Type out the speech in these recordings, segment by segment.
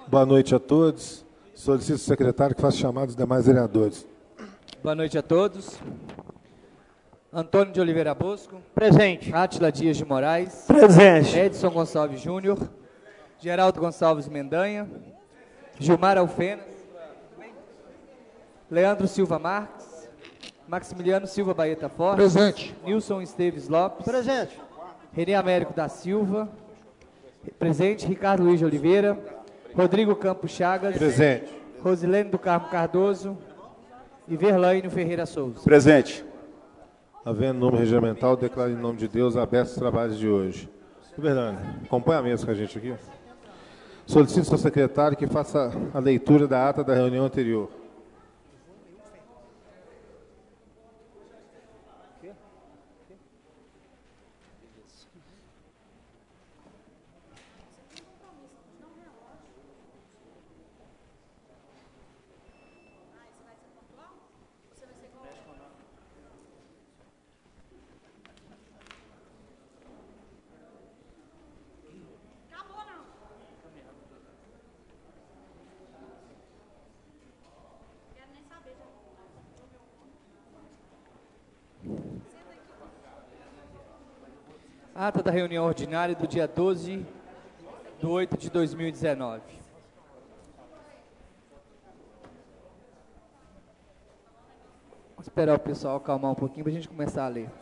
Boa noite a todos. Solicito ao secretário que faça chamada dos demais vereadores. Boa noite a todos. Antônio de Oliveira Bosco. Presente. Átila Dias de Moraes. Presente. Edson Gonçalves Júnior. Geraldo Gonçalves Mendanha. Gilmar Alfenas. Leandro Silva Marques. Maximiliano Silva Baeta Forte. Presente. Nilson Esteves Lopes. Presente. René Américo da Silva. Presente. Ricardo Luiz de Oliveira. Rodrigo Campos Chagas. Presente. Rosilene do Carmo Cardoso. E Verlaine Ferreira Souza. Presente. Havendo número regimental, declaro em nome de Deus abertos os trabalhos de hoje. Verdade. Acompanha a mesa com a gente aqui. Solicito ao secretário que faça a leitura da ata da reunião anterior. Ata da reunião ordinária do dia 12/8/2019. Vou esperar o pessoal acalmar um pouquinho para a gente começar a ler.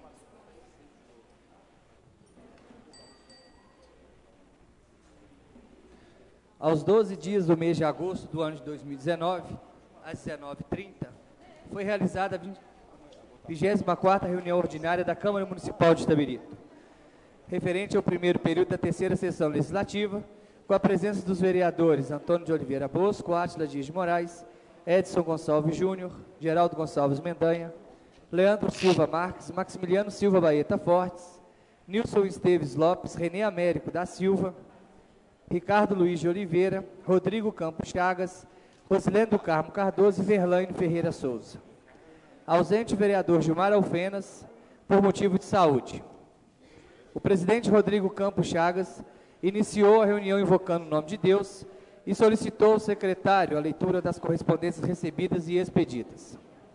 Aos 12 dias do mês de agosto do ano de 2019, às 19h30, foi realizada a 24ª reunião ordinária da Câmara Municipal de Itabirito, referente ao primeiro período da terceira sessão legislativa, com a presença dos vereadores Antônio de Oliveira Bosco, Átila Dias de Moraes, Edson Gonçalves Júnior, Geraldo Gonçalves Mendanha, Leandro Silva Marques, Maximiliano Silva Baeta Fortes, Nilson Esteves Lopes, René Américo da Silva, Ricardo Luiz de Oliveira, Rodrigo Campos Chagas, Rosilene do Carmo Cardoso e Verlaine Ferreira Souza. Ausente o vereador Gilmar Alfenas, por motivo de saúde. O presidente Rodrigo Campos Chagas iniciou a reunião invocando o nome de Deus e solicitou ao secretário a leitura das correspondências recebidas e expedidas.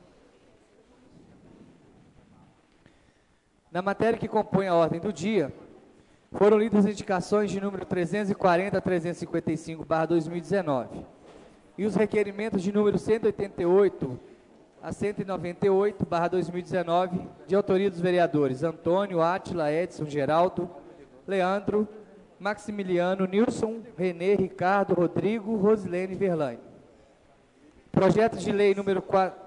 Na matéria que compõe a ordem do dia, foram lidas as indicações de número 340 a 355/2019 e os requerimentos de número 188 a 198/2019, de autoria dos vereadores Antônio, Átila, Edson, Geraldo, Leandro, Maximiliano, Nilson, Renê, Ricardo, Rodrigo, Rosilene e Verlaine. Projeto de lei número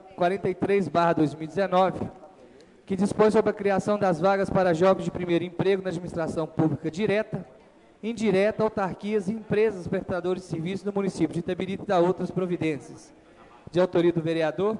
43/2019, que dispõe sobre a criação das vagas para jovens de primeiro emprego na administração pública direta, indireta, autarquias e empresas prestadores de serviços no município de Itabirito e da outras providências. De autoria do vereador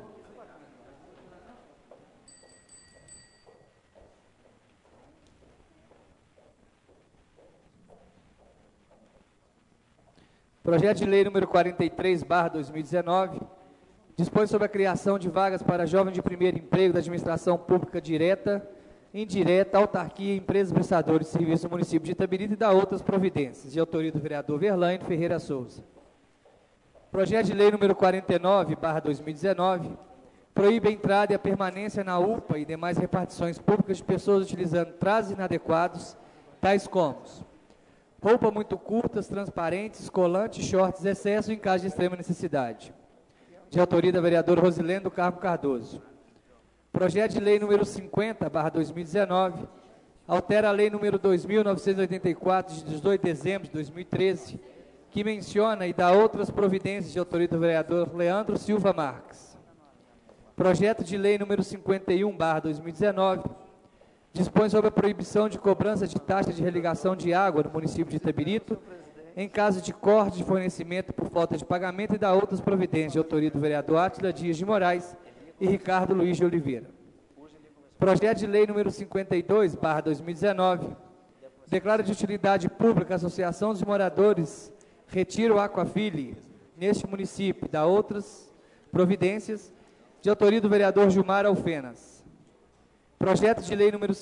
Projeto de lei número 43/2019, dispõe sobre a criação de vagas para jovens de primeiro emprego da administração pública direta, indireta, autarquia e empresas prestadoras de serviço no município de Itabirito e da outras providências, de autoria do vereador Verlaine Ferreira Souza. Projeto de lei número 49/2019, proíbe a entrada e a permanência na UPA e demais repartições públicas de pessoas utilizando trajes inadequados, tais como roupa muito curtas, transparentes, colantes, shorts, excesso em caso de extrema necessidade. De autoria da vereadora Rosilene do Carmo Cardoso. Projeto de lei número 50/2019, altera a lei número 2.984, de 18 de dezembro de 2013, que menciona e dá outras providências, de autoria do vereador Leandro Silva Marques. Projeto de lei número 51/2019, dispõe sobre a proibição de cobrança de taxa de religação de água no município de Itabirito, em caso de corte de fornecimento por falta de pagamento e da outras providências, de autoria do vereador Átila Dias de Moraes e Ricardo Luiz de Oliveira. Projeto de lei número 52/2019, declara de utilidade pública a Associação dos Moradores Retiro Aquafili, neste município, e da outras providências, de autoria do vereador Gilmar Alfenas. Projeto de lei número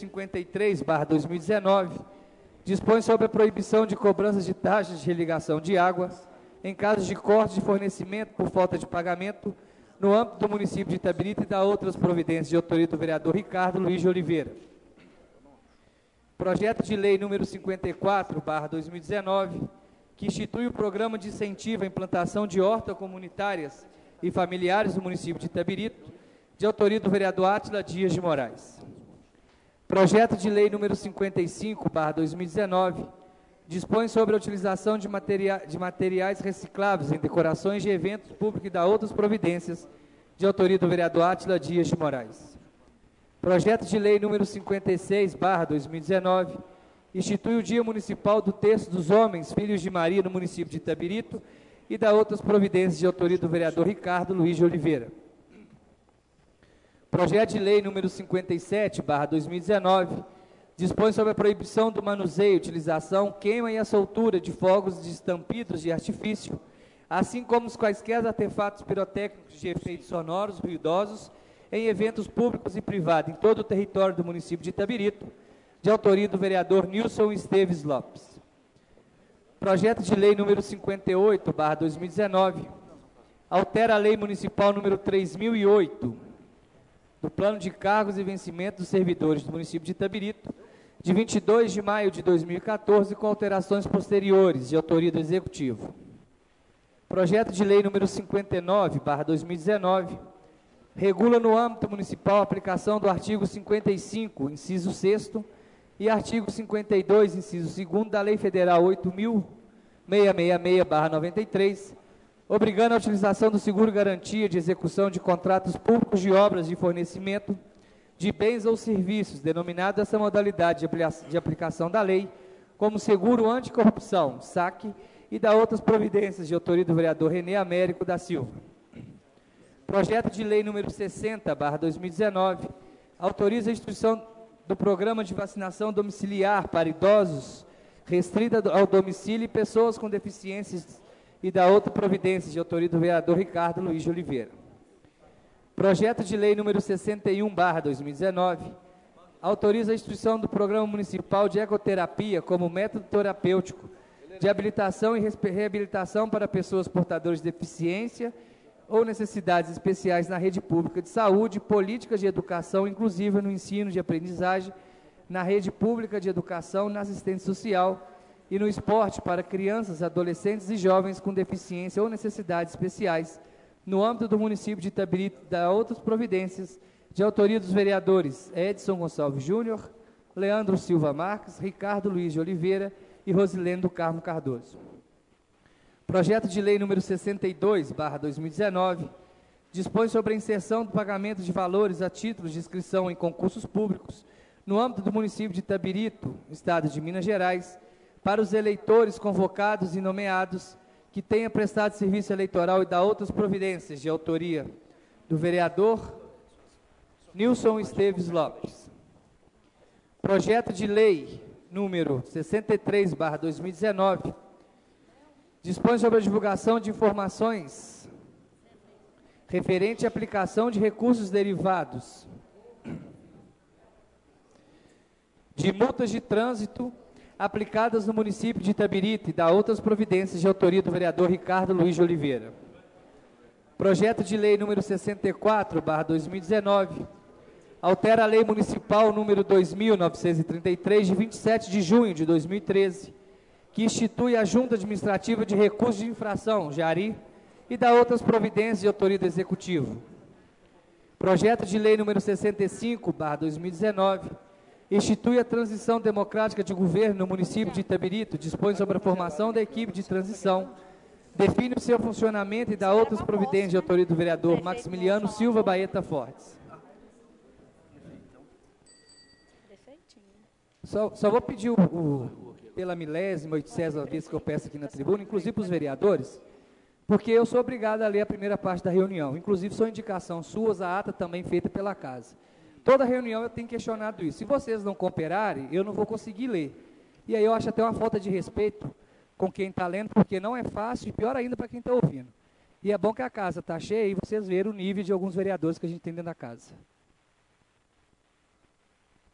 53/2019, dispõe sobre a proibição de cobranças de taxas de religação de água em casos de corte de fornecimento por falta de pagamento no âmbito do município de Itabirito e da outras providências de autoria do vereador Ricardo Luiz de Oliveira. Projeto de lei número 54/2019, que institui o programa de incentivo à implantação de hortas comunitárias e familiares no município de Itabirito, de autoria do vereador Átila Dias de Moraes. Projeto de lei número 55/2019, dispõe sobre a utilização de materiais recicláveis em decorações de eventos públicos e da outras providências, de autoria do vereador Átila Dias de Moraes. Projeto de lei número 56/2019, institui o Dia Municipal do Terço dos Homens, Filhos de Maria, no município de Itabirito, e da outras providências de autoria do vereador Ricardo Luiz de Oliveira. Projeto de lei número 57/2019, dispõe sobre a proibição do manuseio, utilização, queima e a soltura de fogos de estampidos de artifício, assim como os quaisquer artefatos pirotécnicos de efeitos sonoros ruidosos em eventos públicos e privados em todo o território do município de Itabirito, de autoria do vereador Nilson Esteves Lopes. Projeto de lei número 58/2019, altera a lei municipal número 3008, do plano de cargos e vencimento dos servidores do município de Itabirito, de 22 de maio de 2014, com alterações posteriores, de autoria do Executivo. Projeto de lei número 59/2019, regula no âmbito municipal a aplicação do artigo 55, inciso 6º, e artigo 52, inciso 2º, da Lei Federal 8.666/93, obrigando a utilização do seguro-garantia de execução de contratos públicos de obras de fornecimento de bens ou serviços, denominado essa modalidade de aplicação da lei, como seguro anticorrupção, SAC, e da outras providências, de autoria do vereador René Américo da Silva. Projeto de lei número 60/2019, autoriza a instituição do programa de vacinação domiciliar para idosos, restrita ao domicílio e pessoas com deficiências, e da outra providência, de autoria do vereador Ricardo Luiz de Oliveira. Projeto de lei número 61/2019, autoriza a instituição do Programa Municipal de Ecoterapia como método terapêutico de habilitação e reabilitação para pessoas portadoras de deficiência ou necessidades especiais na rede pública de saúde, políticas de educação inclusiva no ensino de aprendizagem, na rede pública de educação, na assistência social e no esporte para crianças, adolescentes e jovens com deficiência ou necessidades especiais, no âmbito do município de Itabirito, da outras providências, de autoria dos vereadores Edson Gonçalves Júnior, Leandro Silva Marques, Ricardo Luiz de Oliveira e Rosilene do Carmo Cardoso. Projeto de lei número 62/2019, dispõe sobre a inserção do pagamento de valores a títulos de inscrição em concursos públicos, no âmbito do município de Itabirito, estado de Minas Gerais, para os eleitores convocados e nomeados que tenha prestado serviço eleitoral e da outras providências, de autoria do vereador Nilson Esteves Lopes. Projeto de lei número 63/2019, dispõe sobre a divulgação de informações referente à aplicação de recursos derivados de multas de trânsito aplicadas no município de Itabirito e da outras providências, de autoria do vereador Ricardo Luiz de Oliveira. Projeto de lei número 64/2019, altera a lei municipal número 2.933, de 27 de junho de 2013, que institui a Junta Administrativa de Recursos de Infração, JARI, e da outras providências, de autoria do Executivo. Projeto de lei número 65/2019, institui a transição democrática de governo no município de Itabirito, dispõe sobre a formação da equipe de transição, define o seu funcionamento e dá outras providências, de autoria do vereador Maximiliano Silva Baeta Fortes. Só vou pedir pela 1080ª vez que eu peço aqui na tribuna, inclusive para os vereadores, porque eu sou obrigado a ler a primeira parte da reunião, inclusive sua indicação suas, a ata também feita pela casa. Toda reunião eu tenho questionado isso. Se vocês não cooperarem, eu não vou conseguir ler. E aí eu acho até uma falta de respeito com quem está lendo, porque não é fácil, e pior ainda para quem está ouvindo. E é bom que a casa está cheia e vocês verem o nível de alguns vereadores que a gente tem dentro da casa.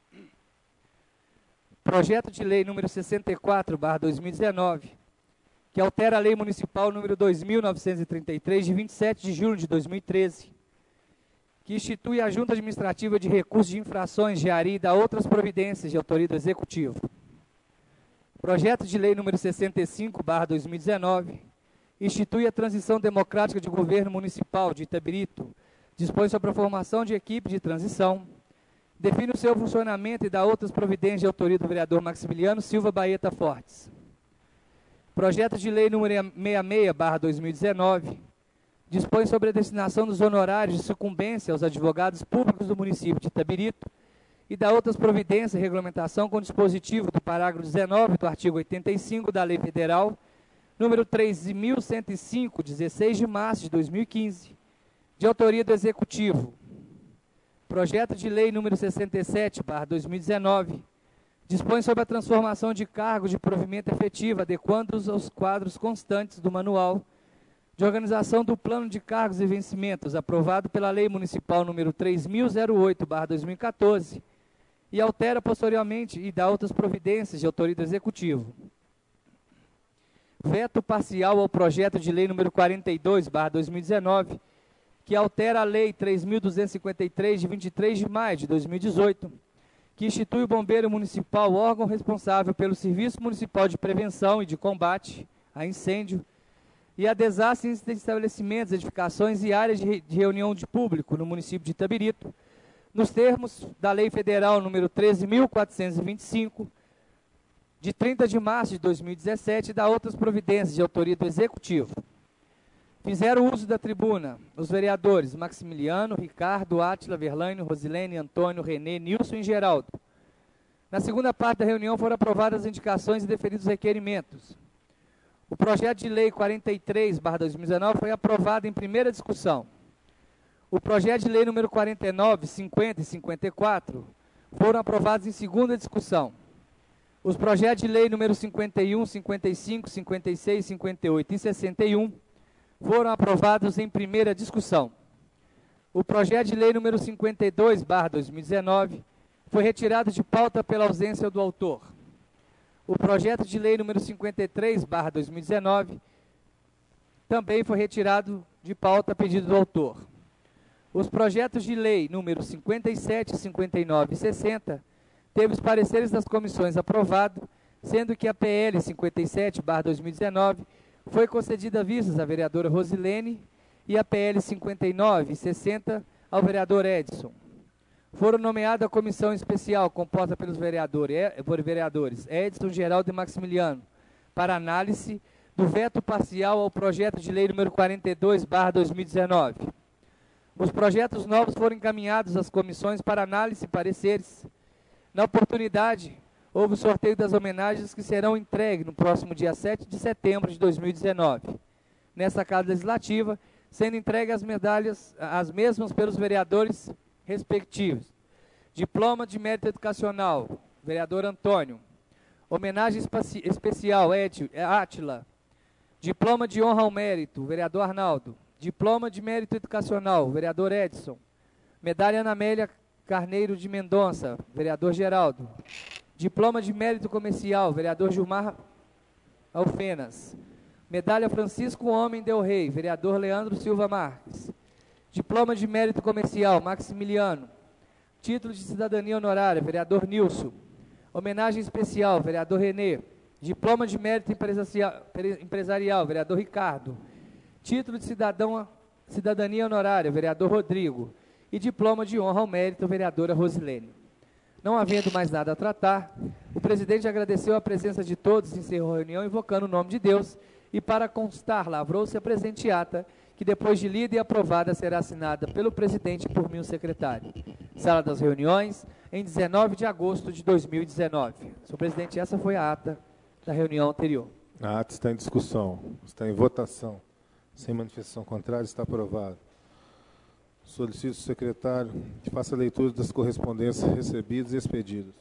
Projeto de lei número 64/2019, que altera a Lei Municipal número 2.933, de 27 de julho de 2013, que institui a Junta Administrativa de Recursos de Infrações, GEARI, e dá outras providências de autoria do Executivo. Projeto de Lei número 65/2019, institui a transição democrática de governo municipal de Itabirito, dispõe sobre a formação de equipe de transição, define o seu funcionamento e dá outras providências de autoria do vereador Maximiliano Silva Baeta Fortes. Projeto de Lei número 66/2019, dispõe sobre a destinação dos honorários de sucumbência aos advogados públicos do município de Itabirito e dá outras providências e regulamentação com dispositivo do parágrafo 19 do artigo 85 da Lei Federal número 3.105, 16 de março de 2015, de autoria do Executivo. Projeto de Lei número 67/2019, dispõe sobre a transformação de cargos de provimento efetivo, adequando-os aos quadros constantes do Manual de Organização do Plano de Cargos e Vencimentos, aprovado pela Lei Municipal número 3.008/2014, e altera posteriormente e dá outras providências de autoria do Executivo. Veto parcial ao projeto de lei número 42/2019, que altera a Lei 3.253, de 23 de maio de 2018, que institui o Bombeiro Municipal, órgão responsável pelo Serviço Municipal de Prevenção e de Combate a Incêndio e a desastres em estabelecimentos, edificações e áreas de reunião de público no município de Itabirito, nos termos da Lei Federal número 13.425, de 30 de março de 2017, e dá outras providências de autoria do Executivo. Fizeram uso da tribuna os vereadores Maximiliano, Ricardo, Átila, Verlaine, Rosilene, Antônio, Renê, Nilson e Geraldo. Na segunda parte da reunião foram aprovadas as indicações e deferidos os requerimentos. O projeto de lei 43/2019 foi aprovado em primeira discussão. O projeto de lei número 49, 50 e 54 foram aprovados em segunda discussão. Os projetos de lei número 51, 55, 56, 58 e 61 foram aprovados em primeira discussão. O projeto de lei número 52/2019 foi retirado de pauta pela ausência do autor. O projeto de lei número 53/2019 também foi retirado de pauta a pedido do autor. Os projetos de lei número 57, 59 e 60 teve os pareceres das comissões aprovados, sendo que a PL 57/2019 foi concedida vistas à vereadora Rosilene e a PL 59 e 60 ao vereador Edson. Foram nomeados a comissão especial composta pelos vereadores Edson, Geraldo e Maximiliano, para análise do veto parcial ao projeto de lei número 42/2019. Os projetos novos foram encaminhados às comissões para análise e pareceres. Na oportunidade, houve o sorteio das homenagens que serão entregues no próximo dia 7 de setembro de 2019. Nessa Casa Legislativa, sendo entregues as medalhas, as mesmas pelos vereadores respectivos. Diploma de Mérito Educacional, vereador Antônio. Homenagem especial, Átila. Diploma de Honra ao Mérito, vereador Arnaldo. Diploma de Mérito Educacional, vereador Edson. Medalha Ana Amélia Carneiro de Mendonça, vereador Geraldo. Diploma de Mérito Comercial, vereador Gilmar Alfenas. Medalha Francisco Homem Del Rey, vereador Leandro Silva Marques. Diploma de Mérito Comercial, Maximiliano. Título de Cidadania Honorária, vereador Nilson. Homenagem especial, vereador Renê. Diploma de Mérito Empresarial, vereador Ricardo. Título de Cidadania Honorária, vereador Rodrigo. E diploma de honra ao mérito, vereadora Rosilene. Não havendo mais nada a tratar, o presidente agradeceu a presença de todos e encerrou a reunião invocando o nome de Deus e, para constar, lavrou-se a presente ata, que depois de lida e aprovada será assinada pelo presidente e por mim o secretário. Sala das reuniões, em 19 de agosto de 2019. Senhor presidente, essa foi a ata da reunião anterior. A ata está em discussão, está em votação. Sem manifestação contrária, está aprovado. Solicito ao secretário que faça a leitura das correspondências recebidas e expedidas.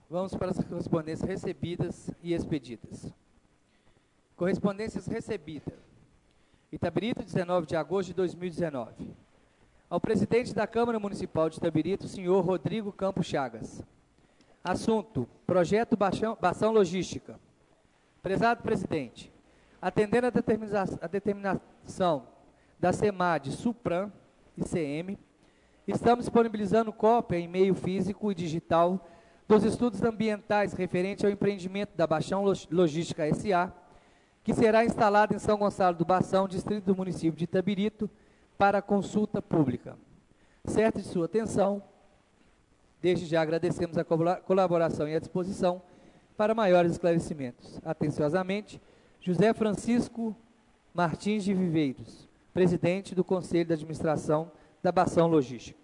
Vamos para as correspondências recebidas e expedidas. Correspondências recebidas. Itabirito, 19 de agosto de 2019. Ao presidente da Câmara Municipal de Itabirito, senhor Rodrigo Campos Chagas. Assunto: Projeto Bação Logística. Prezado presidente, atendendo a determinação da CEMAD, SUPRAM e CM, estamos disponibilizando cópia em meio físico e digital dos estudos ambientais referentes ao empreendimento da Bação Logística S.A., que será instalado em São Gonçalo do Bação, distrito do município de Itabirito, para consulta pública. Certo de sua atenção, desde já agradecemos a colaboração e a disposição para maiores esclarecimentos. Atenciosamente, José Francisco Martins de Viveiros, presidente do Conselho de Administração da Bação Logística.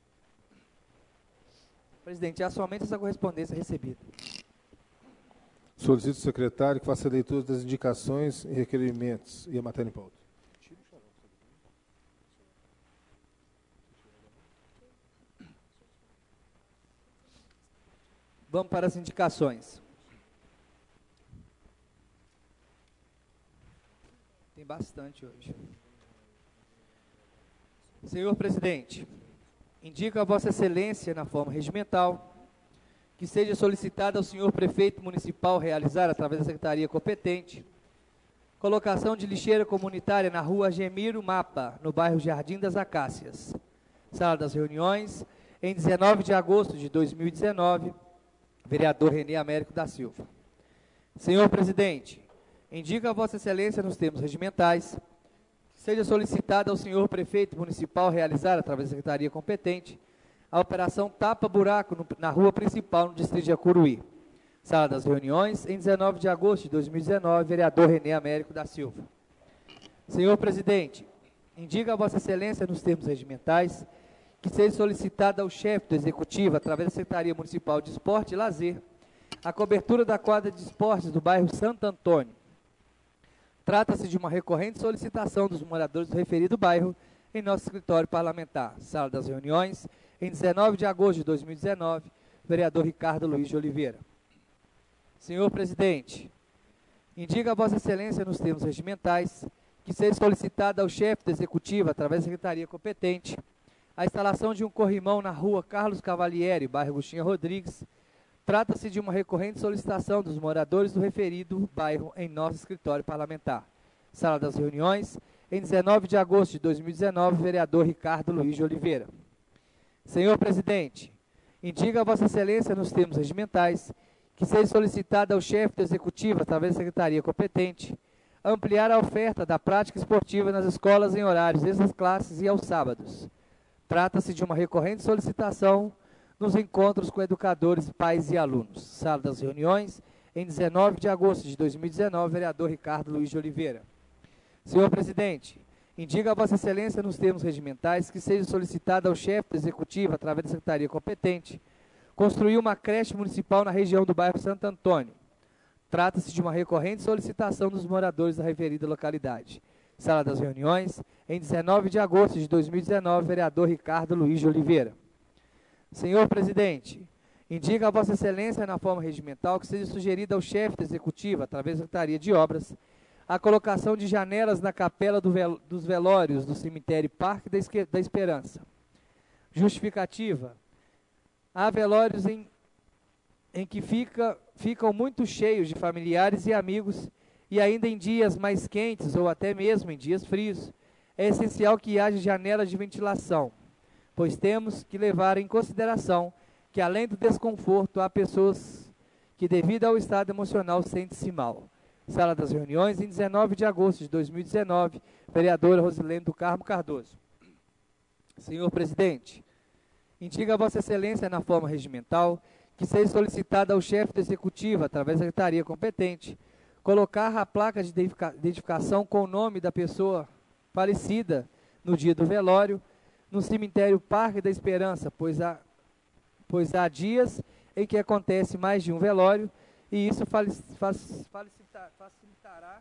Presidente, há somente essa correspondência recebida. Solicito ao secretário que faça a leitura das indicações e requerimentos e a matéria em pauta. Vamos para as indicações. Tem bastante hoje. Senhor presidente, indico a Vossa Excelência, na forma regimental, que seja solicitado ao senhor prefeito municipal realizar, através da secretaria competente, colocação de lixeira comunitária na rua Gemiro Mapa, no bairro Jardim das Acácias. Sala das reuniões, em 19 de agosto de 2019, vereador Renê Américo da Silva. Senhor presidente, indico a Vossa Excelência nos termos regimentais, que seja solicitado ao senhor prefeito municipal realizar, através da secretaria competente, a operação tapa-buraco na rua principal, no distrito de Acuruí. Sala das reuniões, em 19 de agosto de 2019, vereador Renê Américo da Silva. Senhor presidente, indica a Vossa Excelência nos termos regimentais que seja solicitada ao chefe do Executivo, através da Secretaria Municipal de Esporte e Lazer, a cobertura da quadra de esportes do bairro Santo Antônio. Trata-se de uma recorrente solicitação dos moradores do referido bairro em nosso escritório parlamentar. Sala das reuniões, em 19 de agosto de 2019, vereador Ricardo Luiz de Oliveira. Senhor presidente, indica a Vossa Excelência nos termos regimentais que seja solicitada ao chefe do Executivo, através da Secretaria competente, a instalação de um corrimão na rua Carlos Cavalieri, bairro Agostinho Rodrigues. Trata-se de uma recorrente solicitação dos moradores do referido bairro em nosso escritório parlamentar. Sala das reuniões, em 19 de agosto de 2019, vereador Ricardo Luiz de Oliveira. Senhor presidente, indica a Vossa Excelência nos termos regimentais que seja solicitada ao chefe do Executivo, através da secretaria competente, ampliar a oferta da prática esportiva nas escolas em horários extraclasses e aos sábados. Trata-se de uma recorrente solicitação nos encontros com educadores, pais e alunos. Sala das reuniões, em 19 de agosto de 2019, vereador Ricardo Luiz de Oliveira. Senhor presidente, indica a Vossa Excelência nos termos regimentais que seja solicitada ao chefe do Executivo, através da secretaria competente, construir uma creche municipal na região do bairro Santo Antônio. Trata-se de uma recorrente solicitação dos moradores da referida localidade. Sala das reuniões, em 19 de agosto de 2019, vereador Ricardo Luiz de Oliveira. Senhor presidente, indica a Vossa Excelência, na forma regimental, que seja sugerida ao chefe do Executivo, através da Secretaria de Obras, a colocação de janelas na capela dos velórios do cemitério Parque da Esperança. Justificativa: há velórios em que ficam muito cheios de familiares e amigos, e ainda em dias mais quentes ou até mesmo em dias frios, é essencial que haja janelas de ventilação, pois temos que levar em consideração que, além do desconforto, há pessoas que, devido ao estado emocional, sentem-se mal. Sala das reuniões, em 19 de agosto de 2019, vereadora Rosilene do Carmo Cardoso. Senhor presidente, indica a Vossa Excelência, na forma regimental, que seja solicitada ao chefe do Executivo, através da secretaria competente, colocar a placa de identificação com o nome da pessoa falecida no dia do velório, no cemitério Parque da Esperança, pois há dias em que acontece mais de um velório, e isso facilitará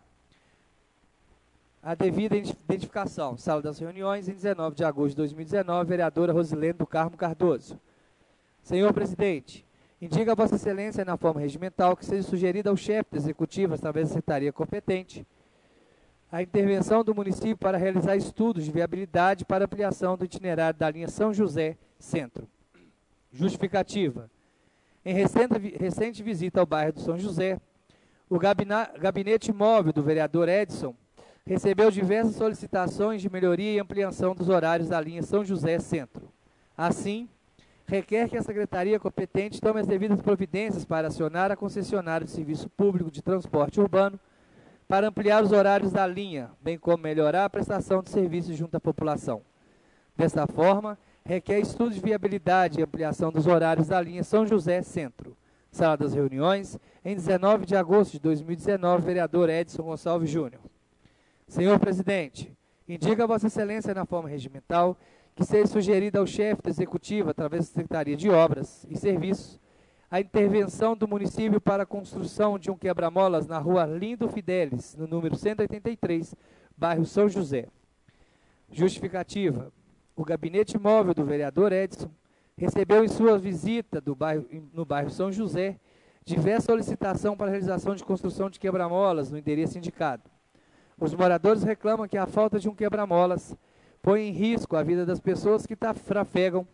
a devida identificação. Sala das reuniões, em 19 de agosto de 2019, vereadora Rosilene do Carmo Cardoso. Senhor presidente, Indica a Vossa Excelência, na forma regimental, que seja sugerida ao chefe do Executivo, através da secretaria competente, a intervenção do município para realizar estudos de viabilidade para ampliação do itinerário da linha São José Centro. Justificativa. Em recente visita ao bairro do São José, o gabinete móvel do vereador Edson recebeu diversas solicitações de melhoria e ampliação dos horários da linha São José Centro. Assim, requer que a secretaria competente tome as devidas providências para acionar a concessionária de serviço público de transporte urbano para ampliar os horários da linha, bem como melhorar a prestação de serviços junto à população. Desta forma, requer estudo de viabilidade e ampliação dos horários da linha São José Centro. Sala das reuniões, em 19 de agosto de 2019, vereador Edson Gonçalves Júnior. Senhor presidente, indica a Vossa Excelência na forma regimental que seja sugerida ao chefe do Executivo, através da Secretaria de Obras e Serviços, a intervenção do município para a construção de um quebra-molas na rua Lindo Fidelis, no número 183, bairro São José. Justificativa. O gabinete móvel do vereador Edson recebeu em sua visita no bairro São José diversa solicitação para a realização de construção de quebra-molas no endereço indicado. Os moradores reclamam que a falta de um quebra-molas põe em risco a vida das pessoas que trafegam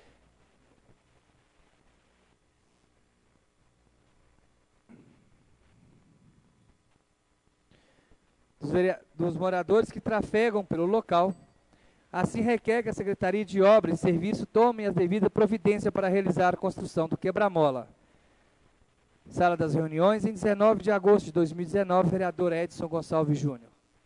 dos moradores que trafegam pelo local. Assim, requer que a Secretaria de Obras e Serviço tome as devidas providências para realizar a construção do quebra-mola. Sala das reuniões, em 19 de agosto de 2019, vereador Edson Gonçalves Júnior.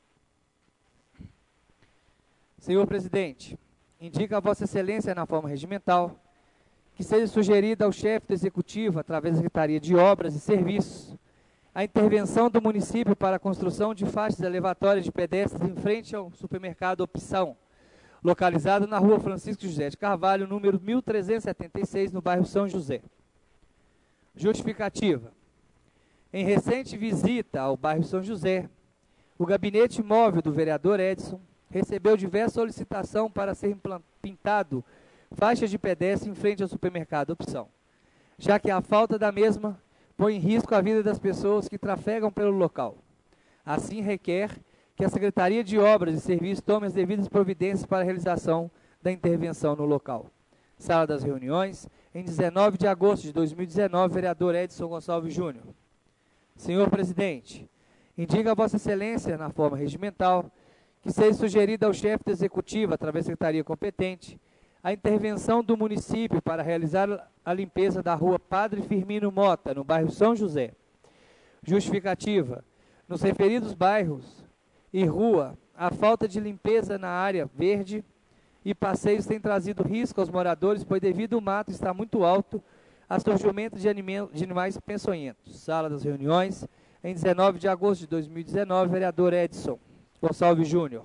Senhor presidente, indica a Vossa Excelência na forma regimental que seja sugerida ao chefe do Executivo, através da Secretaria de Obras e Serviços, a intervenção do município para a construção de faixas elevatórias de pedestres em frente ao supermercado Opção, localizado na rua Francisco José de Carvalho, número 1376, no bairro São José. Justificativa. Em recente visita ao bairro São José, o gabinete móvel do vereador Edson recebeu diversa solicitação para ser pintado faixas de pedestre em frente ao supermercado Opção, já que a falta da mesma põe em risco a vida das pessoas que trafegam pelo local. Assim, requer que a Secretaria de Obras e Serviços tome as devidas providências para a realização da intervenção no local. Sala das reuniões, em 19 de agosto de 2019, vereador Edson Gonçalves Júnior. Senhor presidente, indica a Vossa Excelência, na forma regimental, que seja sugerida ao chefe do Executivo, através da Secretaria competente, a intervenção do município para realizar a limpeza da rua Padre Firmino Mota, no bairro São José. Justificativa. Nos referidos bairros e rua, a falta de limpeza na área verde e passeios tem trazido risco aos moradores, pois devido ao mato está muito alto, a surgimento de animais peçonhentos. Sala das reuniões, em 19 de agosto de 2019, vereador Edson Gonçalves Júnior.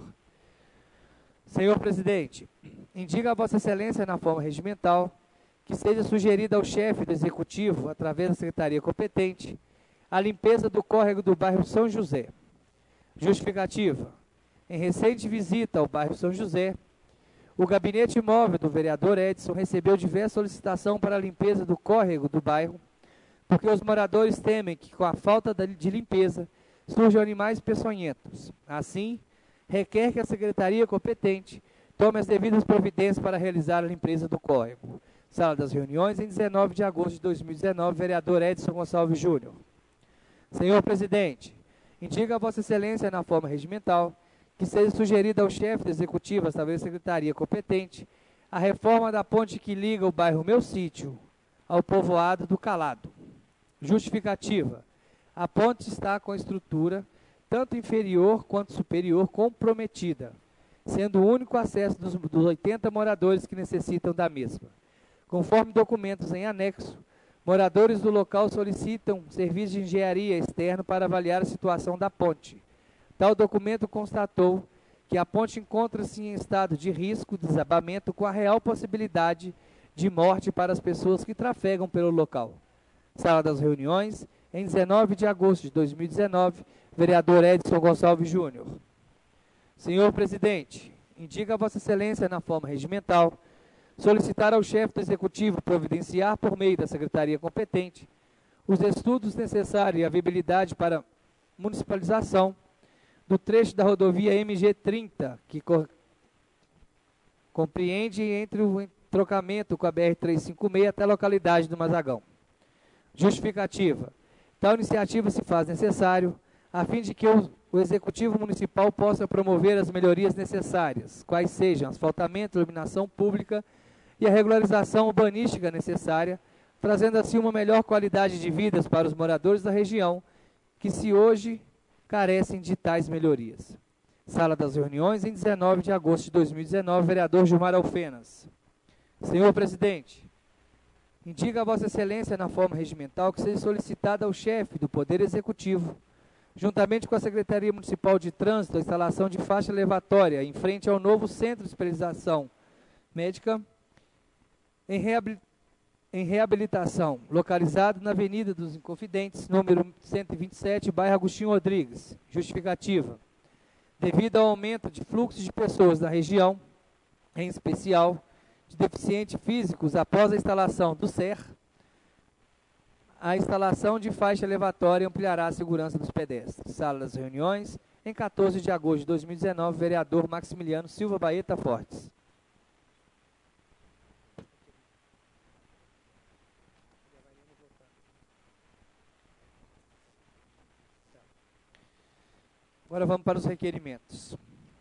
Senhor presidente, indica a Vossa Excelência na forma regimental que seja sugerida ao chefe do Executivo, através da Secretaria competente, a limpeza do córrego do bairro São José. Justificativa. Em recente visita ao bairro São José, o gabinete móvel do vereador Edson recebeu diversa solicitação para a limpeza do córrego do bairro, porque os moradores temem que, com a falta de limpeza, surjam animais peçonhentos. Assim, requer que a Secretaria competente tome as devidas providências para realizar a limpeza do córrego. Sala das reuniões, em 19 de agosto de 2019, vereador Edson Gonçalves Júnior. Senhor presidente, indica a Vossa Excelência na forma regimental que seja sugerida ao chefe do Executivo, através da Secretaria competente, a reforma da ponte que liga o bairro Meu Sítio ao povoado do Calado. Justificativa. A ponte está com a estrutura, tanto inferior quanto superior, comprometida, sendo o único acesso dos 80 moradores que necessitam da mesma. Conforme documentos em anexo, moradores do local solicitam serviço de engenharia externo para avaliar a situação da ponte. Tal documento constatou que a ponte encontra-se em estado de risco de desabamento, com a real possibilidade de morte para as pessoas que trafegam pelo local. Sala das reuniões, em 19 de agosto de 2019, vereador Edson Gonçalves Júnior. Senhor presidente, indica a Vossa Excelência na forma regimental solicitar ao chefe do Executivo providenciar, por meio da Secretaria competente, os estudos necessários e a viabilidade para municipalização do trecho da rodovia MG-30, que compreende entre o trocamento com a BR-356 até a localidade do Mazagão. Justificativa. Tal iniciativa se faz necessário a fim de que o Executivo Municipal possa promover as melhorias necessárias, quais sejam asfaltamento, iluminação pública e a regularização urbanística necessária, trazendo assim uma melhor qualidade de vida para os moradores da região, que se hoje carecem de tais melhorias. Sala das reuniões, em 19 de agosto de 2019, vereador Gilmar Alfenas. Senhor presidente, indica a Vossa Excelência na forma regimental que seja solicitada ao chefe do Poder Executivo, juntamente com a Secretaria Municipal de Trânsito, a instalação de faixa elevatória em frente ao novo Centro de Especialização Médica em reabilitação, localizado na Avenida dos Inconfidentes, número 127, bairro Agostinho Rodrigues. Justificativa. Devido ao aumento de fluxo de pessoas na região, em especial de deficientes físicos, após a instalação do SER, a instalação de faixa elevatória ampliará a segurança dos pedestres. Sala das reuniões, em 14 de agosto de 2019, vereador Maximiliano Silva Baeta Fortes. Agora vamos para os requerimentos.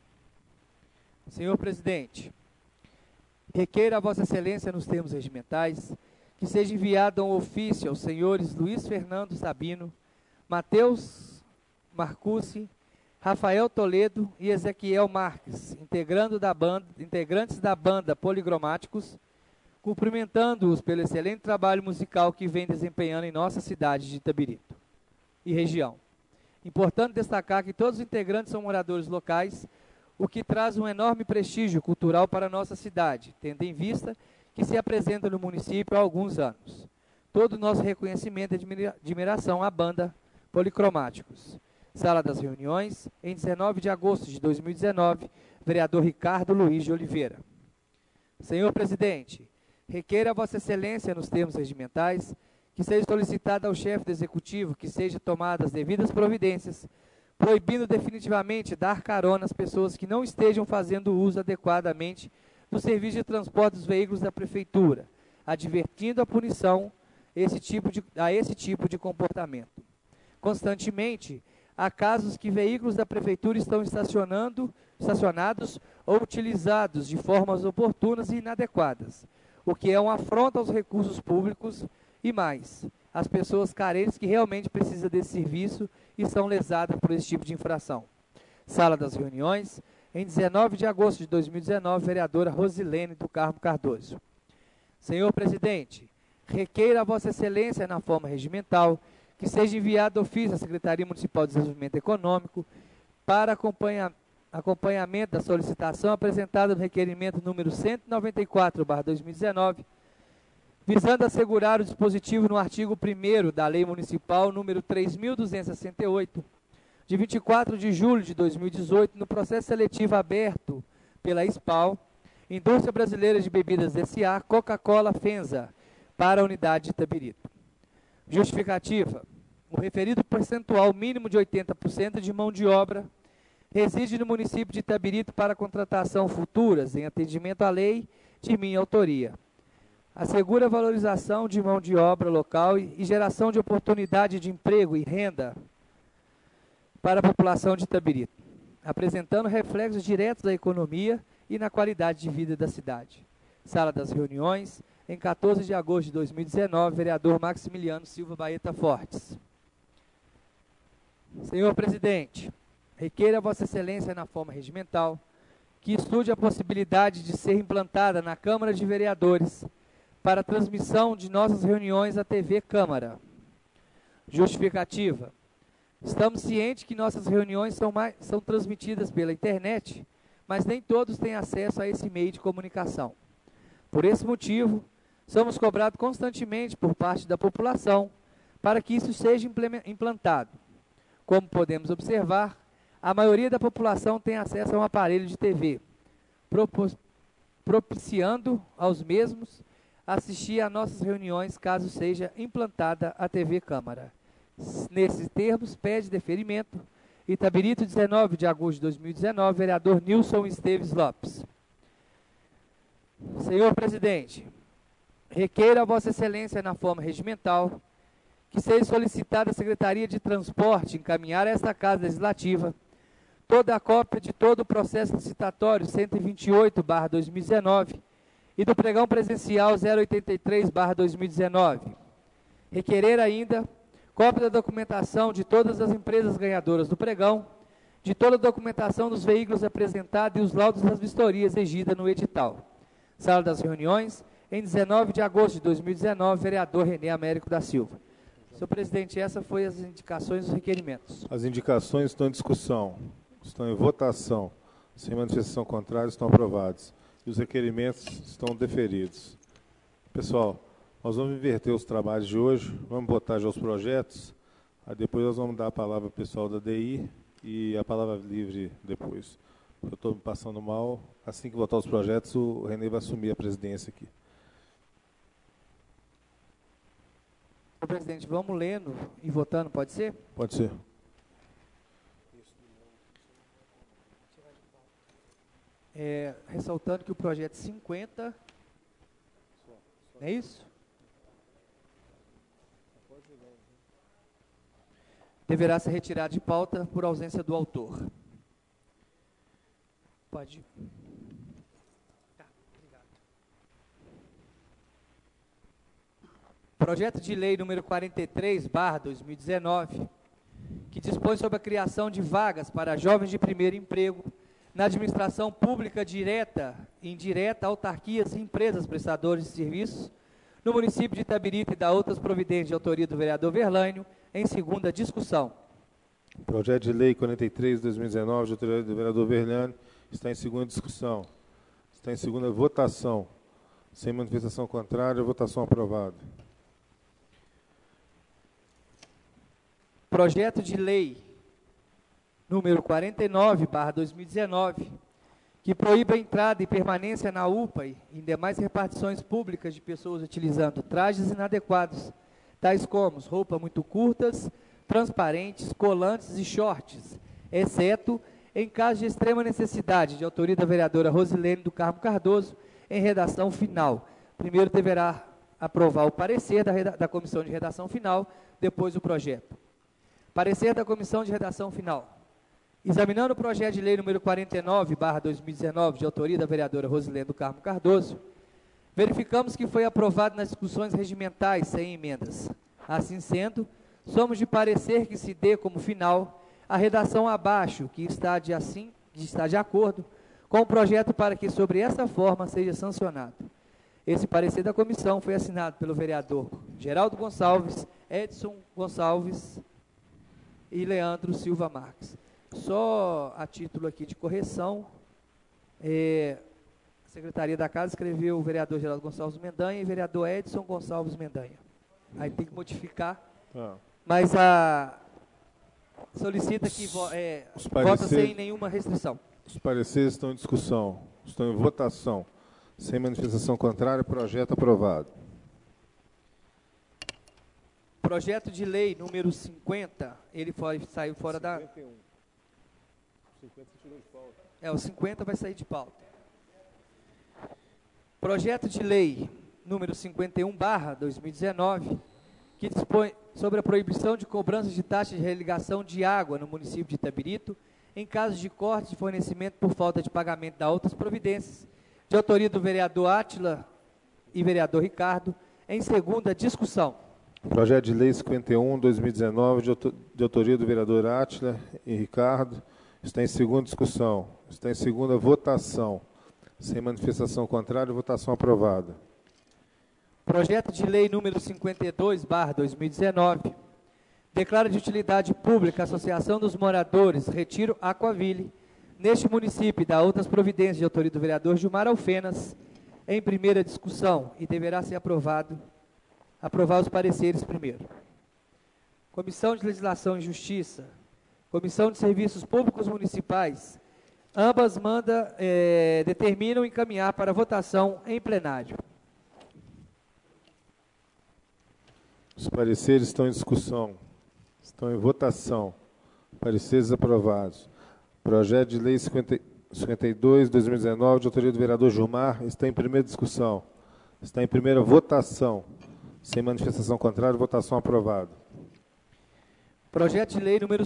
Senhor presidente, requeira a Vossa Excelência, nos termos regimentais, que seja enviado um ofício aos senhores Luiz Fernando Sabino, Matheus Marcucci, Rafael Toledo e Ezequiel Marques, integrantes da banda Poligromáticos, cumprimentando-os pelo excelente trabalho musical que vem desempenhando em nossa cidade de Itabirito e região. Importante destacar que todos os integrantes são moradores locais, o que traz um enorme prestígio cultural para a nossa cidade, tendo em vista que se apresenta no município há alguns anos. Todo o nosso reconhecimento e admiração à banda Policromáticos. Sala das reuniões, em 19 de agosto de 2019, vereador Ricardo Luiz de Oliveira. Senhor presidente, requeira a Vossa Excelência, nos termos regimentais, que seja solicitada ao chefe do Executivo que seja tomadas as devidas providências, proibindo definitivamente dar carona às pessoas que não estejam fazendo uso adequadamente do serviço de transporte dos veículos da Prefeitura, advertindo a punição a esse tipo de comportamento. Constantemente, há casos que veículos da Prefeitura estão estacionados ou utilizados de formas oportunas e inadequadas, o que é uma afronta aos recursos públicos e mais, as pessoas carentes que realmente precisam desse serviço e são lesadas por esse tipo de infração. Sala das reuniões, em 19 de agosto de 2019, vereadora Rosilene do Carmo Cardoso. Senhor presidente, requeira a Vossa Excelência, na forma regimental, que seja enviado ofício à Secretaria Municipal de Desenvolvimento Econômico para acompanhamento da solicitação apresentada no requerimento número 194/2019, visando assegurar o dispositivo no artigo 1º da Lei Municipal número 3.268, de 24 de julho de 2018, no processo seletivo aberto pela ISPAL, Indústria Brasileira de Bebidas S.A., Coca-Cola FENSA, para a unidade de Itabirito. Justificativa. O referido percentual mínimo de 80% de mão de obra reside no município de Itabirito para contratação futuras, em atendimento à lei de minha autoria. Assegura a valorização de mão de obra local e geração de oportunidade de emprego e renda para a população de Itabirito, apresentando reflexos diretos da economia e na qualidade de vida da cidade. Sala das reuniões, em 14 de agosto de 2019, vereador Maximiliano Silva Baeta Fortes. Senhor presidente, requeira a Vossa Excelência, na forma regimental, que estude a possibilidade de ser implantada na Câmara de Vereadores para a transmissão de nossas reuniões à TV Câmara. Justificativa. Estamos cientes que nossas reuniões são transmitidas pela internet, mas nem todos têm acesso a esse meio de comunicação. Por esse motivo, somos cobrados constantemente por parte da população para que isso seja implantado. Como podemos observar, a maioria da população tem acesso a um aparelho de TV, propiciando aos mesmos assistir a nossas reuniões, caso seja implantada a TV Câmara. Nesses termos, pede deferimento. Itabirito, 19 de agosto de 2019, vereador Nilson Esteves Lopes. Senhor presidente, requeiro a Vossa Excelência, na forma regimental, que seja solicitada à Secretaria de Transporte encaminhar a esta Casa Legislativa toda a cópia de todo o processo licitatório 128/2019 e do pregão presencial 083/2019. Requerer ainda cópia da documentação de todas as empresas ganhadoras do pregão, de toda a documentação dos veículos apresentados e os laudos das vistorias exigidas no edital. Sala das reuniões, em 19 de agosto de 2019, vereador Renê Américo da Silva. Senhor presidente, essas foram as indicações dos requerimentos. As indicações estão em discussão, estão em votação. Sem manifestação contrária, estão aprovados. E os requerimentos estão deferidos. Pessoal, nós vamos inverter os trabalhos de hoje, vamos votar já os projetos, aí depois nós vamos dar a palavra ao pessoal da DI e a palavra livre depois. Eu estou me passando mal, assim que votar os projetos, o Renê vai assumir a presidência aqui. Senhor presidente, vamos lendo e votando, pode ser? Pode ser. Ressaltando que o projeto 50, não é isso? Deverá ser retirado de pauta por ausência do autor. Pode. Tá, obrigado. Projeto de lei número 43/2019, que dispõe sobre a criação de vagas para jovens de primeiro emprego na administração pública direta e indireta, autarquias e empresas prestadoras de serviços, no município de Itabirito e da outras providências de autoria do vereador Verlânio, em segunda discussão. Projeto de lei 43/2019, de autoria do vereador Verlânio, está em segunda discussão. Está em segunda votação. Sem manifestação contrária, votação aprovada. Projeto de lei número 49/2019, que proíbe a entrada e permanência na UPA e em demais repartições públicas de pessoas utilizando trajes inadequados, tais como roupas muito curtas, transparentes, colantes e shorts, exceto em caso de extrema necessidade, de autoria da vereadora Rosilene do Carmo Cardoso, em redação final. Primeiro deverá aprovar o parecer da comissão de redação final, depois o projeto. Parecer da comissão de redação final. Examinando o projeto de lei número 49/2019, de autoria da vereadora Rosilene do Carmo Cardoso, verificamos que foi aprovado nas discussões regimentais sem emendas. Assim sendo, somos de parecer que se dê como final a redação abaixo, que está de acordo com o projeto para que sobre essa forma seja sancionado. Esse parecer da comissão foi assinado pelo vereador Geraldo Gonçalves, Edson Gonçalves e Leandro Silva Marques. Só a título aqui de correção, a Secretaria da Casa escreveu o vereador Geraldo Gonçalves Mendanha e o vereador Edson Gonçalves Mendanha. Aí tem que modificar, mas solicita que vota sem nenhuma restrição. Os pareceres estão em discussão, estão em votação. Sem manifestação contrária, projeto aprovado. Projeto de lei número 50, ele saiu fora 51. Da... 50 você tirou de pauta. O 50 vai sair de pauta. Projeto de lei número 51/2019, que dispõe sobre a proibição de cobrança de taxa de religação de água no município de Itabirito, em caso de corte de fornecimento por falta de pagamento da outras providências, de autoria do vereador Átila e vereador Ricardo, em segunda discussão. Projeto de lei 51/2019, de autoria do vereador Átila e Ricardo, está em segunda discussão, está em segunda votação. Sem manifestação contrária, votação aprovada. Projeto de lei número 52/2019, declara de utilidade pública a Associação dos Moradores Retiro Aquaville, neste município, e da outras providências de autoria do vereador Gilmar Alfenas, em primeira discussão, e deverá ser aprovar os pareceres primeiro. Comissão de Legislação e Justiça, Comissão de Serviços Públicos Municipais, Ambas determinam encaminhar para votação em plenário. Os pareceres estão em discussão. Estão em votação. Pareceres aprovados. Projeto de Lei 52, 2019, de autoria do vereador Gilmar, está em primeira discussão. Está em primeira votação. Sem manifestação contrária, votação aprovada. Projeto de Lei número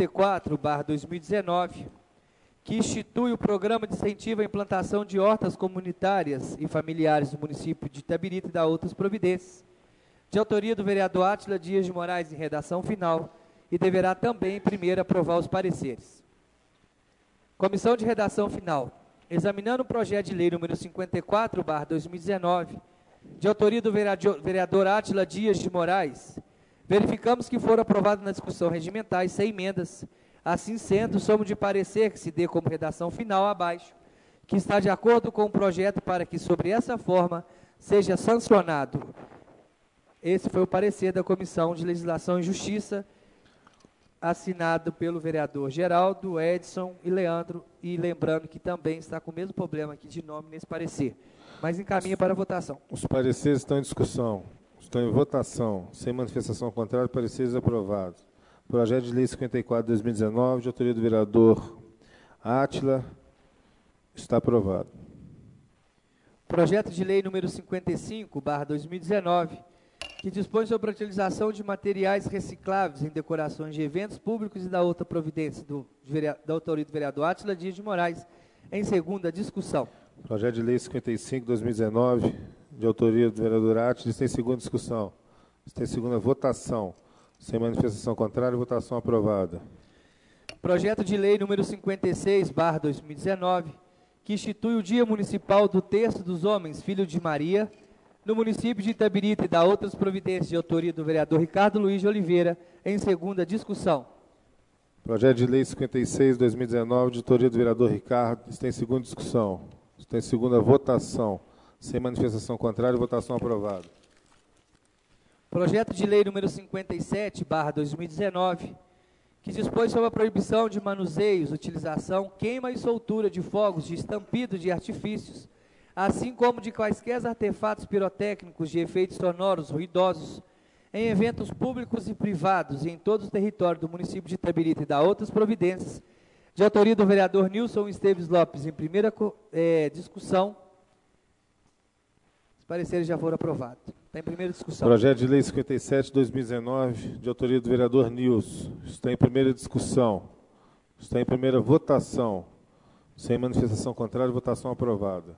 54/2019, que institui o Programa de Incentivo à Implantação de Hortas Comunitárias e Familiares do município de Itabirito e da outras providências, de autoria do vereador Átila Dias de Moraes, em redação final, e deverá também, em primeiro, aprovar os pareceres. Comissão de redação final. Examinando o projeto de lei número 54/2019, de autoria do vereador Átila Dias de Moraes, verificamos que foram aprovados na discussão regimentar e sem emendas. Assim sendo, somos de parecer que se dê como redação final abaixo, que está de acordo com o projeto para que, sobre essa forma, seja sancionado. Esse foi o parecer da Comissão de Legislação e Justiça, assinado pelo vereador Geraldo, Edson e Leandro, e lembrando que também está com o mesmo problema aqui de nome nesse parecer, mas encaminha para a votação. Os pareceres estão em discussão. Estão em votação. Sem manifestação contrária, pareceres aprovados. Projeto de Lei 54/2019, de autoria do vereador Átila, está aprovado. Projeto de Lei número 55/2019, que dispõe sobre a utilização de materiais recicláveis em decorações de eventos públicos e da outra providência da autoria do vereador Átila Dias de Moraes, em segunda discussão. Projeto de Lei 55/2019, de autoria do vereador Átila, está em segunda discussão. Está em segunda votação. Sem manifestação contrária, votação aprovada. Projeto de Lei número 56/2019, que institui o Dia Municipal do Terço dos Homens, Filho de Maria, no município de Itabirito e da outras providências, de autoria do vereador Ricardo Luiz de Oliveira, em segunda discussão. Projeto de Lei 56/2019, de autoria do vereador Ricardo, está em segunda discussão. Está em segunda votação. Sem manifestação contrária, votação aprovada. Projeto de Lei número 57/2019, que dispõe sobre a proibição de manuseios, utilização, queima e soltura de fogos de estampido de artifícios, assim como de quaisquer artefatos pirotécnicos de efeitos sonoros ruidosos, em eventos públicos e privados e em todo o território do município de Itabirito e da outras providências, de autoria do vereador Nilson Esteves Lopes, em primeira discussão. Os pareceres já foram aprovados. Está em primeira discussão. Projeto de Lei 57/2019, de autoria do vereador Nilson, está em primeira discussão. Está em primeira votação. Sem manifestação contrária, votação aprovada.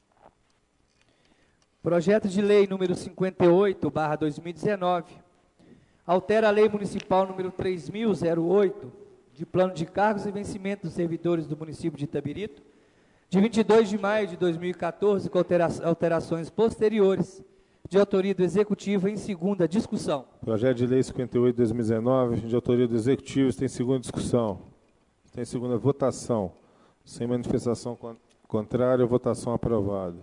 Projeto de Lei número 58/2019, altera a Lei Municipal número 3008, de Plano de Cargos e Vencimento dos Servidores do município de Itabirito, de 22 de maio de 2014, com alterações posteriores, de autoria do Executivo, em segunda discussão. Projeto de Lei 58/2019, de autoria do Executivo, está em segunda discussão. Está em segunda votação. Sem manifestação contrária, votação aprovada.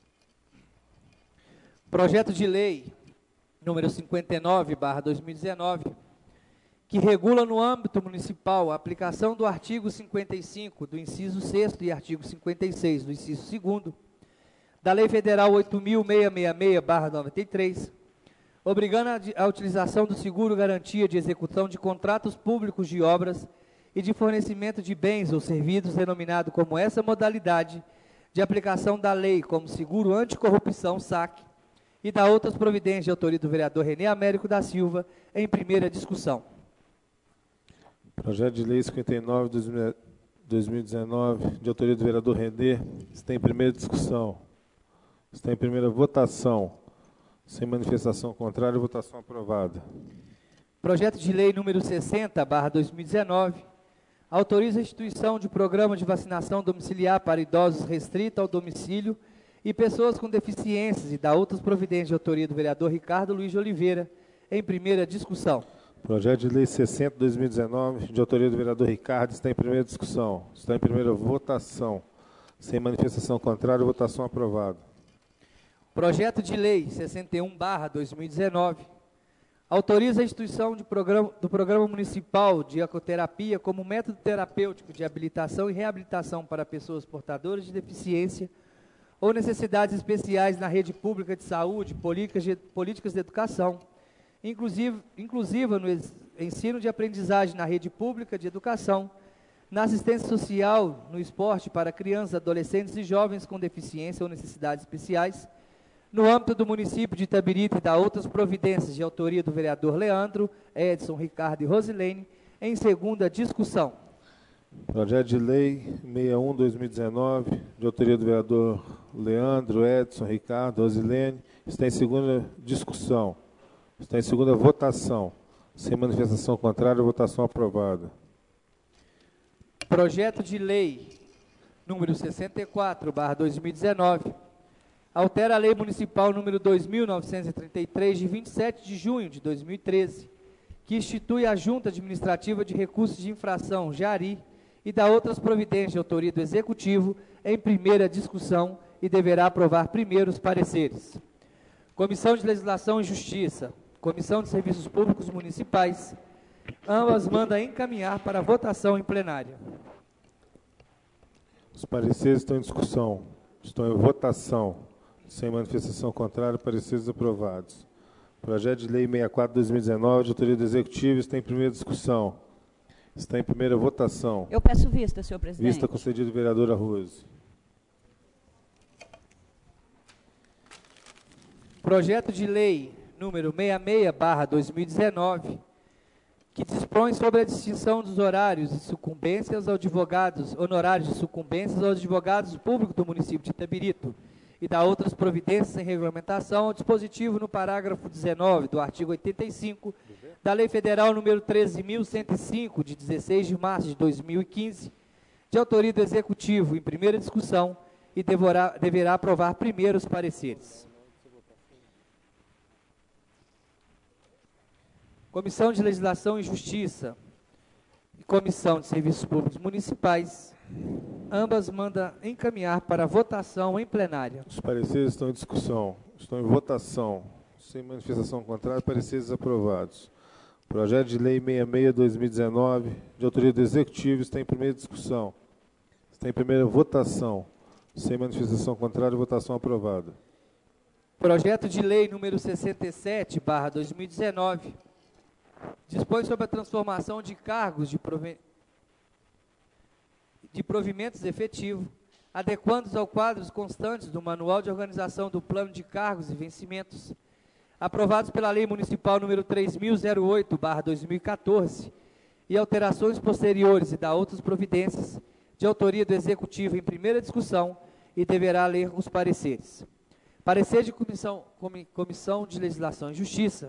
Projeto de Lei número 59/2019, que regula no âmbito municipal a aplicação do artigo 55 do inciso 6º e artigo 56 do inciso 2º da Lei Federal 8.666/93, obrigando a utilização do seguro garantia de execução de contratos públicos de obras e de fornecimento de bens ou serviços, denominado como essa modalidade de aplicação da lei como seguro anticorrupção SAC, e da outras providências, de autoria do vereador René Américo da Silva, em primeira discussão. Projeto de Lei 59/2019, de autoria do vereador René, está em primeira discussão. Está em primeira votação. Sem manifestação contrária, votação aprovada. Projeto de Lei número 60/2019, autoriza a instituição de programa de vacinação domiciliar para idosos restrito ao domicílio e pessoas com deficiências, e da outras providências, de autoria do vereador Ricardo Luiz de Oliveira, em primeira discussão. Projeto de Lei 60/2019, de autoria do vereador Ricardo, está em primeira discussão. Está em primeira votação. Sem manifestação contrária, votação aprovada. Projeto de Lei 61/2019, Autoriza a instituição do Programa Municipal de Ecoterapia como método terapêutico de habilitação e reabilitação para pessoas portadoras de deficiência ou necessidades especiais na rede pública de saúde, políticas de educação, inclusiva no ensino de aprendizagem na rede pública de educação, na assistência social, no esporte para crianças, adolescentes e jovens com deficiência ou necessidades especiais, no âmbito do município de Itabirito e da outras providências de autoria do vereador Leandro, Edson, Ricardo e Rosilene, em segunda discussão. Projeto de Lei 61/2019, de autoria do vereador Leandro, Edson, Ricardo, Rosilene, está em segunda discussão. Está em segunda votação. Sem manifestação contrária, votação aprovada. Projeto de Lei número 64/2019, altera a Lei Municipal número 2.933, de 27 de junho de 2013, que institui a Junta Administrativa de Recursos de Infração, JARI, e dá outras providências de autoria do Executivo em primeira discussão e deverá aprovar primeiro os pareceres. Comissão de Legislação e Justiça, Comissão de Serviços Públicos Municipais, ambas manda encaminhar para votação em plenária. Os pareceres estão em discussão, estão em votação. Sem manifestação contrária, pareceres aprovados. Projeto de Lei 64/2019, de autoria do Executivo, está em primeira discussão. Está em primeira votação. Eu peço vista, senhor presidente. Vista concedida, vereadora Rose. Projeto de Lei número 66/2019, que dispõe sobre a distinção dos horários de sucumbências aos advogados, honorários de sucumbências aos advogados públicos do município de Itabirito, e dá outras providências em regulamentação ao dispositivo no parágrafo 19 do artigo 85 da Lei Federal número 13.105, de 16 de março de 2015, de autoria do Executivo, em primeira discussão, e deverá aprovar primeiro os pareceres. Comissão de Legislação e Justiça e Comissão de Serviços Públicos Municipais, ambas mandam encaminhar para votação em plenária. Os pareceres estão em discussão, estão em votação. Sem manifestação contrária, pareceres aprovados. Projeto de Lei 66/2019, de autoria do Executivo, está em primeira discussão. Está em primeira votação. Sem manifestação contrária, votação aprovada. Projeto de Lei número 67/2019, dispõe sobre a transformação de cargos de provimentos efetivos, adequando-os ao quadros constantes do Manual de Organização do Plano de Cargos e Vencimentos, aprovados pela Lei Municipal número 3008/2014, e alterações posteriores e da outras providências, de autoria do Executivo em primeira discussão, e deverá ler os pareceres. Parecer de Comissão de Legislação e Justiça,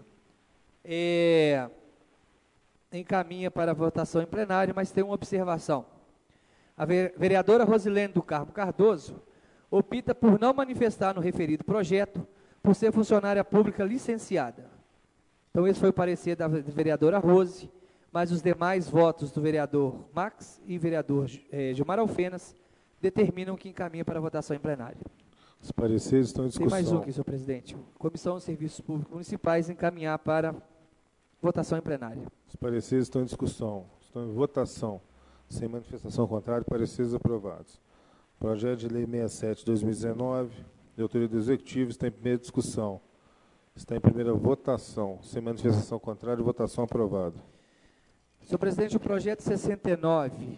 encaminha para votação em plenário, mas tem uma observação. A vereadora Rosilene do Carmo Cardoso opta por não manifestar no referido projeto, por ser funcionária pública licenciada. Então, esse foi o parecer da vereadora Rose, mas os demais votos do vereador Max e vereador Gilmar Alfenas determinam que encaminha para votação em plenário. Os pareceres estão em discussão. Tem mais um aqui, senhor presidente. Comissão de Serviços Públicos Municipais encaminhar para votação em plenária. Os pareceres estão em discussão, estão em votação. Sem manifestação contrária, pareceres aprovados. Projeto de Lei 67/2019, de autoria do Executivo, está em primeira discussão. Está em primeira votação. Sem manifestação contrária, votação aprovada. Senhor presidente, o projeto 69,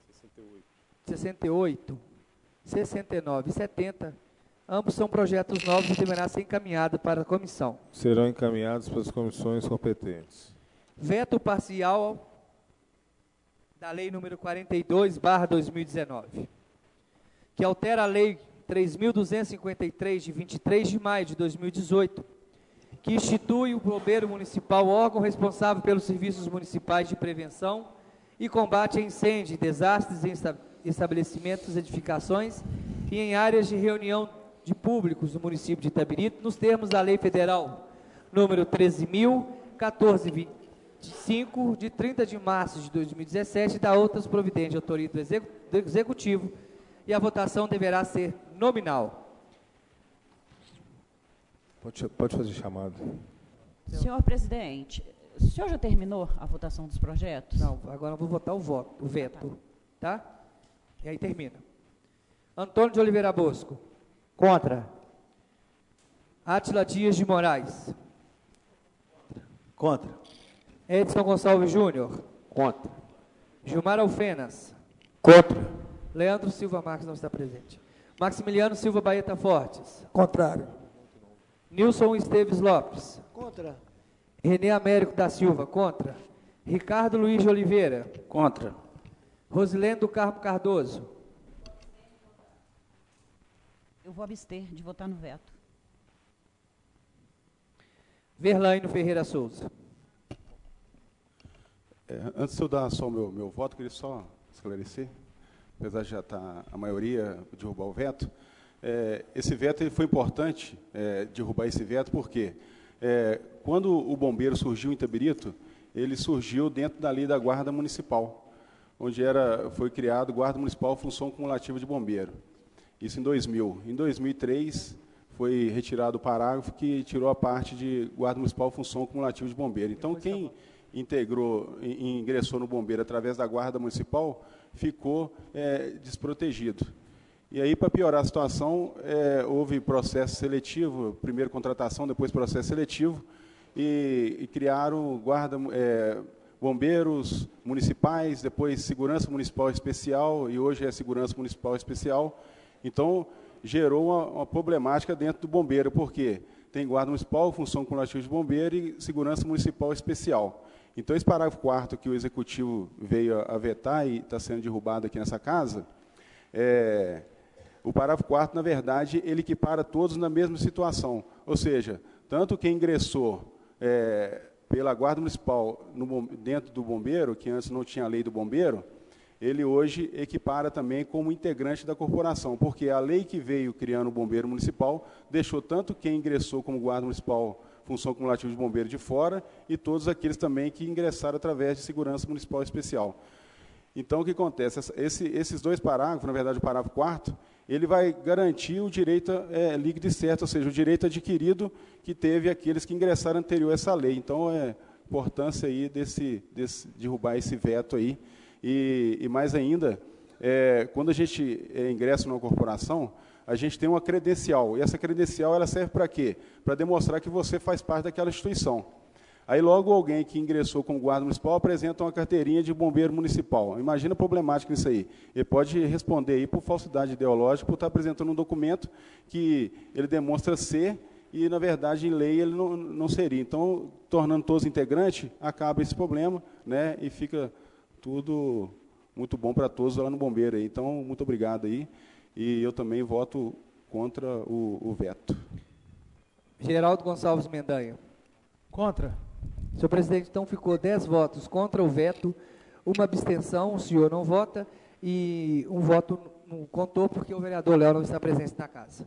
68, 69 e 70, ambos são projetos novos e deverá ser encaminhado para a comissão. Serão encaminhados para as comissões competentes. Veto parcial da Lei número 42/2019, que altera a Lei 3.253, de 23 de maio de 2018, que institui o bombeiro municipal, órgão responsável pelos serviços municipais de prevenção e combate a incêndio e desastres em estabelecimentos, edificações e em áreas de reunião de públicos do município de Itabirito, nos termos da Lei Federal número 13.014/25, de 30 de março de 2017, e da outras providências de autoria do Executivo, e a votação deverá ser nominal. Pode fazer chamada. Senhor presidente, o senhor já terminou a votação dos projetos? Não, agora eu vou votar o veto, tá? E aí termina. Antônio de Oliveira Bosco. Contra. Átila Dias de Moraes. Contra. Edson Gonçalves Júnior. Contra. Gilmar Alfenas. Contra. Leandro Silva Marques não está presente. Maximiliano Silva Baeta Fortes. Contrário. Nilson Esteves Lopes. Contra. Renê Américo da Silva, contra. Ricardo Luiz de Oliveira. Contra. Rosilene do Carmo Cardoso. Eu vou abster de votar no veto. Verlaine Ferreira Souza. Antes de eu dar só o meu voto, queria só esclarecer, apesar de já estar a maioria derrubar o veto, esse veto ele foi importante, derrubar esse veto, porque quando o bombeiro surgiu em Itabirito, ele surgiu dentro da lei da Guarda Municipal, onde foi criado Guarda Municipal Função Cumulativa de Bombeiro. Isso em 2000. Em 2003, foi retirado o parágrafo que tirou a parte de Guarda Municipal Função Cumulativa de Bombeiro. Então, quem ingressou no bombeiro através da Guarda Municipal ficou desprotegido. E aí, para piorar a situação, houve processo seletivo, primeiro contratação, depois processo seletivo, e criaram bombeiros municipais, depois segurança municipal especial, e hoje é segurança municipal especial. Então, gerou uma problemática dentro do bombeiro, porque tem guarda municipal, função cumulativa de bombeiro e segurança municipal especial. Então, esse parágrafo 4º que o Executivo veio a vetar e está sendo derrubado aqui nessa casa, o parágrafo 4º, na verdade, ele equipara todos na mesma situação. Ou seja, tanto quem ingressou pela Guarda Municipal dentro do bombeiro, que antes não tinha a lei do bombeiro, ele hoje equipara também como integrante da corporação, porque a lei que veio criando o bombeiro municipal deixou tanto quem ingressou como guarda municipal, função cumulativa de bombeiro de fora, e todos aqueles também que ingressaram através de segurança municipal especial. Então, o que acontece? Esses dois parágrafos, na verdade, o parágrafo 4º, ele vai garantir o direito líquido e certo, ou seja, o direito adquirido que teve aqueles que ingressaram anterior a essa lei. Então, importância aí desse derrubar esse veto aí. E mais ainda, quando a gente ingressa numa corporação, a gente tem uma credencial. E essa credencial ela serve para quê? Para demonstrar que você faz parte daquela instituição. Aí logo alguém que ingressou como guarda municipal apresenta uma carteirinha de bombeiro municipal. Imagina a problemática nisso aí. Ele pode responder aí por falsidade ideológica, por estar apresentando um documento que ele demonstra ser e, na verdade, em lei ele não seria. Então, tornando todos integrantes, acaba esse problema, né, e fica tudo muito bom para todos lá no bombeiro aí. Então, muito obrigado aí. E eu também voto contra o veto. Geraldo Gonçalves Mendanha. Contra. Senhor presidente, então ficou 10 votos contra o veto, uma abstenção, o senhor não vota, e um voto não contou porque o vereador Léo não está presente na casa.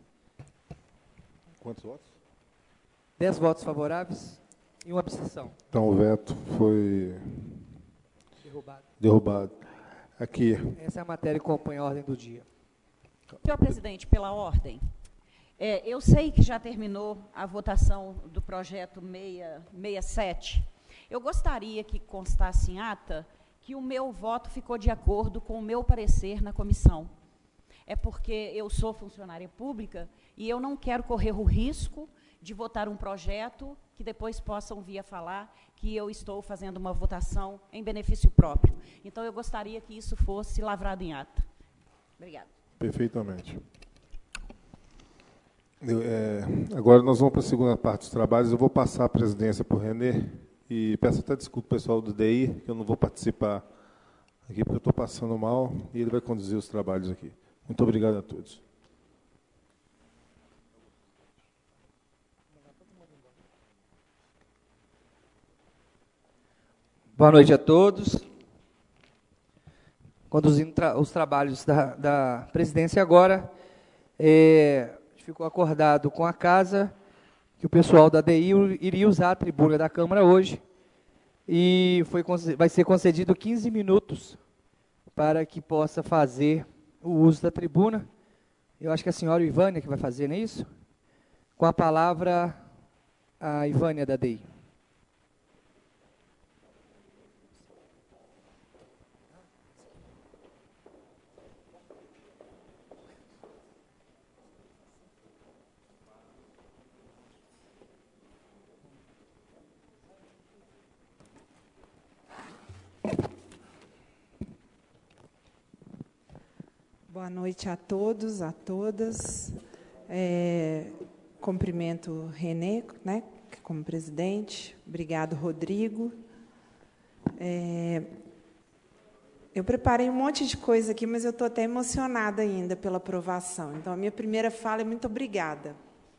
Quantos votos? 10 votos favoráveis e uma abstenção. Então, o veto foi derrubado. Aqui. Essa é a matéria que compõe a ordem do dia. Senhor presidente, pela ordem, eu sei que já terminou a votação do projeto 667. Eu gostaria que constasse em ata que o meu voto ficou de acordo com o meu parecer na comissão. É porque eu sou funcionária pública e eu não quero correr o risco de votar um projeto que depois possam vir a falar que eu estou fazendo uma votação em benefício próprio. Então, eu gostaria que isso fosse lavrado em ata. Obrigada. Perfeitamente. Agora nós vamos para a segunda parte dos trabalhos. Eu vou passar a presidência para o Renê e peço até desculpa ao pessoal do DI, que eu não vou participar aqui porque eu estou passando mal e ele vai conduzir os trabalhos aqui. Muito obrigado a todos. Boa noite a todos. Conduzindo os trabalhos da presidência agora, ficou acordado com a casa que o pessoal da DI iria usar a tribuna da Câmara hoje e vai ser concedido 15 minutos para que possa fazer o uso da tribuna. Eu acho que é a senhora Ivânia que vai fazer, não é isso? Com a palavra, a Ivânia da DI. Boa noite a todos, a todas. Cumprimento Renê, né, como presidente. Obrigado, Rodrigo. Eu preparei um monte de coisa aqui, mas eu estou até emocionada ainda pela aprovação. Então, a minha primeira fala é muito obrigada.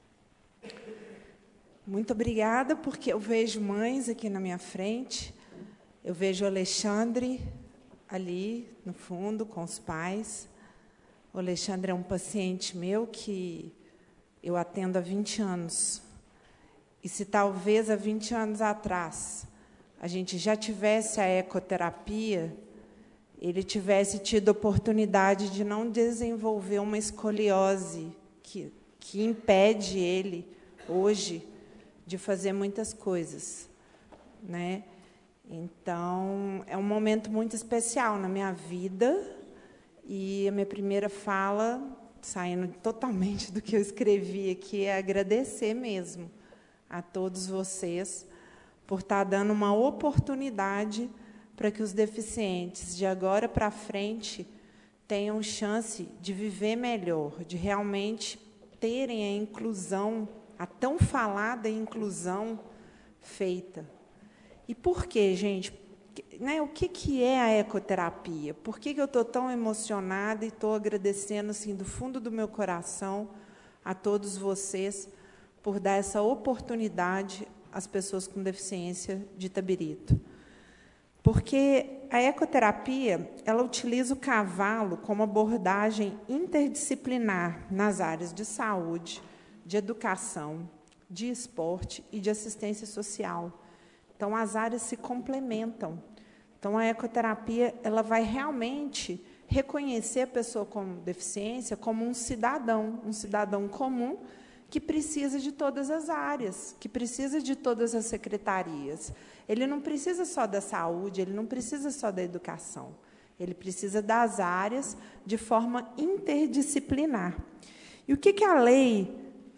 Muito obrigada, porque eu vejo mães aqui na minha frente, eu vejo o Alexandre ali, no fundo, com os pais. O Alexandre é um paciente meu que eu atendo há 20 anos. E se talvez há 20 anos atrás a gente já tivesse a ecoterapia, ele tivesse tido a oportunidade de não desenvolver uma escoliose que impede ele, hoje, de fazer muitas coisas, né? Então, é um momento muito especial na minha vida, e a minha primeira fala, saindo totalmente do que eu escrevi aqui, é agradecer mesmo a todos vocês por estar dando uma oportunidade para que os deficientes, de agora para frente, tenham chance de viver melhor, de realmente terem a inclusão, a tão falada inclusão feita. E por quê, gente? Né, o que é a ecoterapia? Por que eu estou tão emocionada e estou agradecendo assim, do fundo do meu coração a todos vocês por dar essa oportunidade às pessoas com deficiência de Itabirito? Porque a ecoterapia, ela utiliza o cavalo como abordagem interdisciplinar nas áreas de saúde, de educação, de esporte e de assistência social. Então, as áreas se complementam. Então, a ecoterapia ela vai realmente reconhecer a pessoa com deficiência como um cidadão comum que precisa de todas as áreas, que precisa de todas as secretarias. Ele não precisa só da saúde, ele não precisa só da educação. Ele precisa das áreas de forma interdisciplinar. E o que a Lei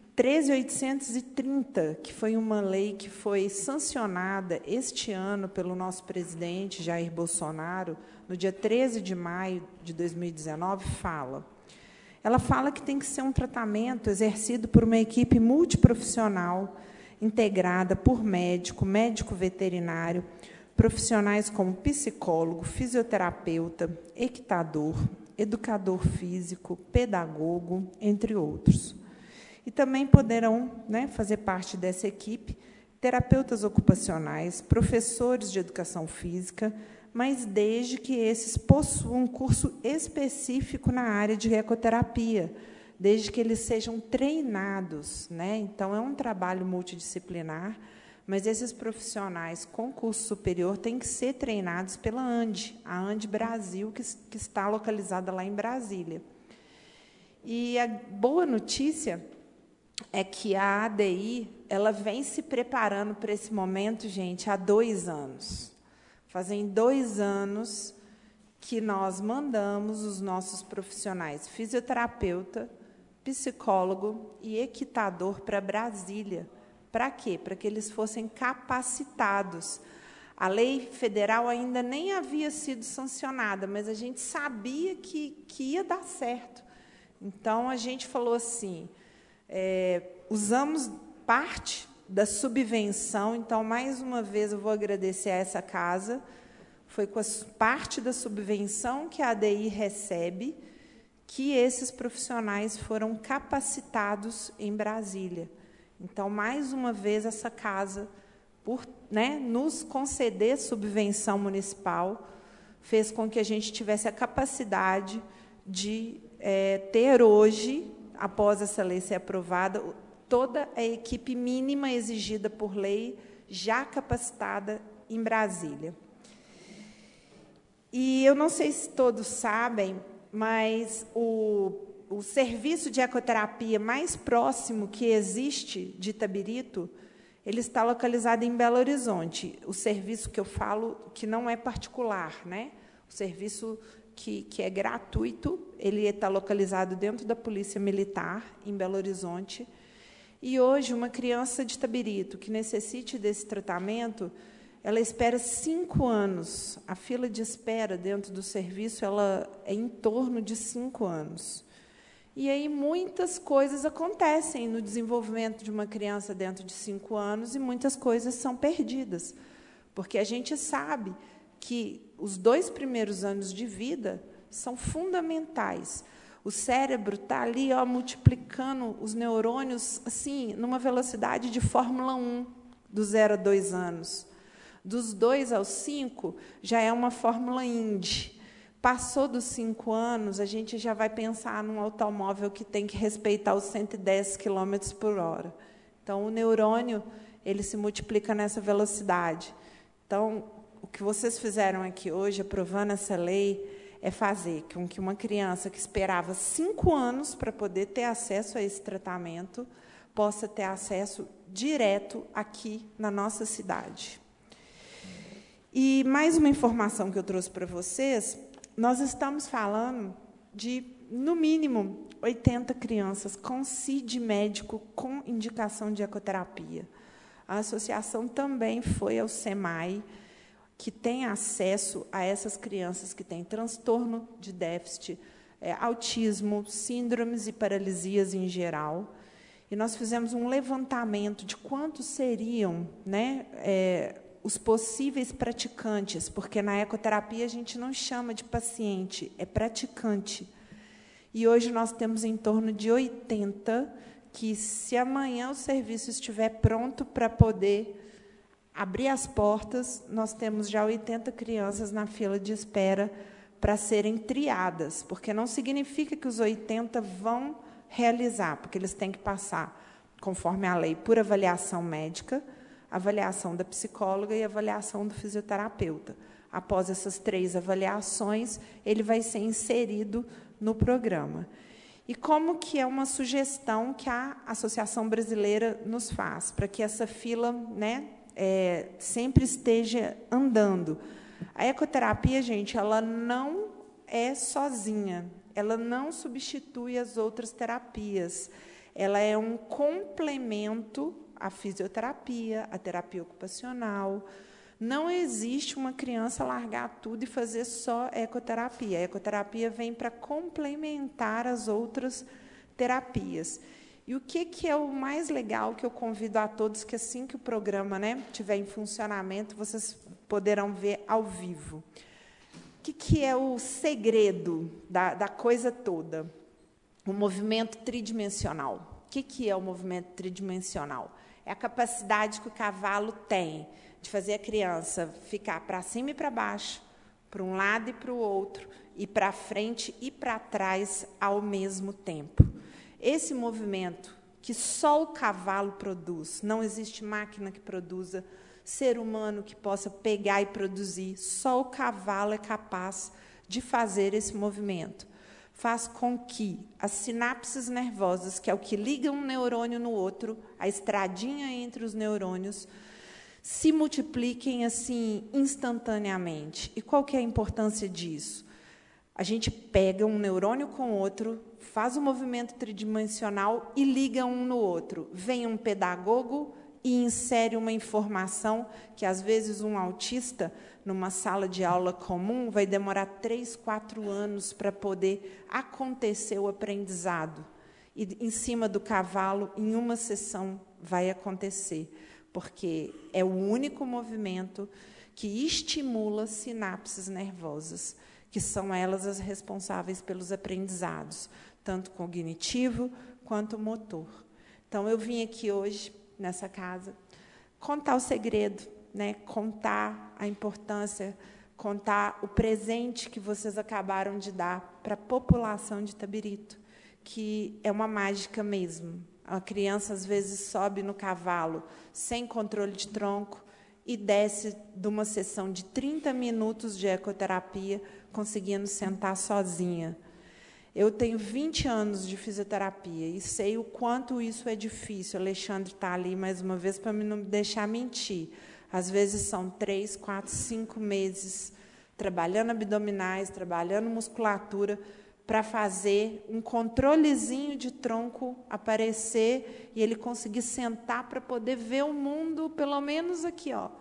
13.830, que foi uma lei que foi sancionada este ano pelo nosso presidente, Jair Bolsonaro, no dia 13 de maio de 2019, fala? Ela fala que tem que ser um tratamento exercido por uma equipe multiprofissional, integrada por médico veterinário, profissionais como psicólogo, fisioterapeuta, equitador, educador físico, pedagogo, entre outros. E também poderão, né, fazer parte dessa equipe terapeutas ocupacionais, professores de educação física, mas desde que esses possuam um curso específico na área de ecoterapia, desde que eles sejam treinados, né? Então, é um trabalho multidisciplinar, mas esses profissionais com curso superior têm que ser treinados pela ANDE, a ANDE Brasil, que está localizada lá em Brasília. E a boa notícia é que a ADI ela vem se preparando para esse momento, gente, há 2 anos. Fazem 2 anos que nós mandamos os nossos profissionais, fisioterapeuta, psicólogo e equitador para Brasília. Para quê? Para que eles fossem capacitados. A lei federal ainda nem havia sido sancionada, mas a gente sabia que ia dar certo. Então, a gente falou assim, usamos parte da subvenção, então, mais uma vez, eu vou agradecer a essa casa, foi com a parte da subvenção que a ADI recebe, que esses profissionais foram capacitados em Brasília. Então, mais uma vez, essa casa, por, né, nos conceder subvenção municipal, fez com que a gente tivesse a capacidade de ter hoje, após essa lei ser aprovada, toda a equipe mínima exigida por lei, já capacitada em Brasília. E eu não sei se todos sabem, mas o serviço de ecoterapia mais próximo que existe de Itabirito, ele está localizado em Belo Horizonte. O serviço que eu falo, que não é particular, né? O serviço que é gratuito, ele está localizado dentro da Polícia Militar, em Belo Horizonte. E, hoje, uma criança de Itabirito que necessite desse tratamento, ela espera 5 anos. A fila de espera dentro do serviço ela é em torno de 5 anos. E aí muitas coisas acontecem no desenvolvimento de uma criança dentro de 5 anos e muitas coisas são perdidas. Porque a gente sabe que os 2 primeiros anos de vida são fundamentais. O cérebro está ali, ó, multiplicando os neurônios assim, numa velocidade de Fórmula 1, do 0 a 2 anos. Dos 2 aos 5, já é uma Fórmula Indy. Passou dos 5 anos, a gente já vai pensar num automóvel que tem que respeitar os 110 km por hora. Então, o neurônio ele se multiplica nessa velocidade. Então, o que vocês fizeram aqui hoje, aprovando essa lei, é fazer com que uma criança que esperava 5 anos para poder ter acesso a esse tratamento, possa ter acesso direto aqui na nossa cidade. E mais uma informação que eu trouxe para vocês, nós estamos falando de, no mínimo, 80 crianças com CID médico com indicação de ecoterapia. A associação também foi ao SEMAI, que tem acesso a essas crianças que têm transtorno de déficit, autismo, síndromes e paralisias em geral. E nós fizemos um levantamento de quantos seriam, né, os possíveis praticantes, porque na ecoterapia a gente não chama de paciente, é praticante. E hoje nós temos em torno de 80, que, se amanhã o serviço estiver pronto para poder abrir as portas, nós temos já 80 crianças na fila de espera para serem triadas, porque não significa que os 80 vão realizar, porque eles têm que passar, conforme a lei, por avaliação médica, avaliação da psicóloga e avaliação do fisioterapeuta. Após essas 3 avaliações, ele vai ser inserido no programa. E como que é uma sugestão que a Associação Brasileira nos faz, para que essa fila, né, sempre esteja andando. A ecoterapia, gente, ela não é sozinha, ela não substitui as outras terapias, ela é um complemento à fisioterapia, à terapia ocupacional. Não existe uma criança largar tudo e fazer só ecoterapia. A ecoterapia vem para complementar as outras terapias. E o que é o mais legal, que eu convido a todos, que assim que o programa, né, estiver em funcionamento, vocês poderão ver ao vivo. O que é o segredo da coisa toda? O movimento tridimensional. O que é o movimento tridimensional? É a capacidade que o cavalo tem de fazer a criança ficar para cima e para baixo, para um lado e para o outro, e para frente e para trás ao mesmo tempo. Esse movimento que só o cavalo produz, não existe máquina que produza, ser humano que possa pegar e produzir, só o cavalo é capaz de fazer esse movimento. Faz com que as sinapses nervosas, que é o que liga um neurônio no outro, a estradinha entre os neurônios, se multipliquem assim instantaneamente. E qual que é a importância disso? A gente pega um neurônio com outro, faz um movimento tridimensional e liga um no outro. Vem um pedagogo e insere uma informação que, às vezes, um autista, numa sala de aula comum, vai demorar 3, 4 anos para poder acontecer o aprendizado. E, em cima do cavalo, em uma sessão, vai acontecer, porque é o único movimento que estimula sinapses nervosas, que são elas as responsáveis pelos aprendizados, tanto cognitivo quanto motor. Então, eu vim aqui hoje, nessa casa, contar o segredo, né? Contar a importância, contar o presente que vocês acabaram de dar para a população de Itabirito, que é uma mágica mesmo. A criança, às vezes, sobe no cavalo sem controle de tronco e desce de uma sessão de 30 minutos de ecoterapia, conseguindo sentar sozinha. Eu tenho 20 anos de fisioterapia e sei o quanto isso é difícil. O Alexandre está ali, mais uma vez, para não me deixar mentir. Às vezes, são 3, 4, 5 meses trabalhando abdominais, trabalhando musculatura, para fazer um controlezinho de tronco aparecer e ele conseguir sentar para poder ver o mundo, pelo menos aqui, ó,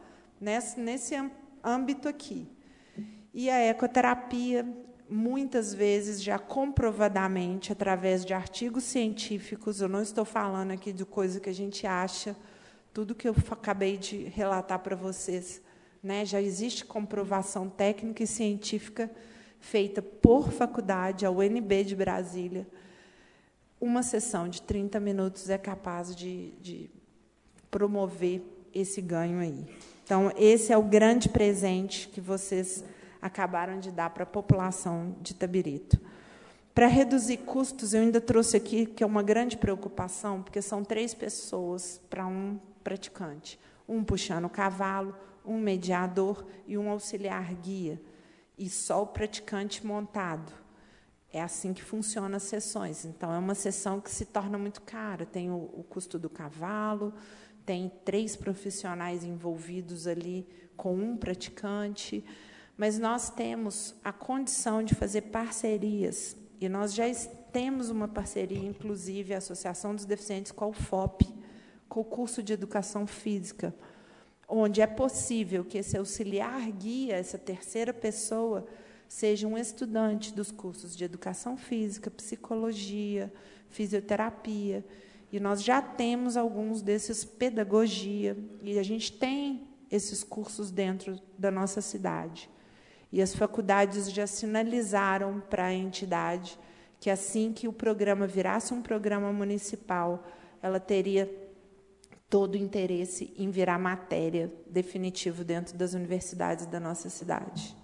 nesse âmbito aqui. E a ecoterapia, muitas vezes, já comprovadamente, através de artigos científicos, eu não estou falando aqui de coisa que a gente acha, tudo que eu acabei de relatar para vocês, né, já existe comprovação técnica e científica feita por faculdade, a UNB de Brasília. Uma sessão de 30 minutos é capaz de promover esse ganho aí. Então, esse é o grande presente que vocês acabaram de dar para a população de Itabirito. Para reduzir custos, eu ainda trouxe aqui, que é uma grande preocupação, porque são 3 pessoas para um praticante. Um puxando o cavalo, um mediador e um auxiliar guia. E só o praticante montado. É assim que funcionam as sessões. Então, é uma sessão que se torna muito cara. Tem o custo do cavalo, tem 3 profissionais envolvidos ali com um praticante, mas nós temos a condição de fazer parcerias, e nós já temos uma parceria, inclusive, a Associação dos Deficientes com a UFOP, com o curso de Educação Física, onde é possível que esse auxiliar guia, essa terceira pessoa, seja um estudante dos cursos de Educação Física, Psicologia, Fisioterapia, e nós já temos alguns desses pedagogia, e a gente tem esses cursos dentro da nossa cidade. E as faculdades já sinalizaram para a entidade que, assim que o programa virasse um programa municipal, ela teria todo o interesse em virar matéria definitivo dentro das universidades da nossa cidade.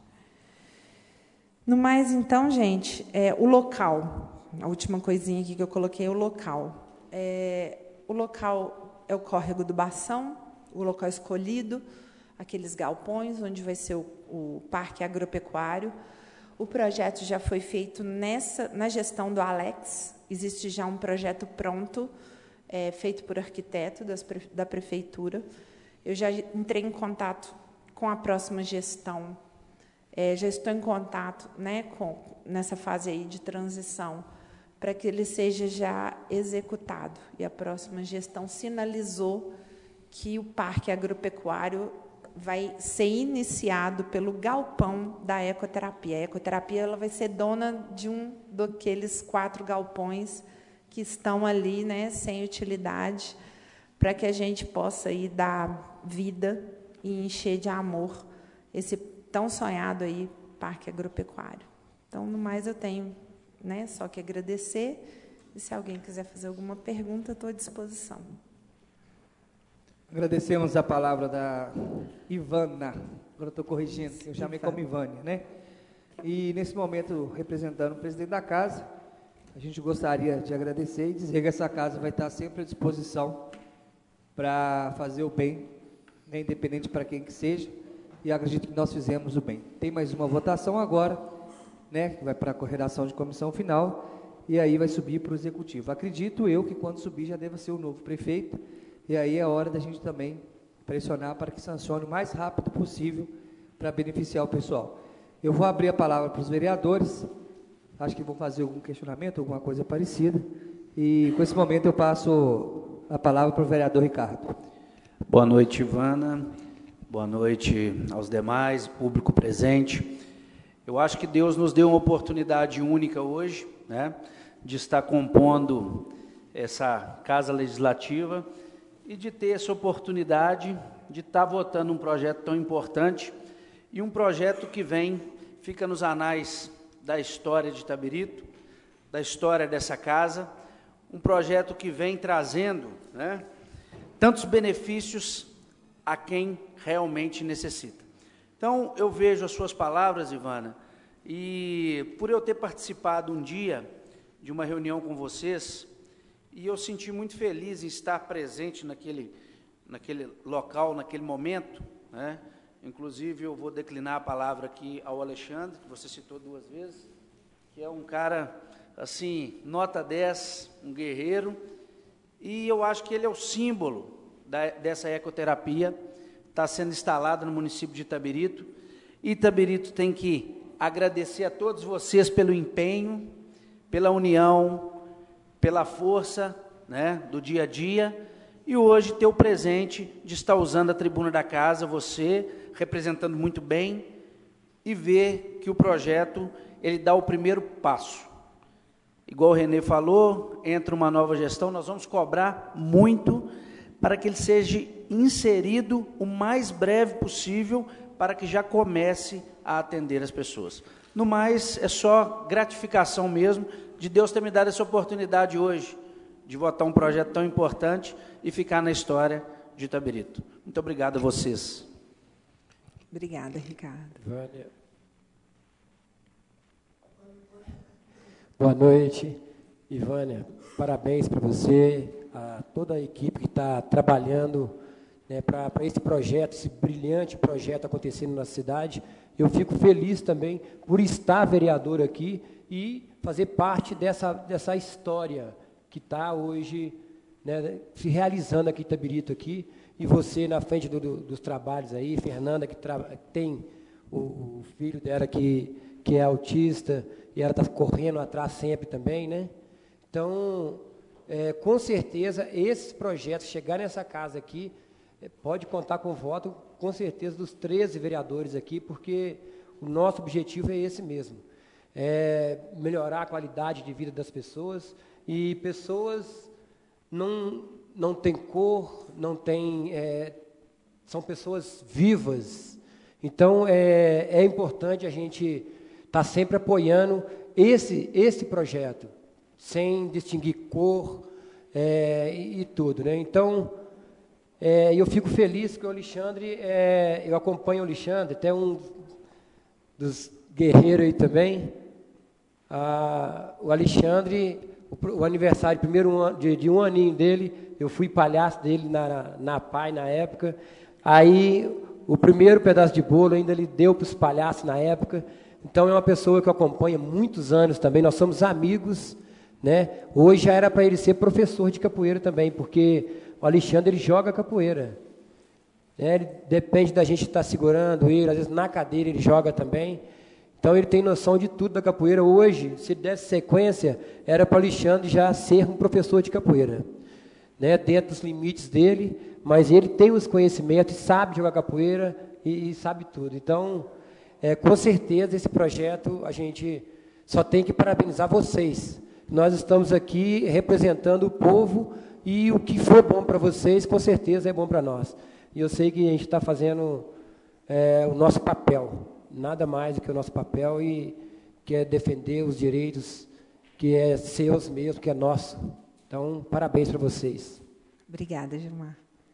No mais, então, gente, o local. A última coisinha aqui que eu coloquei é o local. O local é o Córrego do Bação, o local escolhido, aqueles galpões onde vai ser o Parque Agropecuário. O projeto já foi feito na gestão do Alex, existe já um projeto pronto, feito por arquiteto da prefeitura. Eu já entrei em contato com a próxima gestão, já estou em contato, né, nessa fase aí de transição, para que ele seja já executado. E a próxima gestão sinalizou que o Parque Agropecuário vai ser iniciado pelo galpão da ecoterapia. A ecoterapia ela vai ser dona de um daqueles 4 galpões que estão ali, né, sem utilidade, para que a gente possa aí dar vida e encher de amor esse tão sonhado aí Parque Agropecuário. Então, no mais, eu tenho, né, só que agradecer, e se alguém quiser fazer alguma pergunta, estou à disposição. Agradecemos a palavra da Ivana, agora estou corrigindo, eu chamei como Ivânia, né? E, nesse momento, representando o presidente da casa, a gente gostaria de agradecer e dizer que essa casa vai estar sempre à disposição para fazer o bem, né, independente para quem que seja, e acredito que nós fizemos o bem. Tem mais uma votação agora, né, que vai para a corredação de comissão final, e aí vai subir para o executivo. Acredito eu que quando subir já deva ser o novo prefeito, e aí é hora da gente também pressionar para que sancione o mais rápido possível para beneficiar o pessoal. Eu vou abrir a palavra para os vereadores, acho que vão fazer algum questionamento, alguma coisa parecida, e com esse momento eu passo a palavra para o vereador Ricardo. Boa noite, Ivana, boa noite aos demais, público presente. Eu acho que Deus nos deu uma oportunidade única hoje, né, de estar compondo essa Casa Legislativa e de ter essa oportunidade de estar votando um projeto tão importante e um projeto que fica nos anais da história de Itabirito, da história dessa casa, um projeto que vem trazendo, né, tantos benefícios a quem realmente necessita. Então, eu vejo as suas palavras, Ivana, e por eu ter participado um dia de uma reunião com vocês, e eu senti muito feliz em estar presente naquele local, naquele momento, né? Inclusive, eu vou declinar a palavra aqui ao Alexandre, que você citou 2 vezes, que é um cara, assim, nota 10, um guerreiro, e eu acho que ele é o símbolo dessa ecoterapia, está sendo instalada no município de Itabirito. Itabirito tem que agradecer a todos vocês pelo empenho, pela união, pela força, né, do dia a dia, e hoje ter o presente de estar usando a tribuna da casa, você representando muito bem, e ver que o projeto ele dá o primeiro passo. Igual o Renê falou, entra uma nova gestão, nós vamos cobrar muito para que ele seja inserido o mais breve possível, para que já comece a atender as pessoas. No mais, é só gratificação mesmo de Deus ter me dado essa oportunidade hoje, de votar um projeto tão importante e ficar na história de Itabirito. Muito obrigado a vocês. Obrigada, Ricardo. Vânia. Boa noite, Ivânia. Parabéns para você, a toda a equipe que está trabalhando, né, para esse projeto, esse brilhante projeto acontecendo na cidade. Eu fico feliz também por estar vereador aqui e fazer parte dessa história que está hoje, né, se realizando aqui em Itabirito aqui, e você na frente dos trabalhos aí, Fernanda, que tem o filho dela que é autista, e ela está correndo atrás sempre também, né? Então, com certeza, esses projetos, chegar nessa casa aqui, pode contar com o voto, com certeza, dos 13 vereadores aqui, porque o nosso objetivo é esse mesmo, melhorar a qualidade de vida das pessoas, e pessoas não têm cor, não têm, são pessoas vivas. Então, é importante a gente estar sempre apoiando esse projeto, sem distinguir cor e tudo, né? Então, eu fico feliz que o Alexandre, eu acompanho o Alexandre, até um dos guerreiros aí também, o Alexandre, o aniversário, primeiro de um aninho dele, eu fui palhaço dele na PAI na época, aí o primeiro pedaço de bolo ainda ele deu para os palhaços na época. Então é uma pessoa que eu acompanho há muitos anos também, nós somos amigos, né? Hoje já era para ele ser professor de capoeira também, porque o Alexandre ele joga capoeira, né? Ele depende da gente estar segurando ele, às vezes na cadeira ele joga também. Então ele tem noção de tudo da capoeira. Hoje, se desse sequência, era para o Alexandre já ser um professor de capoeira, né? Dentro dos limites dele, mas ele tem os conhecimentos, sabe jogar capoeira e sabe tudo. Então, com certeza, esse projeto, a gente só tem que parabenizar vocês. Nós estamos aqui representando o povo, e o que for bom para vocês, com certeza é bom para nós. E eu sei que a gente está fazendo o nosso papel, nada mais do que o nosso papel, e que é defender os direitos, que é seus mesmo, que é nosso. Então, parabéns para vocês. Obrigada, Gilmar.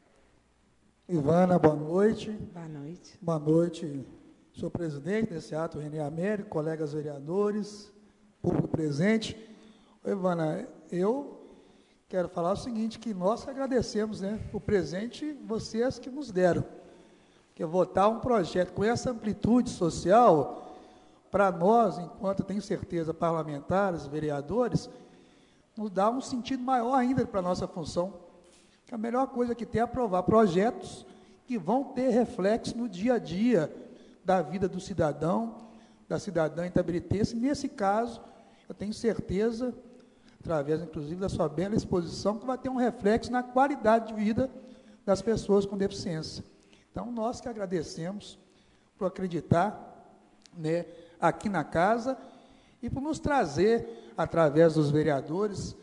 Ivana, boa noite. Boa noite. Boa noite, senhor presidente desse ato, Renê Américo, colegas vereadores, público presente. Ivana, eu quero falar o seguinte, que nós agradecemos, né, o presente vocês que nos deram, que votar um projeto com essa amplitude social, para nós, enquanto tenho certeza, parlamentares, vereadores, nos dá um sentido maior ainda para a nossa função. A melhor coisa que tem é aprovar projetos que vão ter reflexo no dia a dia da vida do cidadão, da cidadã itabiritense. Nesse caso, eu tenho certeza, através, inclusive, da sua bela exposição, que vai ter um reflexo na qualidade de vida das pessoas com deficiência. Então, nós que agradecemos por acreditar, né, aqui na casa e por nos trazer, através dos vereadores,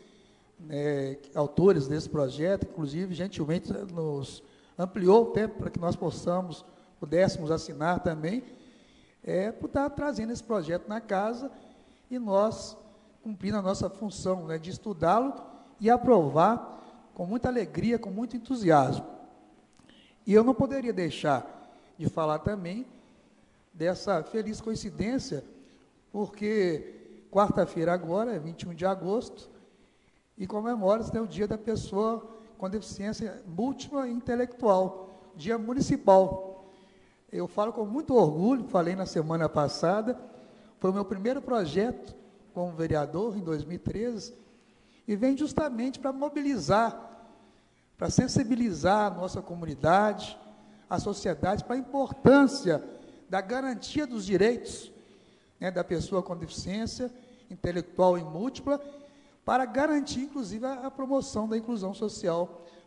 autores desse projeto, inclusive, gentilmente, nos ampliou o tempo para que nós pudéssemos assinar também, por estar trazendo esse projeto na casa e nós cumprindo a nossa função, né, de estudá-lo e aprovar com muita alegria, com muito entusiasmo. E eu não poderia deixar de falar também dessa feliz coincidência, porque quarta-feira agora, 21 de agosto, e comemora-se, né, o Dia da Pessoa com Deficiência Múltipla e Intelectual, Dia Municipal. Eu falo com muito orgulho, falei na semana passada, foi o meu primeiro projeto como vereador, em 2013, e vem justamente para mobilizar, para sensibilizar a nossa comunidade, a sociedade, para a importância da garantia dos direitos, né, da pessoa com deficiência intelectual e múltipla, para garantir, inclusive, a promoção da inclusão social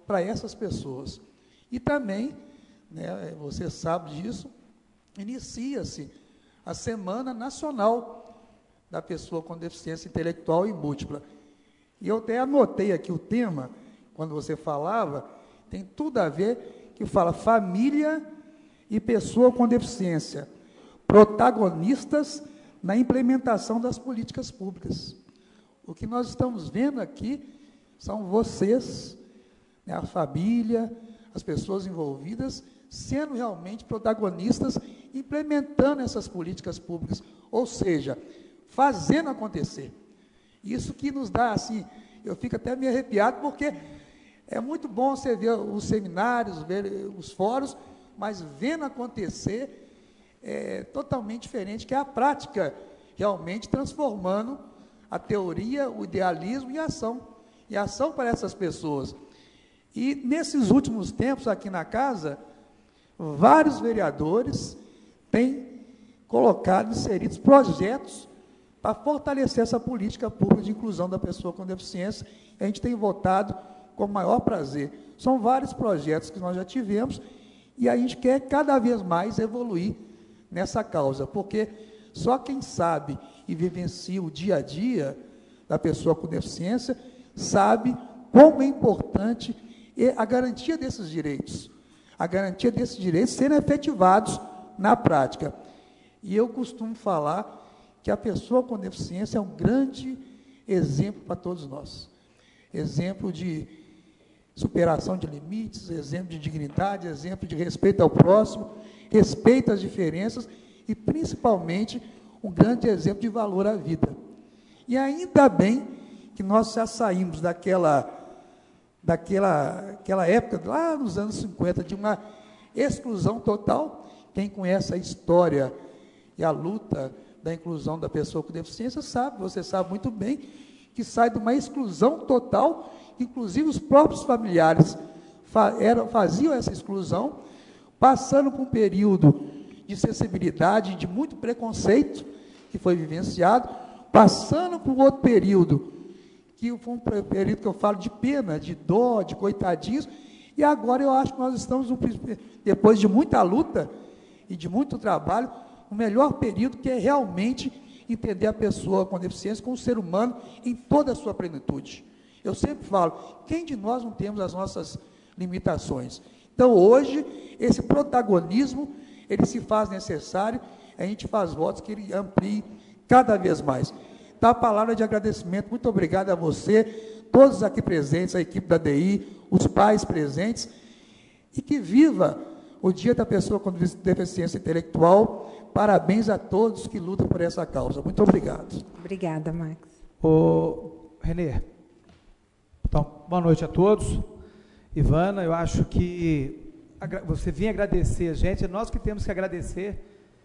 para essas pessoas. E também, né, você sabe disso, inicia-se a Semana Nacional da Pessoa com Deficiência Intelectual e Múltipla. E eu até anotei aqui o tema, quando você falava, tem tudo a ver, que fala família e pessoa com deficiência, protagonistas na implementação das políticas públicas. O que nós estamos vendo aqui são vocês, né, a família, as pessoas envolvidas, sendo realmente protagonistas, implementando essas políticas públicas, ou seja, fazendo acontecer. Isso que nos dá, assim, eu fico até meio arrepiado, porque é muito bom você ver os seminários, ver os fóruns, mas vendo acontecer é totalmente diferente, que é a prática, realmente transformando a teoria, o idealismo em ação para essas pessoas. E nesses últimos tempos, aqui na casa, vários vereadores têm colocado, inseridos projetos para fortalecer essa política pública de inclusão da pessoa com deficiência, e a gente tem votado com o maior prazer. São vários projetos que nós já tivemos, e a gente quer cada vez mais evoluir nessa causa, porque só quem sabe e vivencia o dia a dia da pessoa com deficiência sabe como é importante a garantia desses direitos, serem efetivados na prática. E eu costumo falar que a pessoa com deficiência é um grande exemplo para todos nós. Exemplo de superação de limites, exemplo de dignidade, exemplo de respeito ao próximo, respeito às diferenças e, principalmente, um grande exemplo de valor à vida. E ainda bem que nós já saímos daquela época, lá nos anos 50, de uma exclusão total. Quem conhece a história e a luta da inclusão da pessoa com deficiência sabe, você sabe muito bem, que sai de uma exclusão total, inclusive os próprios familiares faziam essa exclusão, passando por um período de sensibilidade, de muito preconceito, que foi vivenciado, passando por outro período, que foi um período que eu falo de pena, de dó, de coitadinhos, e agora eu acho que nós estamos, depois de muita luta e de muito trabalho, o melhor período, que é realmente entender a pessoa com deficiência como um ser humano em toda a sua plenitude. Eu sempre falo, quem de nós não temos as nossas limitações? Então, hoje, esse protagonismo, ele se faz necessário, a gente faz votos que ele amplie cada vez mais. Então, a palavra de agradecimento, muito obrigado a você, todos aqui presentes, a equipe da DI, os pais presentes, e que viva o Dia da Pessoa com Deficiência Intelectual. Parabéns a todos que lutam por essa causa. Muito obrigado. Obrigada, Max. Renê, então, boa noite a todos. Ivana, eu acho que você vinha agradecer a gente, é nós que temos que agradecer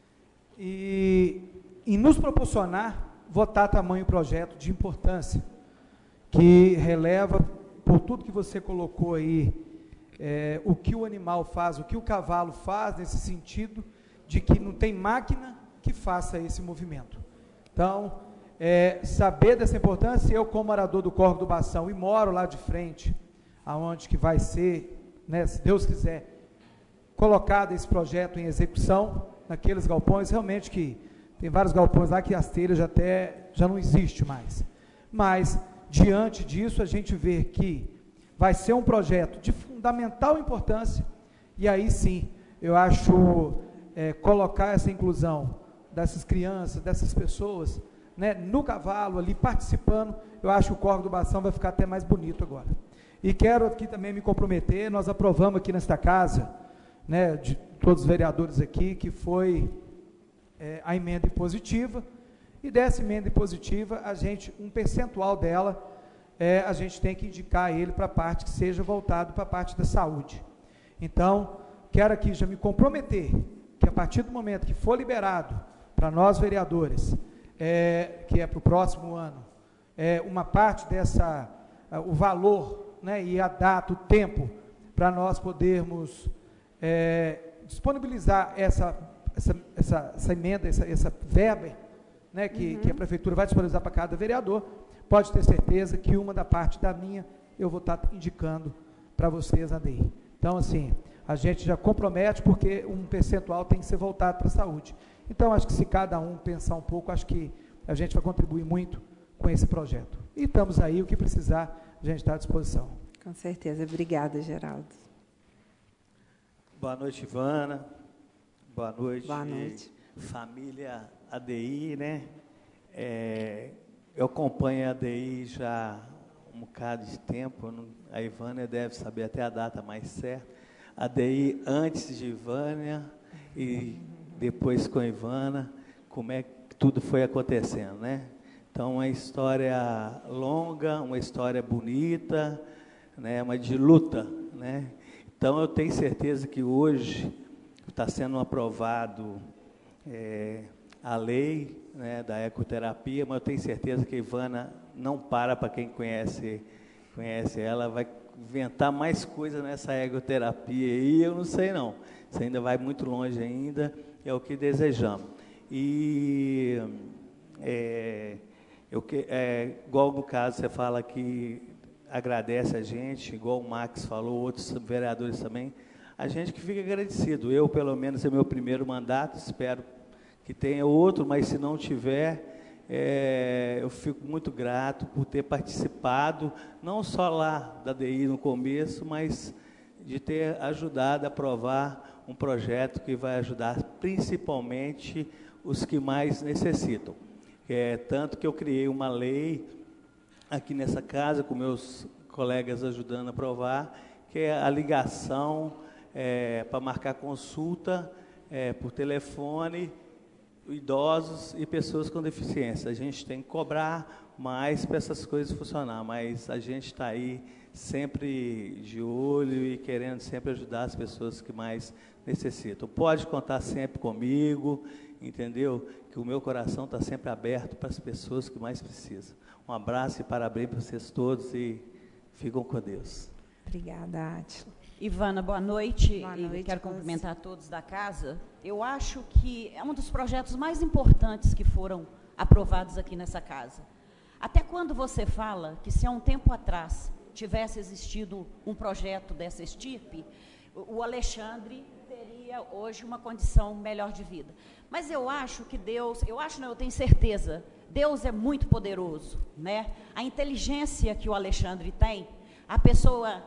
e nos proporcionar votar tamanho projeto de importância, que releva, por tudo que você colocou aí, o que o animal faz, o que o cavalo faz, nesse sentido de que não tem máquina que faça esse movimento. Então, saber dessa importância, eu como morador do Córrego do Bação, e moro lá de frente, aonde que vai ser, né, se Deus quiser, colocado esse projeto em execução, naqueles galpões, realmente que tem vários galpões lá que as telhas já não existe mais. Mas, diante disso, a gente vê que vai ser um projeto de fundamental importância, e aí sim, eu acho, colocar essa inclusão dessas crianças, dessas pessoas, né, no cavalo, ali participando, eu acho que o Córrego do Bação vai ficar até mais bonito agora. E quero aqui também me comprometer, nós aprovamos aqui nesta casa, né, de todos os vereadores aqui, que foi a emenda impositiva, e dessa emenda impositiva, um percentual dela, a gente tem que indicar ele para a parte que seja voltado para a parte da saúde. Então, quero aqui já me comprometer, que a partir do momento que for liberado para nós vereadores, que é para o próximo ano, uma parte o valor, né, e a data, o tempo, para nós podermos disponibilizar essa emenda, essa verba, né, que a prefeitura vai disponibilizar para cada vereador, pode ter certeza que uma da parte da minha, eu vou estar indicando para vocês na ADI. Então, assim, a gente já compromete porque um percentual tem que ser voltado para a saúde. Então, acho que se cada um pensar um pouco, acho que a gente vai contribuir muito com esse projeto. E estamos aí, o que precisar, a gente está à disposição. Com certeza. Obrigada, Geraldo. Boa noite, Ivana. Boa noite, família ADI, né? Eu acompanho a ADI já há um bocado de tempo, a Ivânia deve saber até a data mais certa. A ADI antes de Ivânia e depois com a Ivana, como é que tudo foi acontecendo, né? Então, uma história longa, uma história bonita, né? Mas de luta, né? Então, eu tenho certeza que hoje está sendo aprovado a lei, né, da ecoterapia, mas eu tenho certeza que a Ivana não para quem conhece ela, vai inventar mais coisa nessa ecoterapia aí, eu não sei não. Isso ainda vai muito longe ainda, é o que desejamos. E igual no caso você fala que agradece a gente, igual o Max falou, outros vereadores também, a gente que fica agradecido. Eu, pelo menos, é meu primeiro mandato, espero que tenha outro, mas se não tiver, eu fico muito grato por ter participado, não só lá da DI no começo, mas de ter ajudado a aprovar um projeto que vai ajudar principalmente os que mais necessitam. Tanto que eu criei uma lei aqui nessa casa, com meus colegas ajudando a aprovar, que é a ligação para marcar consulta por telefone, idosos e pessoas com deficiência. A gente tem que cobrar mais para essas coisas funcionar, mas a gente está aí sempre de olho e querendo sempre ajudar as pessoas que mais necessitam. Pode contar sempre comigo, entendeu? Que o meu coração está sempre aberto para as pessoas que mais precisam. Um abraço e parabéns para vocês todos e ficam com Deus. Obrigada, Átila. Ivana, boa noite. Boa noite. Quero cumprimentar todos da casa. Eu acho que é um dos projetos mais importantes que foram aprovados aqui nessa casa. Até quando você fala que se há um tempo atrás tivesse existido um projeto dessa estirpe, o Alexandre teria hoje uma condição melhor de vida. Mas eu acho que Deus, eu tenho certeza, Deus é muito poderoso, né? A inteligência que o Alexandre tem, a pessoa,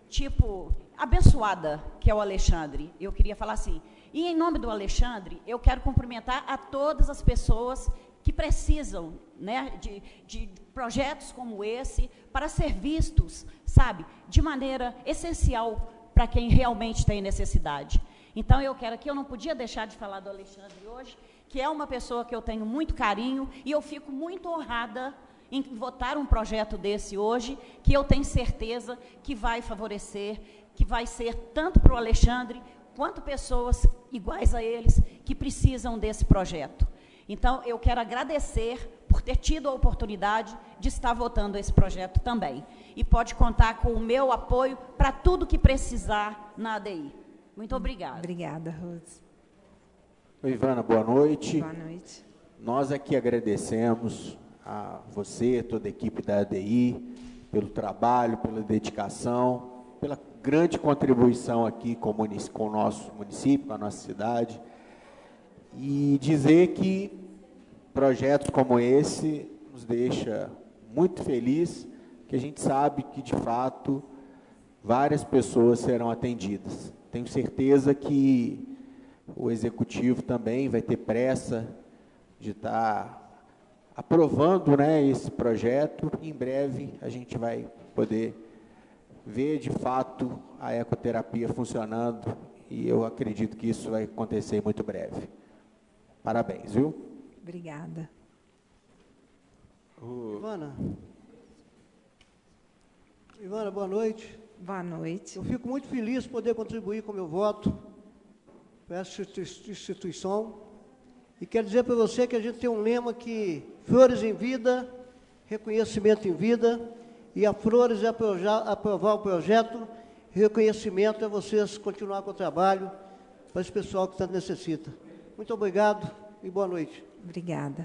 abençoada que é o Alexandre, eu queria falar assim, e em nome do Alexandre, eu quero cumprimentar a todas as pessoas que precisam, né, de projetos como esse, para ser vistos, sabe, de maneira essencial para quem realmente tem necessidade. Então, eu quero aqui, eu não podia deixar de falar do Alexandre hoje, que é uma pessoa que eu tenho muito carinho, e eu fico muito honrada em votar um projeto desse hoje, que eu tenho certeza que vai favorecer, que vai ser tanto para o Alexandre, quanto pessoas iguais a eles, que precisam desse projeto. Então, eu quero agradecer por ter tido a oportunidade de estar votando esse projeto também. E pode contar com o meu apoio para tudo que precisar na ADI. Muito obrigada. Obrigada, Rose. Oi, Ivana, boa noite. Boa noite. Nós aqui agradecemos a você, toda a equipe da ADI, pelo trabalho, pela dedicação, pela grande contribuição aqui com o nosso município, com a nossa cidade. E dizer que projetos como esse nos deixa muito feliz, que a gente sabe que, de fato, várias pessoas serão atendidas. Tenho certeza que o Executivo também vai ter pressa de estar aprovando, né, esse projeto. Em breve a gente vai poder ver, de fato, a ecoterapia funcionando e eu acredito que isso vai acontecer muito breve. Parabéns, viu? Obrigada. Ivana, boa noite. Boa noite. Eu fico muito feliz de poder contribuir com o meu voto para essa instituição. E quero dizer para você que a gente tem um lema que flores em vida, reconhecimento em vida, e a flores é aprovar o projeto, reconhecimento é vocês continuar com o trabalho para esse pessoal que tanto necessita. Muito obrigado e boa noite. Obrigada.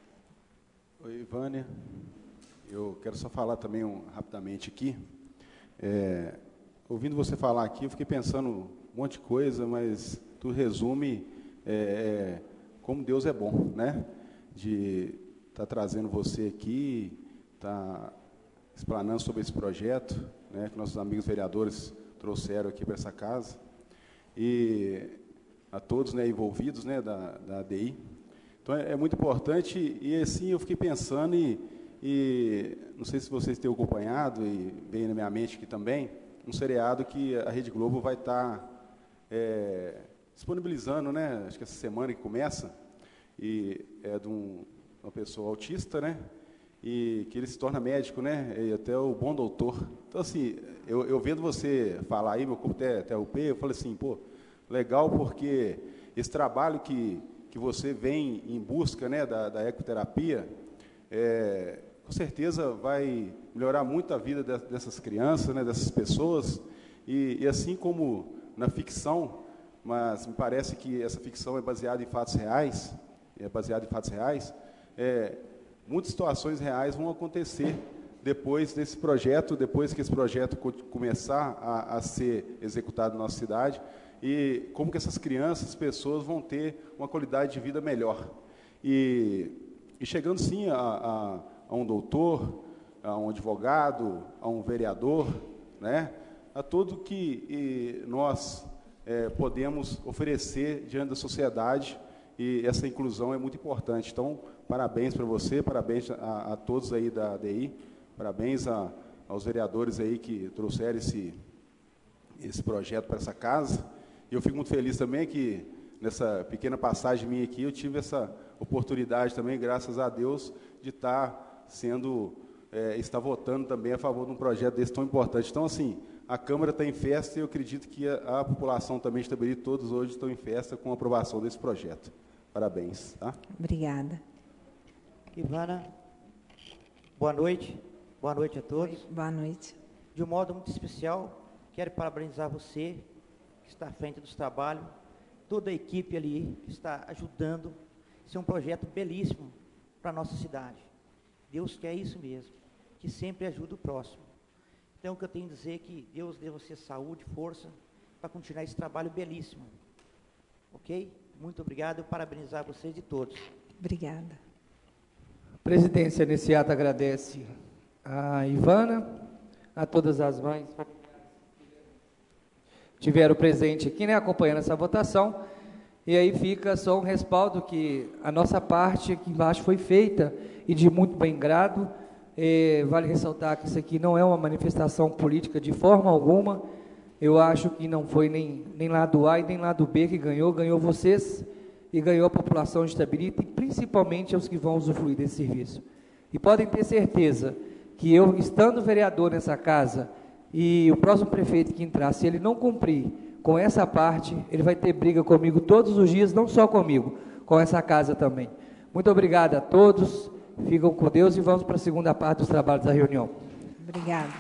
Oi, Ivânia. Eu quero só falar também rapidamente aqui, Ouvindo você falar aqui, eu fiquei pensando um monte de coisa, mas tu resume como Deus é bom, né? De estar trazendo você aqui, estar explanando sobre esse projeto, né, que nossos amigos vereadores trouxeram aqui para essa casa, e a todos, né, envolvidos, né, da ADI. Então, é muito importante, e assim eu fiquei pensando, e não sei se vocês têm acompanhado, e veio na minha mente aqui também, um seriado que a Rede Globo vai estar disponibilizando, né, acho que essa semana que começa, e é de uma pessoa autista, né, e que ele se torna médico, né, e até o bom doutor. Então, assim, eu vendo você falar aí, meu corpo até upei, eu falei assim, pô, legal, porque esse trabalho que você vem em busca, né, da ecoterapia, com certeza vai melhorar muito a vida dessas crianças, né, dessas pessoas, e assim como na ficção, mas me parece que essa ficção é baseada em fatos reais, muitas situações reais vão acontecer depois desse projeto, depois que esse projeto começar a ser executado na nossa cidade, e como que essas crianças, pessoas vão ter uma qualidade de vida melhor. E chegando, sim, a um doutor, a um advogado, a um vereador, né, a tudo que nós podemos oferecer diante da sociedade, e essa inclusão é muito importante. Então, parabéns para você, parabéns a todos aí da ADI, parabéns aos vereadores aí que trouxeram esse projeto para essa casa. E eu fico muito feliz também que, nessa pequena passagem minha aqui, eu tive essa oportunidade também, graças a Deus, de estar estar votando também a favor de um projeto desse tão importante. Então, assim, a Câmara está em festa e eu acredito que a população também de Itabiri, todos hoje estão em festa com a aprovação desse projeto. Parabéns. Tá? Obrigada. Ivana, boa noite. Boa noite a todos. Boa noite. De um modo muito especial, quero parabenizar você, que está à frente dos trabalhos, toda a equipe ali que está ajudando. Isso é um projeto belíssimo para a nossa cidade. Deus quer isso mesmo, que sempre ajuda o próximo. Então, o que eu tenho a dizer é que Deus dê a você saúde, força, para continuar esse trabalho belíssimo. Ok? Muito obrigado, eu parabenizar vocês de todos. Obrigada. A presidência, nesse ato, agradece a Ivana, a todas as mães que tiveram presente aqui, né, acompanhando essa votação. E aí fica só um respaldo que a nossa parte aqui embaixo foi feita, e de muito bem grado. Vale ressaltar que isso aqui não é uma manifestação política de forma alguma. Eu acho que não foi nem lado A e nem lado B que ganhou vocês e ganhou a população de Itabiri, e principalmente os que vão usufruir desse serviço. E podem ter certeza que eu, estando vereador nessa casa, e o próximo prefeito que entrar, se ele não cumprir com essa parte, ele vai ter briga comigo todos os dias, não só comigo, com essa casa também. Muito obrigado a todos, ficam com Deus e vamos para a segunda parte dos trabalhos da reunião. Obrigada.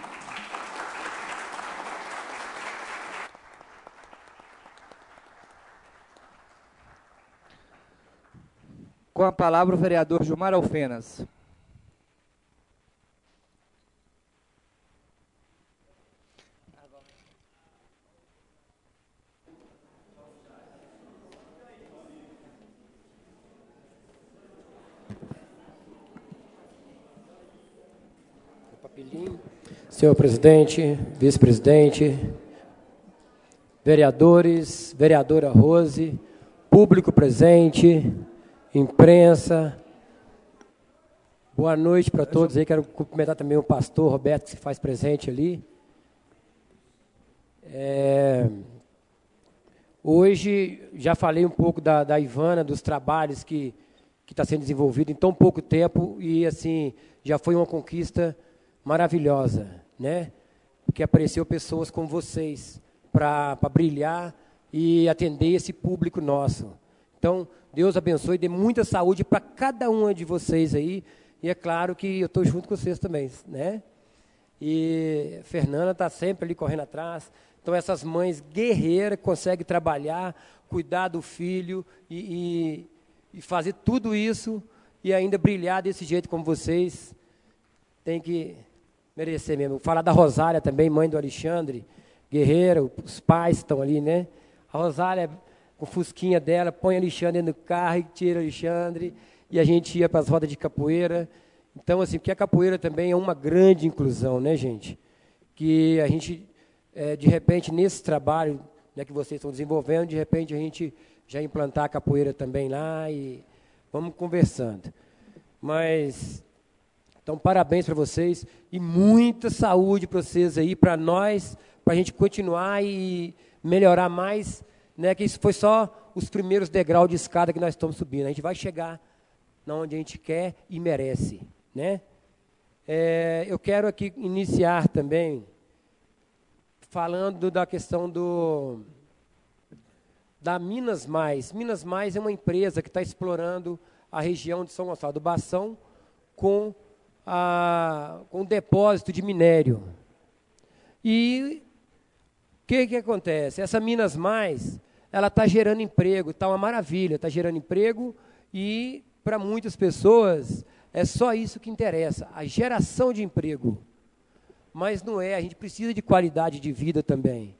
Com a palavra o vereador Gilmar Alfenas. Senhor presidente, vice-presidente, vereadores, vereadora Rose, público presente, imprensa, boa noite para todos aí. Quero cumprimentar também o pastor Roberto, que se faz presente ali. Hoje já falei um pouco da Ivana, dos trabalhos que está sendo desenvolvido em tão pouco tempo, e assim, já foi uma conquista maravilhosa, né? Porque apareceu pessoas como vocês para brilhar e atender esse público nosso. Então, Deus abençoe e dê muita saúde para cada uma de vocês aí, e é claro que eu estou junto com vocês também, né? E a Fernanda está sempre ali correndo atrás. Então, essas mães guerreiras conseguem trabalhar, cuidar do filho e fazer tudo isso e ainda brilhar desse jeito como vocês. Tem que merecer mesmo. Falar da Rosália também, mãe do Alexandre Guerreiro, os pais estão ali, né? A Rosália, com o fusquinha dela, põe o Alexandre no carro e tira o Alexandre, e a gente ia para as rodas de capoeira. Então, assim, porque a capoeira também é uma grande inclusão, né, gente? Que a gente, de repente, nesse trabalho, né, que vocês estão desenvolvendo, de repente a gente já implantar a capoeira também lá e vamos conversando. Mas, então, parabéns para vocês e muita saúde para vocês aí, para nós, para a gente continuar e melhorar mais, né, que isso foi só os primeiros degraus de escada que nós estamos subindo. A gente vai chegar onde a gente quer e merece, né? Eu quero aqui iniciar também falando da questão da Minas Mais. Minas Mais é uma empresa que está explorando a região de São Gonçalo do Bação com depósito de minério. E o que acontece? Essa Minas Mais, ela está gerando emprego, está uma maravilha, está gerando emprego e, para muitas pessoas, é só isso que interessa, a geração de emprego. Mas não é, a gente precisa de qualidade de vida também.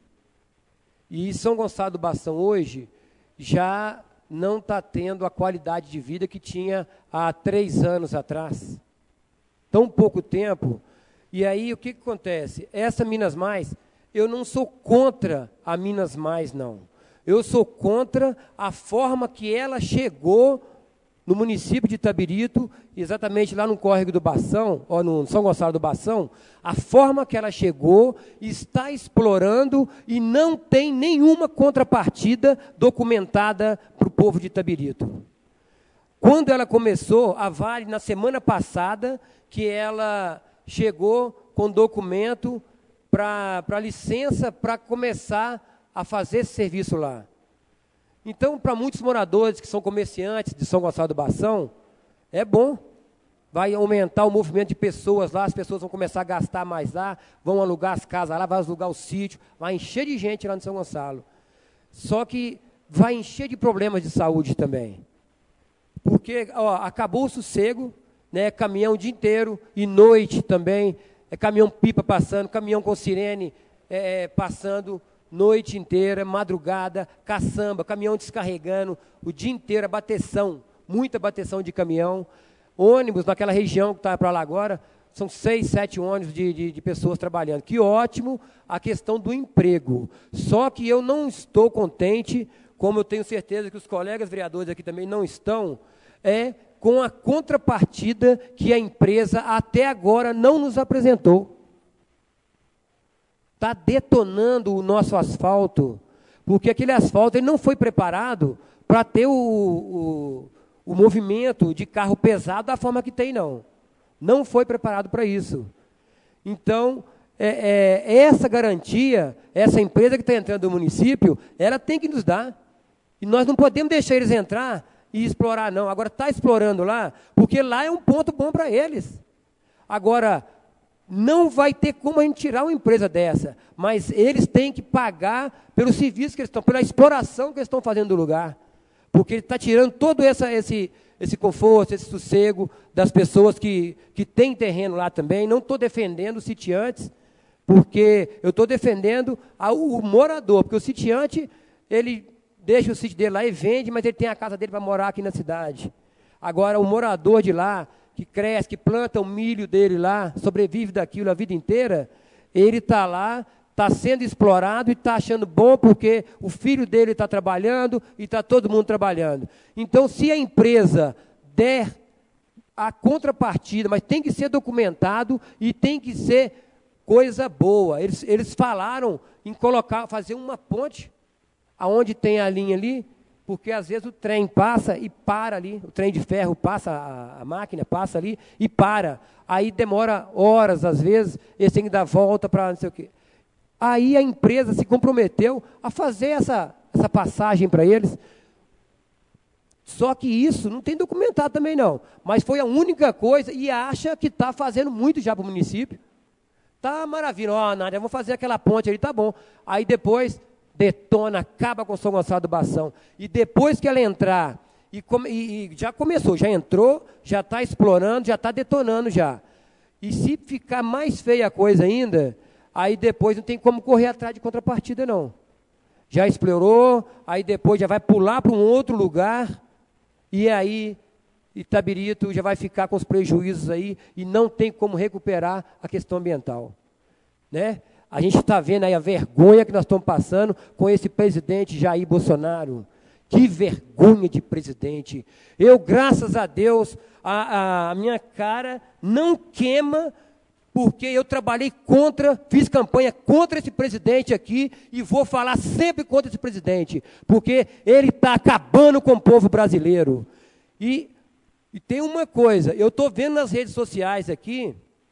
E São Gonçalo do Bação hoje já não está tendo a qualidade de vida que tinha há 3 anos atrás. Tão pouco tempo. E aí o que acontece? Essa Minas Mais, eu não sou contra a Minas Mais, não. Eu sou contra a forma que ela chegou no município de Itabirito, exatamente lá no córrego do Bação, ou no São Gonçalo do Bação, a forma que ela chegou, está explorando e não tem nenhuma contrapartida documentada para o povo de Itabirito. Quando ela começou, a Vale, na semana passada, que ela chegou com documento para licença para começar a fazer esse serviço lá. Então, para muitos moradores que são comerciantes de São Gonçalo do Bação, é bom. Vai aumentar o movimento de pessoas lá, as pessoas vão começar a gastar mais lá, vão alugar as casas lá, vai alugar o sítio, vai encher de gente lá no São Gonçalo. Só que vai encher de problemas de saúde também. Porque acabou o sossego, né, caminhão o dia inteiro, e noite também, caminhão-pipa passando, caminhão com sirene passando, noite inteira, madrugada, caçamba, caminhão descarregando, o dia inteiro, a bateção, muita bateção de caminhão, ônibus naquela região que está para lá agora, são 6, 7 ônibus de pessoas trabalhando. Que ótimo a questão do emprego. Só que eu não estou contente, como eu tenho certeza que os colegas vereadores aqui também não estão, com a contrapartida que a empresa até agora não nos apresentou. Está detonando o nosso asfalto, porque aquele asfalto ele não foi preparado para ter o movimento de carro pesado da forma que tem, não. Não foi preparado para isso. Então, essa garantia, essa empresa que está entrando no município, ela tem que nos dar. E nós não podemos deixar eles entrar e explorar, não. Agora, está explorando lá, porque lá é um ponto bom para eles. Agora, não vai ter como a gente tirar uma empresa dessa, mas eles têm que pagar pelo serviço que eles estão, pela exploração que eles estão fazendo do lugar, porque ele está tirando todo esse conforto, esse sossego das pessoas que têm terreno lá também. Não estou defendendo os sitiantes, porque eu estou defendendo o morador, porque o sitiante, ele deixa o sítio dele lá e vende, mas ele tem a casa dele para morar aqui na cidade. Agora, o morador de lá, que cresce, que planta o milho dele lá, sobrevive daquilo a vida inteira, ele está lá, está sendo explorado e está achando bom porque o filho dele está trabalhando e está todo mundo trabalhando. Então, se a empresa der a contrapartida, mas tem que ser documentado e tem que ser coisa boa. Eles falaram em fazer uma ponte, aonde tem a linha ali, porque às vezes o trem passa e para ali, o trem de ferro passa, a máquina passa ali e para. Aí demora horas, às vezes, eles têm que dar volta para não sei o quê. Aí a empresa se comprometeu a fazer essa passagem para eles. Só que isso não tem documentado também não, mas foi a única coisa e acha que está fazendo muito já para o município. Tá maravilha, Nádia, vamos fazer aquela ponte ali, tá bom. Aí depois detona, acaba com São Gonçalo do Bação. E depois que ela entrar, e já começou, já entrou, já está explorando, já está detonando já. E se ficar mais feia a coisa ainda, aí depois não tem como correr atrás de contrapartida, não. Já explorou, aí depois já vai pular para um outro lugar, e aí Itabirito já vai ficar com os prejuízos aí, e não tem como recuperar a questão ambiental. Né? A gente está vendo aí a vergonha que nós estamos passando com esse presidente Jair Bolsonaro. Que vergonha de presidente. Eu, graças a Deus, a minha cara não queima, porque eu trabalhei fiz campanha contra esse presidente aqui e vou falar sempre contra esse presidente, porque ele está acabando com o povo brasileiro. E tem uma coisa, eu estou vendo nas redes sociais aqui,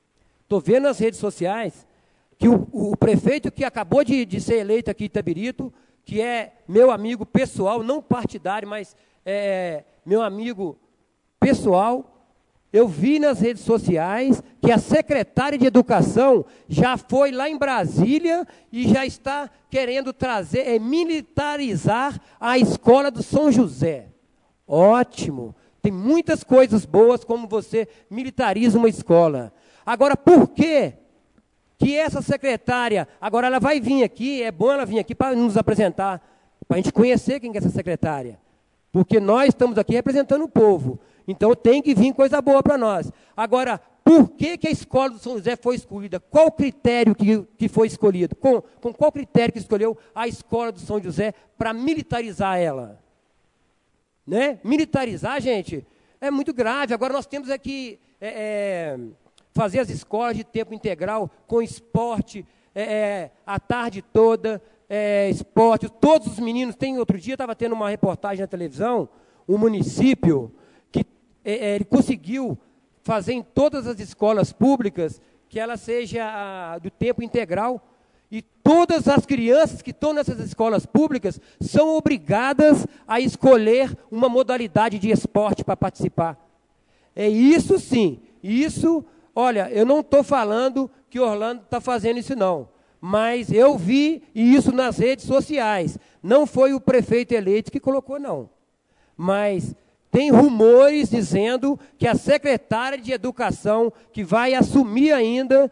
que o prefeito que acabou de ser eleito aqui em Itabirito, que é meu amigo pessoal, não partidário, mas meu amigo pessoal, eu vi nas redes sociais que a secretária de Educação já foi lá em Brasília e já está querendo militarizar a escola do São José. Ótimo! Tem muitas coisas boas como você militariza uma escola. Agora, por quê que essa secretária, agora ela vai vir aqui, é bom ela vir aqui para nos apresentar, para a gente conhecer quem é essa secretária. Porque nós estamos aqui representando o povo. Então tem que vir coisa boa para nós. Agora, por que a escola do São José foi escolhida? Qual o critério que foi escolhido? Com qual critério que escolheu a escola do São José para militarizar ela? Né? Militarizar, gente, é muito grave. Agora nós temos aqui fazer as escolas de tempo integral com esporte a tarde toda, esporte. Todos os meninos, outro dia estava tendo uma reportagem na televisão, um município que ele conseguiu fazer em todas as escolas públicas que ela seja do tempo integral. E todas as crianças que estão nessas escolas públicas são obrigadas a escolher uma modalidade de esporte para participar. É isso sim, isso, olha, eu não estou falando que Orlando está fazendo isso não, mas eu vi isso nas redes sociais, não foi o prefeito eleito que colocou não, mas tem rumores dizendo que a secretária de Educação, que vai assumir ainda,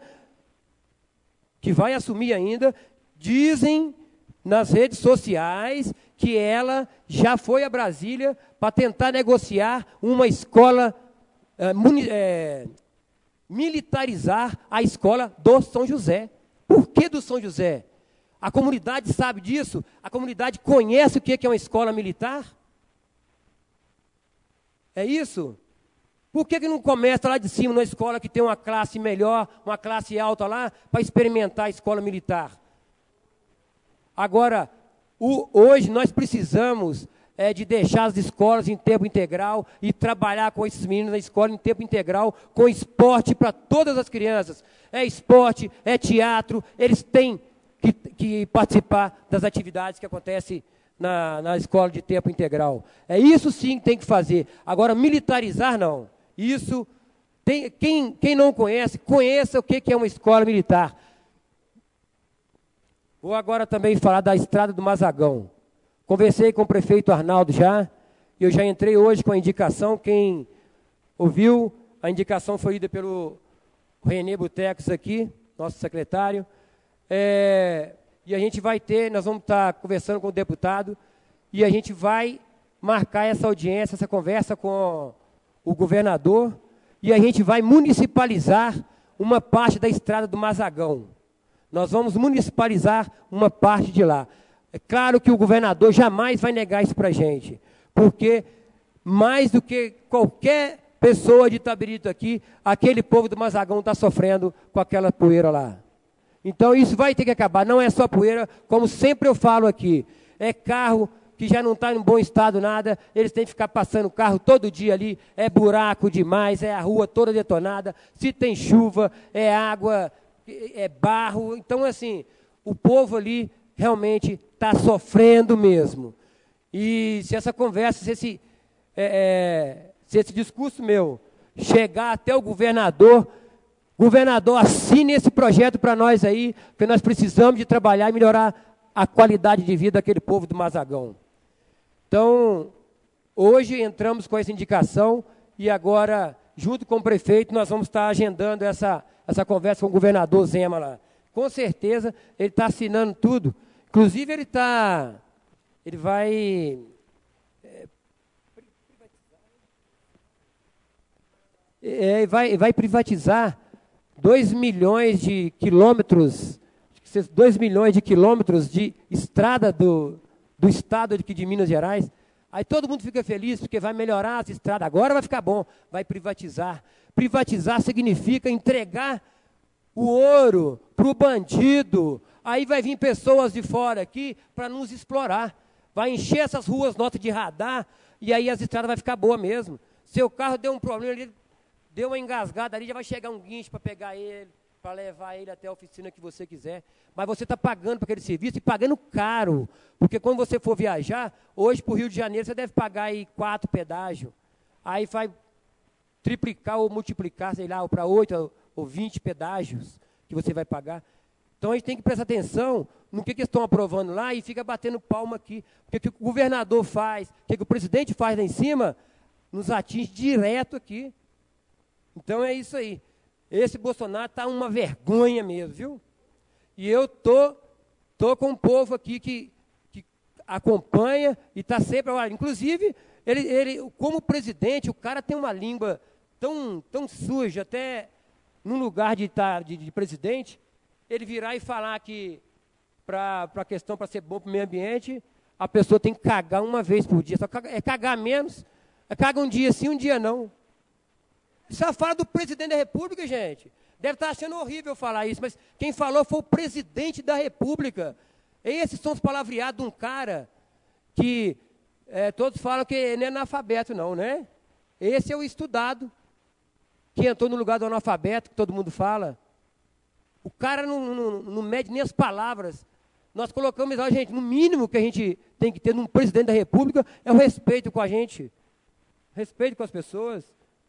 dizem nas redes sociais que ela já foi a Brasília para tentar negociar uma escola, militarizar a escola do São José. Por que do São José? A comunidade sabe disso? A comunidade conhece o que é uma escola militar? É isso? Por que não começa lá de cima, numa escola que tem uma classe melhor, uma classe alta lá, para experimentar a escola militar? Agora, hoje nós precisamos de deixar as escolas em tempo integral e trabalhar com esses meninos na escola em tempo integral, com esporte para todas as crianças. É esporte, é teatro, eles têm que participar das atividades que acontecem na escola de tempo integral. É isso sim que tem que fazer. Agora, militarizar não. Isso, quem não conhece, conheça o que é uma escola militar. Vou agora também falar da Estrada do Mazagão. Conversei com o prefeito Arnaldo já, e eu já entrei hoje com a indicação. Quem ouviu, a indicação foi ida pelo Renê Butecos aqui, nosso secretário. E a gente nós vamos estar conversando com o deputado, e a gente vai marcar essa audiência, essa conversa com o governador, e a gente vai municipalizar uma parte da Estrada do Mazagão. Nós vamos municipalizar uma parte de lá. É claro que o governador jamais vai negar isso para a gente, porque mais do que qualquer pessoa de Itabirito aqui, aquele povo do Mazagão está sofrendo com aquela poeira lá. Então isso vai ter que acabar, não é só poeira, como sempre eu falo aqui, é carro que já não está em bom estado nada, eles têm que ficar passando o carro todo dia ali, é buraco demais, é a rua toda detonada, se tem chuva, é água, é barro. Então, assim, o povo ali realmente está sofrendo mesmo. E se essa conversa, se esse discurso meu chegar até o governador, assine esse projeto para nós aí, porque nós precisamos de trabalhar e melhorar a qualidade de vida daquele povo do Mazagão. Então, hoje entramos com essa indicação e agora junto com o prefeito, nós vamos estar agendando essa conversa com o governador Zema lá. Com certeza, ele está assinando tudo. Inclusive, ele vai privatizar 2 milhões de quilômetros, 2 milhões de quilômetros de estrada do estado aqui de Minas Gerais. Aí todo mundo fica feliz, porque vai melhorar as estradas. Agora vai ficar bom, vai privatizar. Privatizar significa entregar o ouro para o bandido. Aí vai vir pessoas de fora aqui para nos explorar. Vai encher essas ruas nossas de radar, e aí as estradas vai ficar boa mesmo. Seu carro deu um problema ali, deu uma engasgada ali, já vai chegar um guincho para pegar ele, para levar ele até a oficina que você quiser. Mas você está pagando para aquele serviço e pagando caro. Porque quando você for viajar, hoje para o Rio de Janeiro, você deve pagar aí 4 pedágios. Aí vai triplicar ou multiplicar, sei lá, para 8 ou 20 pedágios que você vai pagar. Então a gente tem que prestar atenção no que eles estão aprovando lá e fica batendo palma aqui. Porque o que o governador faz, o que o presidente faz lá em cima, nos atinge direto aqui. Então é isso aí. Esse Bolsonaro está uma vergonha mesmo, viu? E eu tô com um povo aqui que acompanha e está sempre... Olha, inclusive, ele, como presidente, o cara tem uma língua tão suja, até num lugar de presidente, ele virar e falar que, para a questão, para ser bom para o meio ambiente, a pessoa tem que cagar uma vez por dia. Só é cagar menos, caga um dia sim, um dia não. Isso é a fala do presidente da República, gente. Deve estar achando horrível falar isso, mas quem falou foi o presidente da República. Esses são os palavreados de um cara que todos falam que não é analfabeto, não, né? Esse é o estudado, que entrou no lugar do analfabeto, que todo mundo fala. O cara não mede nem as palavras. Nós colocamos, gente, no mínimo que a gente tem que ter num presidente da República é o respeito com a gente. Respeito com as pessoas.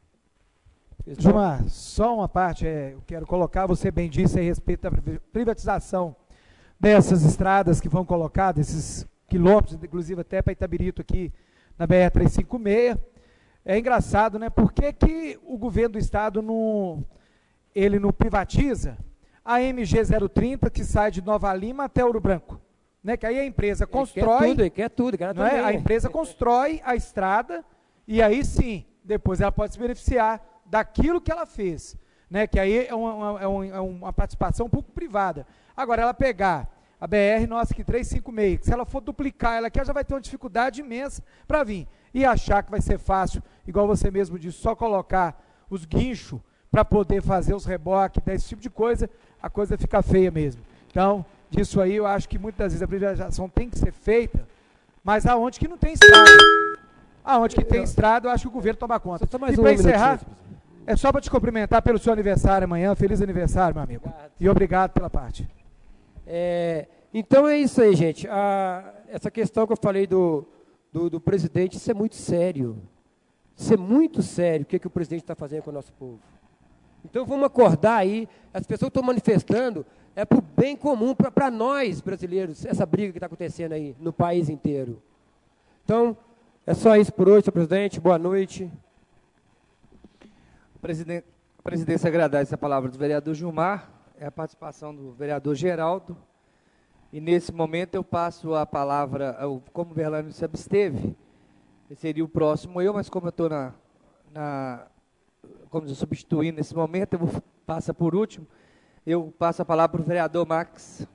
Gilmar, só uma parte, eu quero colocar, você bem disse a respeito da privatização dessas estradas que vão colocar, desses quilômetros, inclusive até para Itabirito aqui na BR-356. É engraçado, né? Por que o governo do estado não privatiza a MG-030 que sai de Nova Lima até Ouro Branco? Né? Que aí a empresa constrói... Ele quer tudo. Não é? A empresa constrói a estrada e aí sim, depois ela pode se beneficiar daquilo que ela fez, né? Que aí é uma participação um pouco privada. Agora, ela pegar a BR, nossa, que 356, que se ela for duplicar ela aqui, ela já vai ter uma dificuldade imensa para vir. E achar que vai ser fácil, igual você mesmo disse, só colocar os guinchos para poder fazer os reboques, desse tipo de coisa, a coisa fica feia mesmo. Então, disso aí, eu acho que muitas vezes a privatização tem que ser feita, mas aonde que não tem estrada. Aonde que tem estrada, eu acho que o governo toma conta. E para encerrar, é só para te cumprimentar pelo seu aniversário amanhã. Feliz aniversário, meu amigo. Obrigado. E obrigado pela parte. Então é isso aí, gente. Essa questão que eu falei do presidente, isso é muito sério. Isso é muito sério, o que o presidente está fazendo com o nosso povo. Então vamos acordar aí, as pessoas estão manifestando, é para o bem comum, para nós brasileiros, essa briga que está acontecendo aí no país inteiro. Então, é só isso por hoje, senhor presidente. Boa noite. A presidência agradece a palavra do vereador Gilmar, a participação do vereador Geraldo. E nesse momento eu passo a palavra, como o Verlânio se absteve, seria o próximo eu, mas como eu estou como eu substituindo nesse momento, eu vou passar por último, eu passo a palavra para o vereador Max.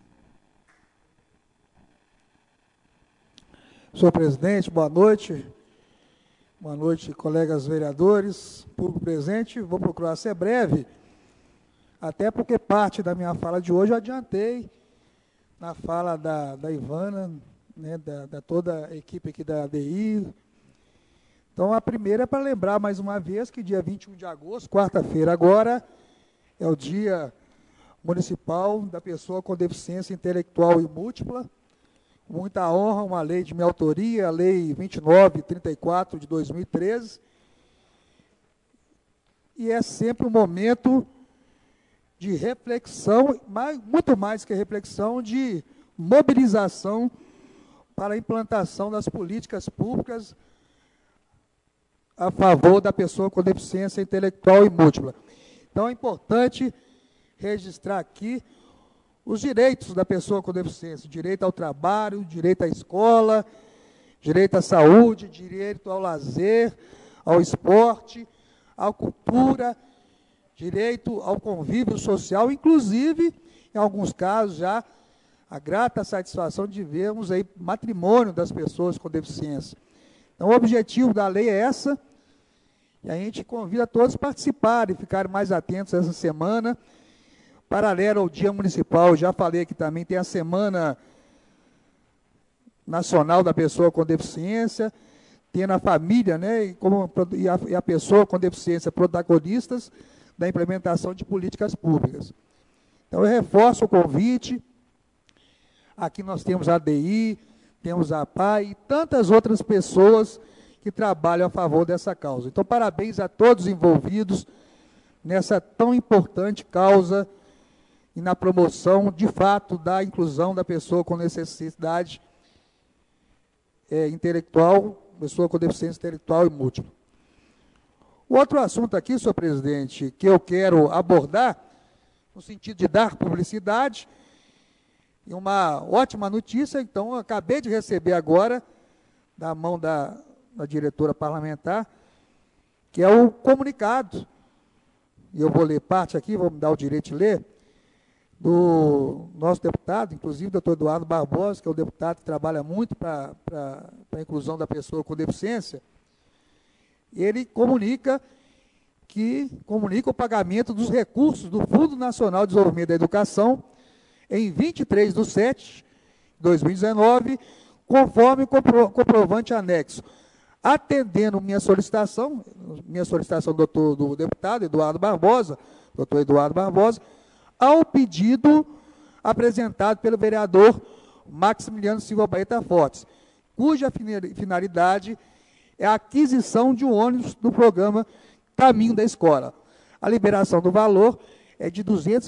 Senhor presidente, boa noite. Boa noite, colegas vereadores, público presente. Vou procurar ser breve, até porque parte da minha fala de hoje eu adiantei na fala da Ivana, né, da toda a equipe aqui da ADI. Então, a primeira é para lembrar mais uma vez que dia 21 de agosto, quarta-feira agora, é o Dia Municipal da Pessoa com Deficiência Intelectual e Múltipla. Muita honra, uma lei de minha autoria, a Lei 2934 de 2013. E é sempre um momento de reflexão, muito mais que reflexão, de mobilização para a implantação das políticas públicas a favor da pessoa com deficiência intelectual e múltipla. Então, é importante registrar aqui os direitos da pessoa com deficiência, direito ao trabalho, direito à escola, direito à saúde, direito ao lazer, ao esporte, à cultura, direito ao convívio social, inclusive, em alguns casos, já a grata satisfação de vermos aí matrimônio das pessoas com deficiência. Então, o objetivo da lei é essa, e a gente convida todos a participarem, ficarem mais atentos essa semana, paralelo ao Dia Municipal. Já falei aqui também, tem a Semana Nacional da Pessoa com Deficiência, tem a família, né, e a pessoa com deficiência protagonistas da implementação de políticas públicas. Então, eu reforço o convite. Aqui nós temos a ADI, temos a APAI e tantas outras pessoas que trabalham a favor dessa causa. Então, parabéns a todos os envolvidos nessa tão importante causa e na promoção, de fato, da inclusão da pessoa com necessidade intelectual, pessoa com deficiência intelectual e múltipla. O outro assunto aqui, senhor presidente, que eu quero abordar, no sentido de dar publicidade, e uma ótima notícia, então, eu acabei de receber agora, da mão da diretora parlamentar, que é o comunicado, e eu vou ler parte aqui, vou me dar o direito de ler, do nosso deputado, inclusive o doutor Eduardo Barbosa, que é o deputado que trabalha muito para a inclusão da pessoa com deficiência. Ele comunica o pagamento dos recursos do Fundo Nacional de Desenvolvimento da Educação em 23/7/2019, conforme o comprovante anexo, atendendo minha solicitação do deputado Eduardo Barbosa, doutor Eduardo Barbosa, ao pedido apresentado pelo vereador Maximiliano Silva Baeta Fortes, cuja finalidade é a aquisição de um ônibus do programa Caminho da Escola. A liberação do valor é de R$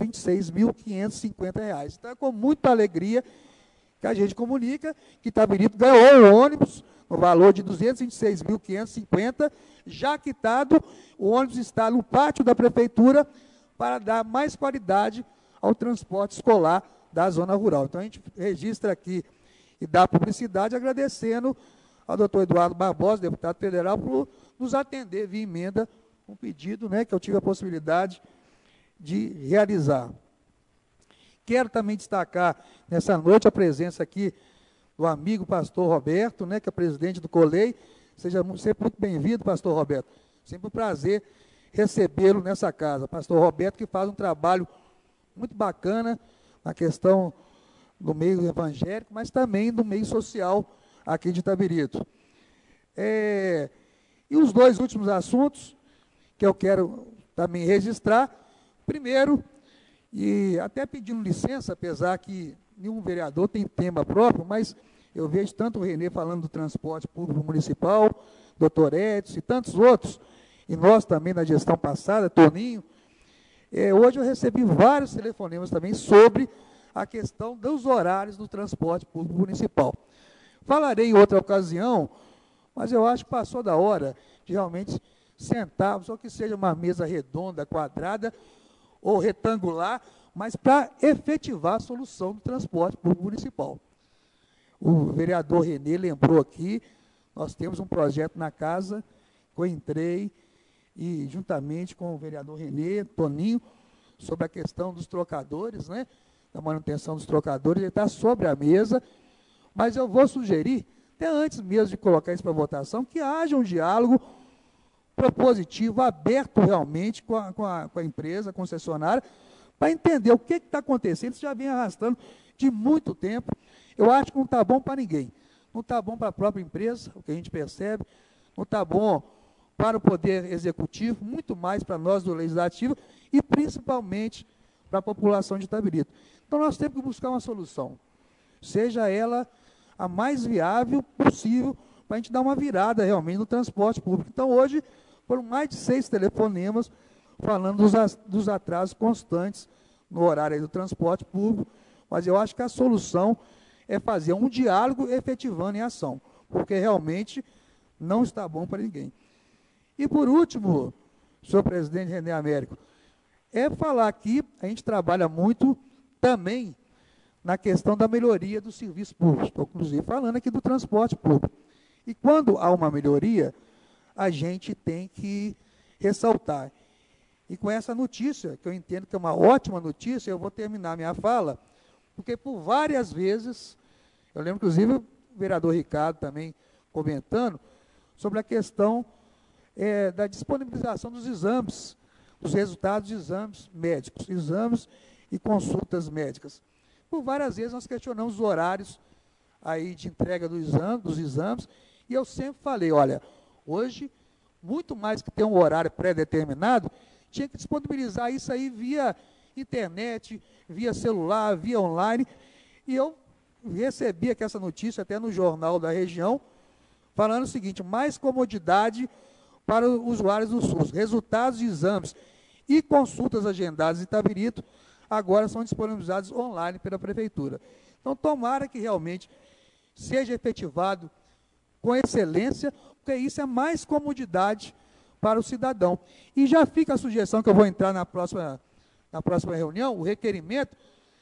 226.550. Então, é com muita alegria que a gente comunica que Itabirito ganhou o ônibus no valor de R$ 226.550, já quitado, o ônibus está no pátio da prefeitura para dar mais qualidade ao transporte escolar da zona rural. Então, a gente registra aqui e dá publicidade agradecendo ao doutor Eduardo Barbosa, deputado federal, por nos atender via emenda um pedido, né, que eu tive a possibilidade de realizar. Quero também destacar nessa noite a presença aqui do amigo pastor Roberto, né, que é presidente do COLEI. Seja sempre muito bem-vindo, pastor Roberto. Sempre um prazer recebê-lo nessa casa. Pastor Roberto, que faz um trabalho muito bacana na questão do meio evangélico, mas também do meio social aqui de Itabirito. E os dois últimos assuntos que eu quero também registrar. Primeiro, e até pedindo licença, apesar que nenhum vereador tem tema próprio, mas eu vejo tanto o Renê falando do transporte público municipal, doutor Edson e tantos outros, e nós também na gestão passada, Toninho. Hoje eu recebi vários telefonemas também sobre a questão dos horários do transporte público municipal. Falarei em outra ocasião, mas eu acho que passou da hora de realmente sentarmos, ou que seja uma mesa redonda, quadrada ou retangular, mas para efetivar a solução do transporte público municipal. O vereador Renê lembrou aqui, nós temos um projeto na casa, que eu entrei, e juntamente com o vereador Renê, Toninho, sobre a questão dos trocadores, né, da manutenção dos trocadores, ele está sobre a mesa, mas eu vou sugerir, até antes mesmo de colocar isso para votação, que haja um diálogo propositivo, aberto realmente com a empresa, a concessionária, para entender o que está acontecendo. Isso já vem arrastando de muito tempo. Eu acho que não está bom para ninguém. Não está bom para a própria empresa, o que a gente percebe, não está bom para o Poder Executivo, muito mais para nós do Legislativo e principalmente para a população de Itabirito. Então, nós temos que buscar uma solução, seja ela a mais viável possível, para a gente dar uma virada realmente no transporte público. Então, hoje, foram mais de 6 telefonemas falando dos atrasos constantes no horário aí do transporte público, mas eu acho que a solução é fazer um diálogo efetivando em ação, porque realmente não está bom para ninguém. E, por último, senhor presidente René Américo, é falar que a gente trabalha muito também na questão da melhoria do serviço público. Estou, inclusive, falando aqui do transporte público. E quando há uma melhoria, a gente tem que ressaltar. E com essa notícia, que eu entendo que é uma ótima notícia, eu vou terminar minha fala, porque por várias vezes, eu lembro, inclusive, o vereador Ricardo também comentando, sobre a questão da disponibilização dos exames, dos resultados de exames médicos, exames e consultas médicas. Por várias vezes nós questionamos os horários aí de entrega dos exames, e eu sempre falei, olha, hoje, muito mais que ter um horário pré-determinado, tinha que disponibilizar isso aí via internet, via celular, via online, e eu recebi aqui essa notícia até no jornal da região, falando o seguinte, mais comodidade para os usuários do SUS, resultados de exames e consultas agendadas em Itabirito, agora são disponibilizados online pela Prefeitura. Então, tomara que realmente seja efetivado com excelência, porque isso é mais comodidade para o cidadão. E já fica a sugestão, que eu vou entrar na próxima reunião, o requerimento,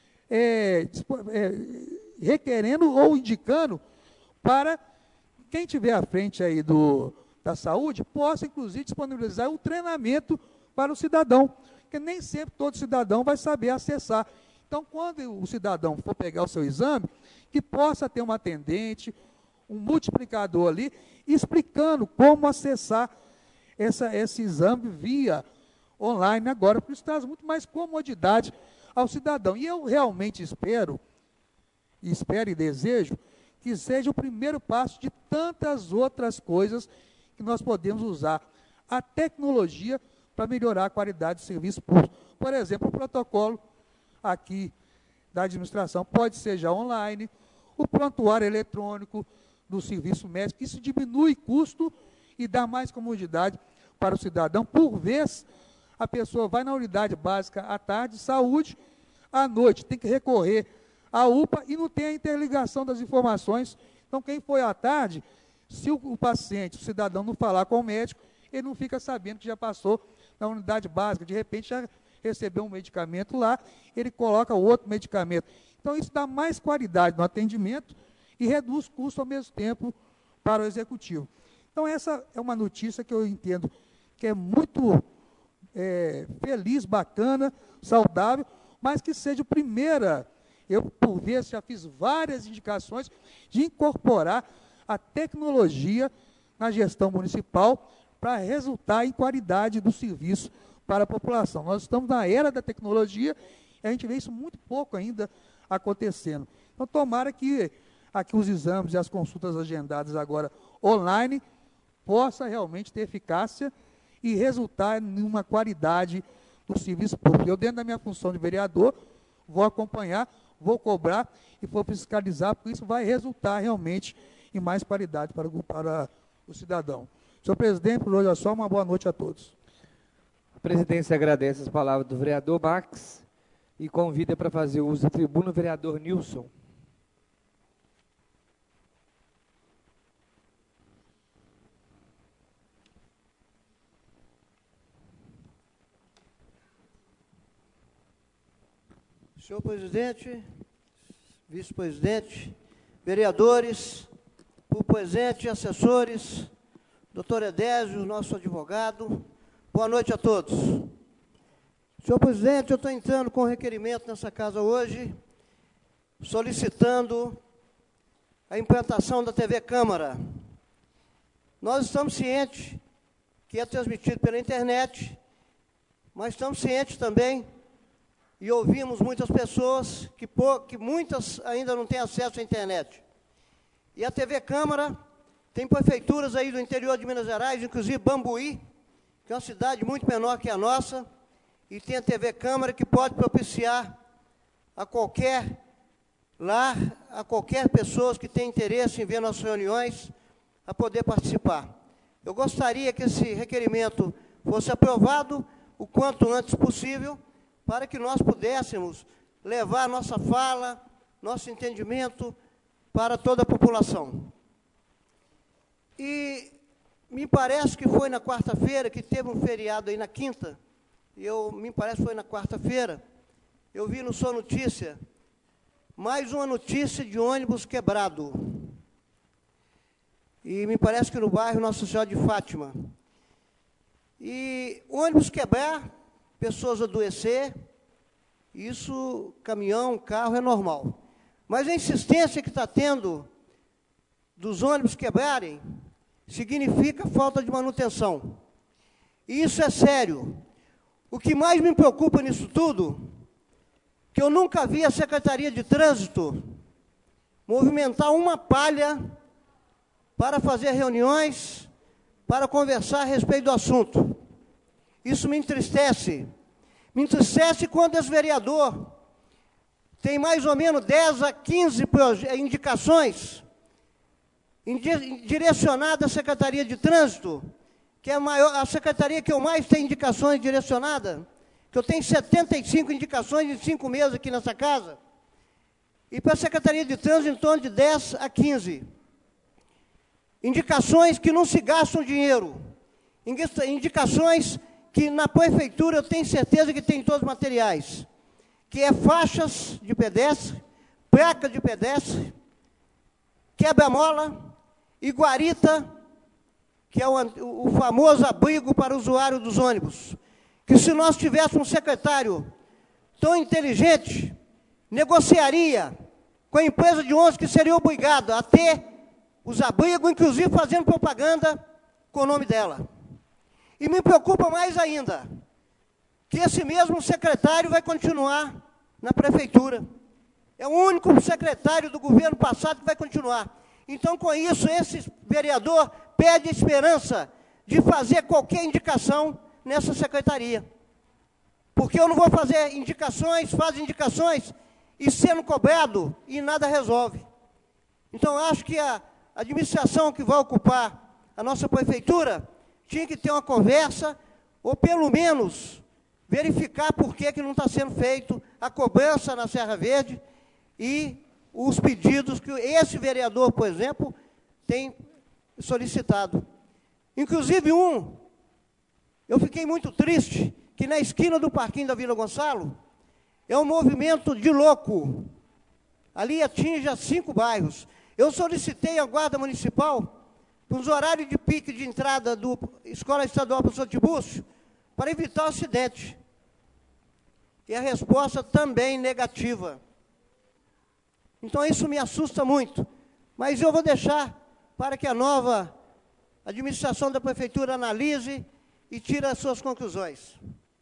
requerendo ou indicando para quem estiver à frente aí da saúde, possa, inclusive, disponibilizar um treinamento para o cidadão, porque nem sempre todo cidadão vai saber acessar. Então, quando o cidadão for pegar o seu exame, que possa ter um atendente, um multiplicador ali, explicando como acessar esse exame via online agora, porque isso traz muito mais comodidade ao cidadão. E eu realmente espero e desejo que seja o primeiro passo de tantas outras coisas que nós podemos usar a tecnologia para melhorar a qualidade do serviço público. Por exemplo, o protocolo aqui da administração pode ser já online, o prontuário eletrônico do serviço médico, isso diminui custo e dá mais comodidade para o cidadão. Por vez, a pessoa vai na unidade básica à tarde, saúde, à noite, tem que recorrer à UPA e não tem a interligação das informações. Então, quem foi à tarde, se o paciente, o cidadão, não falar com o médico, ele não fica sabendo que já passou na unidade básica, de repente já recebeu um medicamento lá, ele coloca outro medicamento. Então, isso dá mais qualidade no atendimento e reduz custo ao mesmo tempo para o executivo. Então, essa é uma notícia que eu entendo que é muito feliz, bacana, saudável, mas que seja a primeira. Eu, por vezes, já fiz várias indicações de incorporar a tecnologia na gestão municipal para resultar em qualidade do serviço para a população. Nós estamos na era da tecnologia e a gente vê isso muito pouco ainda acontecendo. Então, tomara que aqui os exames e as consultas agendadas agora online possa realmente ter eficácia e resultar em uma qualidade do serviço público. Eu, dentro da minha função de vereador, vou acompanhar, vou cobrar e vou fiscalizar, porque isso vai resultar realmente em mais qualidade para o cidadão. Senhor presidente, por hoje é só, uma boa noite a todos. A presidência agradece as palavras do vereador Max e convida para fazer uso da tribuna o vereador Nilson. Senhor presidente, vice-presidente, vereadores, por presente, assessores, doutor Edésio, nosso advogado, boa noite a todos. Senhor presidente, eu estou entrando com requerimento nessa casa hoje, solicitando a implantação da TV Câmara. Nós estamos cientes que é transmitido pela internet, mas estamos cientes também, e ouvimos muitas pessoas, que muitas ainda não têm acesso à internet. E a TV Câmara tem prefeituras aí do interior de Minas Gerais, inclusive Bambuí, que é uma cidade muito menor que a nossa, e tem a TV Câmara que pode propiciar a qualquer lar, a qualquer pessoa que tenha interesse em ver nossas reuniões, a poder participar. Eu gostaria que esse requerimento fosse aprovado o quanto antes possível, para que nós pudéssemos levar nossa fala, nosso entendimento para toda a população. E me parece que foi na quarta-feira, que teve um feriado aí na quinta, me parece que foi na quarta-feira, eu vi no Só Notícia, mais uma notícia de ônibus quebrado. E me parece que no bairro Nossa Senhora de Fátima. E ônibus quebrar, pessoas adoecer, isso, caminhão, carro, é normal. Mas a insistência que está tendo dos ônibus quebrarem significa falta de manutenção. E isso é sério. O que mais me preocupa nisso tudo, que eu nunca vi a Secretaria de Trânsito movimentar uma palha para fazer reuniões, para conversar a respeito do assunto. Isso me entristece. Me entristece quando esse vereador tem mais ou menos 10 a 15 indicações direcionadas à Secretaria de Trânsito, que é a secretaria que eu mais tenho indicações direcionadas, que eu tenho 75 indicações em 5 meses aqui nessa casa, e para a Secretaria de Trânsito em torno de 10 a 15. Indicações que não se gastam dinheiro, indicações que na prefeitura eu tenho certeza que tem todos os materiais, que é faixas de pedestre, placa de pedestre, quebra-mola e guarita, que é o famoso abrigo para o usuário dos ônibus. Que se nós tivéssemos um secretário tão inteligente, negociaria com a empresa de ônibus que seria obrigada a ter os abrigos, inclusive fazendo propaganda com o nome dela. E me preocupa mais ainda, que esse mesmo secretário vai continuar na prefeitura. É o único secretário do governo passado que vai continuar. Então, com isso, esse vereador perde a esperança de fazer qualquer indicação nessa secretaria. Porque eu não vou fazer indicações, faz indicações, e sendo cobrado, e nada resolve. Então, acho que a administração que vai ocupar a nossa prefeitura tinha que ter uma conversa, ou pelo menos verificar por que não está sendo feito a cobrança na Serra Verde e os pedidos que esse vereador, por exemplo, tem solicitado. Inclusive eu fiquei muito triste, que na esquina do Parquinho da Vila Gonçalo, é um movimento de louco. Ali atinge 5 bairros. Eu solicitei à Guarda Municipal, para os horários de pique de entrada do Escola Estadual Professor Tibúrcio, para evitar o acidente. E a resposta também negativa. Então, isso me assusta muito. Mas eu vou deixar para que a nova administração da prefeitura analise e tire as suas conclusões.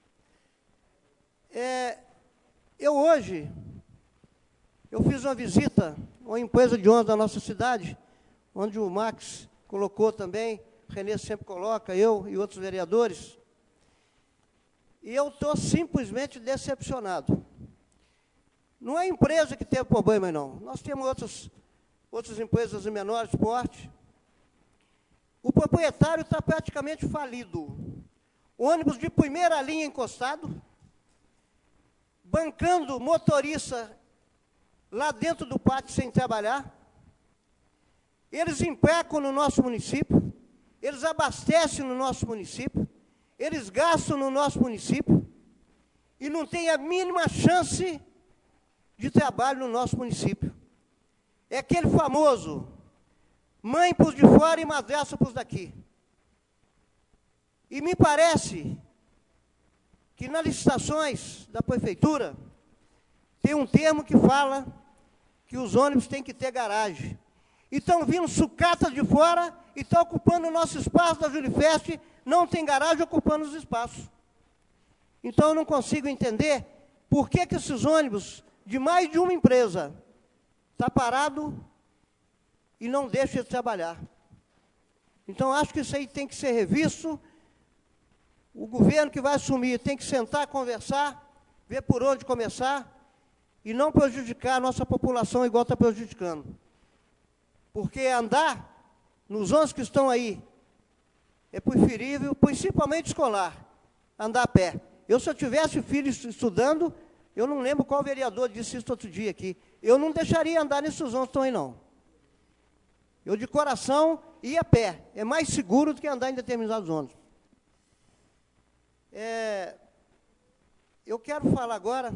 Hoje, eu fiz uma visita a uma empresa de ônibus da nossa cidade, onde o Max colocou também, o Renê sempre coloca, eu e outros vereadores, e eu estou simplesmente decepcionado. Não é a empresa que tem problema, não. Nós temos outras empresas de menor porte. O proprietário está praticamente falido. Ônibus de primeira linha encostado, bancando motorista lá dentro do pátio sem trabalhar. Eles emprecam no nosso município, eles abastecem no nosso município, eles gastam no nosso município e não tem a mínima chance de trabalho no nosso município. É aquele famoso, mãe para os de fora e madrasta para os daqui. E me parece que nas licitações da prefeitura, tem um termo que fala que os ônibus têm que ter garagem. E estão vindo sucatas de fora e estão ocupando o nosso espaço da Julifest, não tem garagem ocupando os espaços. Então, eu não consigo entender por que esses ônibus de mais de uma empresa está parado e não deixa de trabalhar. Então, acho que isso aí tem que ser revisto. O governo que vai assumir tem que sentar, conversar, ver por onde começar e não prejudicar a nossa população igual está prejudicando. Porque andar nos ônibus que estão aí é preferível, principalmente escolar, andar a pé. Se eu tivesse filho estudando, eu não lembro qual vereador disse isso outro dia aqui, eu não deixaria andar nesses ônibus que estão aí, não. Eu, de coração, ir a pé. É mais seguro do que andar em determinados ônibus. Eu quero falar agora,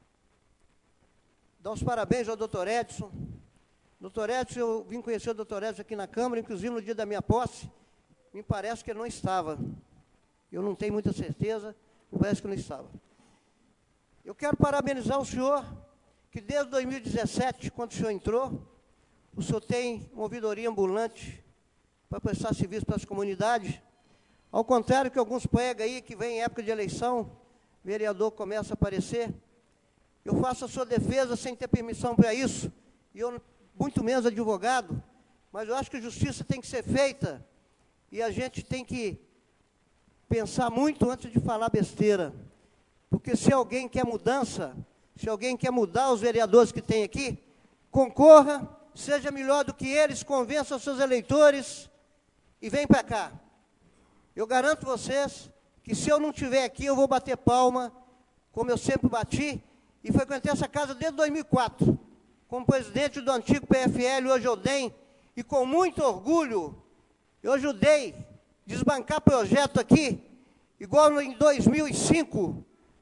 dar os parabéns ao doutor Edson. Doutor Edson, eu vim conhecer o doutor Edson aqui na Câmara, inclusive no dia da minha posse, me parece que ele não estava. Eu não tenho muita certeza, me parece que não estava. Eu quero parabenizar o senhor, que desde 2017, quando o senhor entrou, o senhor tem uma ouvidoria ambulante para prestar serviço para as comunidades. Ao contrário que alguns pregam aí, que vem em época de eleição, vereador começa a aparecer. Eu faço a sua defesa sem ter permissão para isso, e eu, muito menos advogado, mas eu acho que a justiça tem que ser feita, e a gente tem que pensar muito antes de falar besteira. Porque se alguém quer mudança, se alguém quer mudar os vereadores que tem aqui, concorra, seja melhor do que eles, convença os seus eleitores e vem para cá. Eu garanto vocês que se eu não estiver aqui, eu vou bater palma, como eu sempre bati, e frequentei essa casa desde 2004, como presidente do antigo PFL, hoje ODEM, e com muito orgulho, eu ajudei a desbancar projeto aqui, igual em 2005,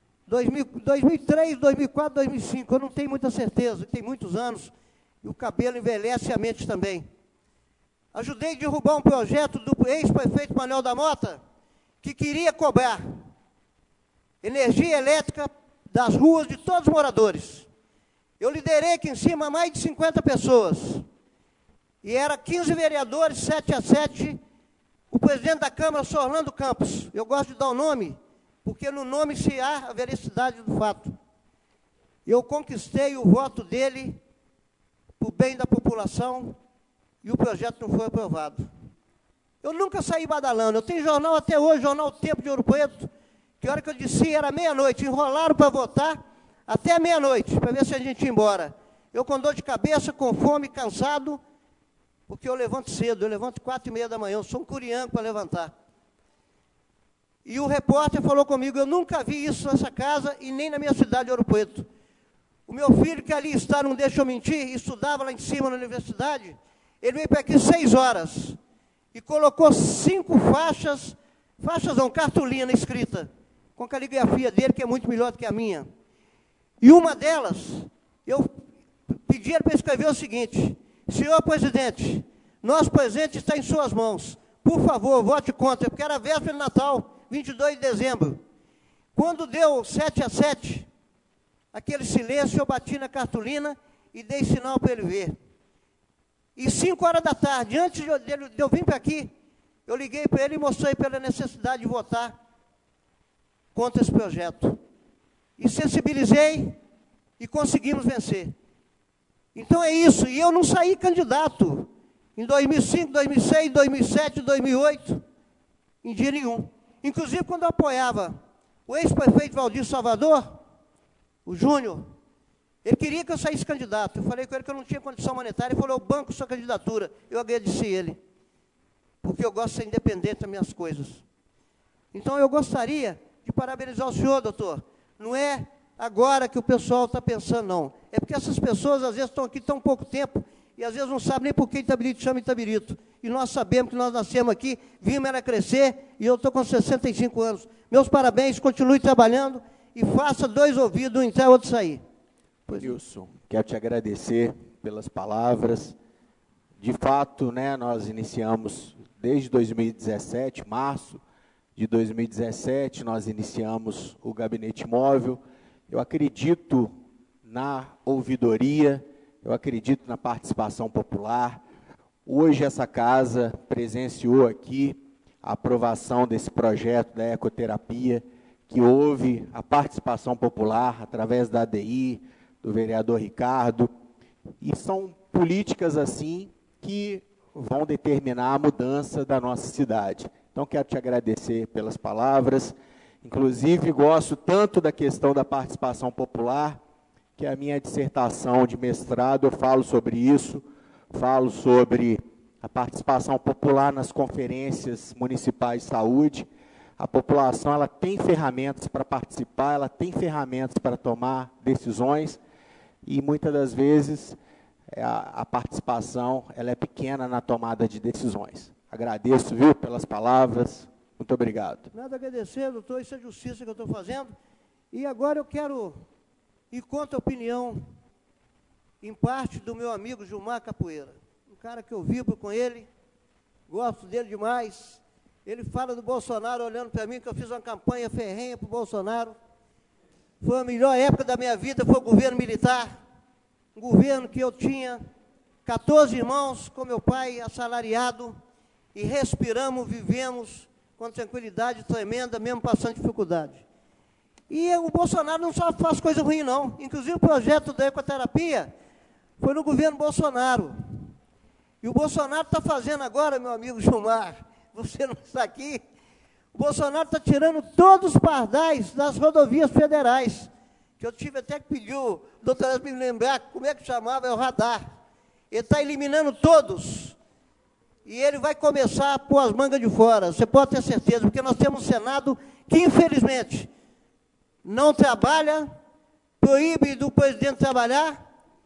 2003, 2004, 2005, eu não tenho muita certeza, tem muitos anos, e o cabelo envelhece e a mente também. Ajudei a derrubar um projeto do ex-prefeito Manuel da Mota, que queria cobrar energia elétrica das ruas de todos os moradores. Eu liderei aqui em cima mais de 50 pessoas, e era 15 vereadores, 7-7, o presidente da Câmara, o senhor Orlando Campos. Eu gosto de dar o nome, porque no nome se há a veracidade do fato. Eu conquistei o voto dele para o bem da população e o projeto não foi aprovado. Eu nunca saí badalando. Eu tenho jornal até hoje, jornal Tempo de Ouro Preto, que a hora que eu disse era meia-noite, enrolaram para votar até meia-noite, para ver se a gente ia embora. Eu com dor de cabeça, com fome, cansado, porque eu levanto cedo, eu levanto 4h30 da manhã, eu sou um curiango para levantar. E o repórter falou comigo, eu nunca vi isso nessa casa e nem na minha cidade de Ouro Preto. O meu filho, que ali está, não deixa eu mentir, estudava lá em cima na universidade, ele veio para aqui 6 horas e colocou 5 faixas não, cartolina escrita, com a caligrafia dele, que é muito melhor do que a minha. E uma delas, eu pedi para escrever o seguinte: senhor presidente, nosso presente está em suas mãos, por favor, vote contra, porque era véspera de Natal, 22 de dezembro. Quando deu 7-7, aquele silêncio, eu bati na cartolina e dei sinal para ele ver. E 5 horas da tarde, antes de eu vir para aqui, eu liguei para ele e mostrei para ele a necessidade de votar contra esse projeto. E sensibilizei e conseguimos vencer. Então é isso, e eu não saí candidato em 2005, 2006, 2007, 2008, em dia nenhum. Inclusive, quando eu apoiava o ex-prefeito Valdir Salvador, o Júnior, ele queria que eu saísse candidato. Eu falei com ele que eu não tinha condição monetária, ele falou, eu banco sua candidatura. Eu agradeci ele, porque eu gosto de ser independente das minhas coisas. Então, eu gostaria de parabenizar o senhor, doutor. Não é agora que o pessoal está pensando, não. É porque essas pessoas, às vezes, estão aqui tão pouco tempo, e às vezes não sabem nem por que Itabirito chama Itabirito. E nós sabemos que nós nascemos aqui, vimos ela crescer, e eu estou com 65 anos. Meus parabéns, continue trabalhando, e faça 2 ouvidos, um entrar, outro sair. Wilson, quero te agradecer pelas palavras. De fato, né, nós iniciamos desde 2017, março de 2017, nós iniciamos o gabinete móvel. Eu acredito na ouvidoria, eu acredito na participação popular. Hoje essa casa presenciou aqui a aprovação desse projeto da ecoterapia, que houve a participação popular através da ADI, do vereador Ricardo, e são políticas assim que vão determinar a mudança da nossa cidade. Então, quero te agradecer pelas palavras, inclusive gosto tanto da questão da participação popular, que a minha dissertação de mestrado eu falo sobre isso, falo sobre a participação popular nas conferências municipais de saúde. A população ela tem ferramentas para participar, ela tem ferramentas para tomar decisões, e muitas das vezes a participação ela é pequena na tomada de decisões. Agradeço, viu, pelas palavras. Muito obrigado. Nada a agradecer, doutor, isso é justiça que eu estou fazendo. E agora eu quero ir contra a opinião, em parte, do meu amigo Gilmar Capoeira. Um cara que eu vibro com ele, gosto dele demais. Ele fala do Bolsonaro olhando para mim, que eu fiz uma campanha ferrenha para o Bolsonaro. Foi a melhor época da minha vida, foi o governo militar. Um governo que eu tinha 14 irmãos com meu pai assalariado e respiramos, vivemos com tranquilidade tremenda, mesmo passando dificuldade. E o Bolsonaro não só faz coisa ruim, não. Inclusive o projeto da ecoterapia foi no governo Bolsonaro. E o Bolsonaro está fazendo agora, meu amigo Gilmar, você não está aqui, o Bolsonaro está tirando todos os pardais das rodovias federais, que eu tive até que pedir o doutor me lembrar como é que chamava, é o radar. Ele está eliminando todos. E ele vai começar a pôr as mangas de fora, você pode ter certeza, porque nós temos um Senado que, infelizmente, não trabalha, proíbe do presidente trabalhar,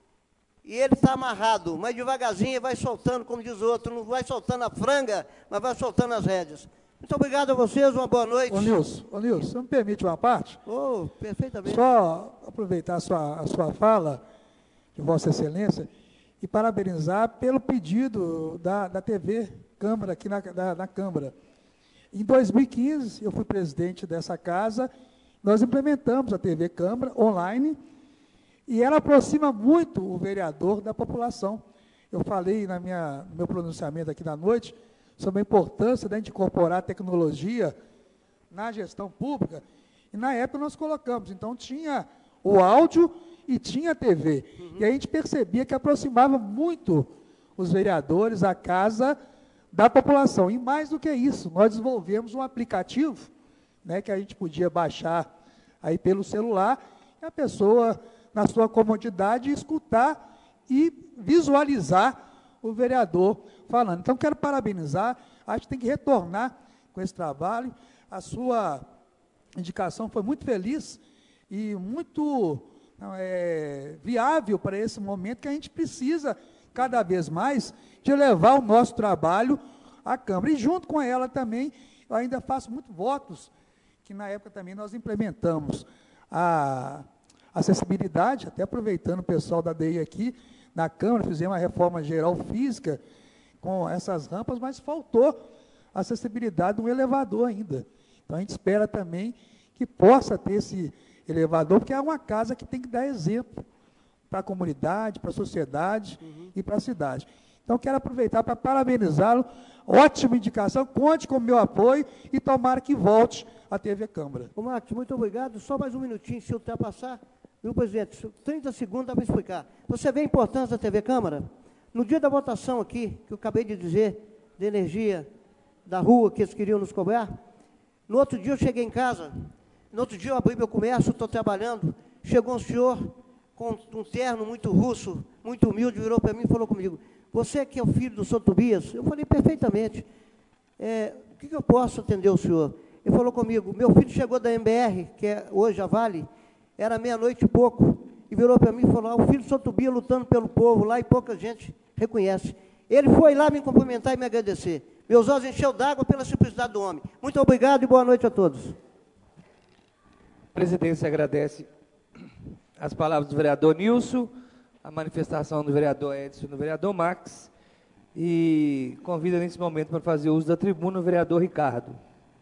e ele está amarrado, mas devagarzinho vai soltando, como diz o outro, não vai soltando a franga, mas vai soltando as rédeas. Muito obrigado a vocês, uma boa noite. Ô Nilson, você me permite uma parte? Oh, perfeitamente. Só aproveitar a sua fala, de Vossa Excelência, e parabenizar pelo pedido da TV Câmara, aqui na Câmara. Em 2015, eu fui presidente dessa casa, nós implementamos a TV Câmara online, e ela aproxima muito o vereador da população. Eu falei no meu pronunciamento aqui na noite sobre a importância da gente incorporar a tecnologia na gestão pública, e na época nós colocamos, então tinha o áudio e tinha a TV. E a gente percebia que aproximava muito os vereadores, a casa, da população. E mais do que isso, nós desenvolvemos um aplicativo, né, que a gente podia baixar aí pelo celular, e a pessoa, na sua comodidade, escutar e visualizar o vereador falando. Então, quero parabenizar, acho que tem que retornar com esse trabalho. A sua indicação foi muito feliz e muito viável para esse momento que a gente precisa, cada vez mais, de levar o nosso trabalho à Câmara. E junto com ela também, eu ainda faço muitos votos, que na época também nós implementamos a acessibilidade, até aproveitando o pessoal da DI aqui, na Câmara, fizemos uma reforma geral física com essas rampas, mas faltou a acessibilidade de um elevador ainda. Então, a gente espera também que possa ter esse elevador, porque é uma casa que tem que dar exemplo para a comunidade, para a sociedade e para a cidade. Então, quero aproveitar para parabenizá-lo, ótima indicação, conte com o meu apoio e tomara que volte a TV Câmara. Ô, Marcos, muito obrigado. Só mais um minutinho, se ultrapassar. Viu, presidente? 30 segundos dá para explicar. Você vê a importância da TV Câmara? No dia da votação aqui, que eu acabei de dizer, de energia da rua que eles queriam nos cobrar, no outro dia eu cheguei em casa, no outro dia eu abri meu comércio, estou trabalhando, chegou um senhor com um terno muito russo, muito humilde, virou para mim e falou comigo, você que é o filho do Sr. Tobias? Eu falei, perfeitamente. O que eu posso atender o senhor? Ele falou comigo, meu filho chegou da MBR, que é hoje a Vale, era meia-noite e pouco, e virou para mim e falou, o filho do Sr. Tobias lutando pelo povo lá e pouca gente reconhece. Ele foi lá me cumprimentar e me agradecer. Meus olhos encheu d'água pela simplicidade do homem. Muito obrigado e boa noite a todos. A presidência agradece as palavras do vereador Nilson, a manifestação do vereador Edson e do vereador Max, e convida nesse momento para fazer uso da tribuna o vereador Ricardo.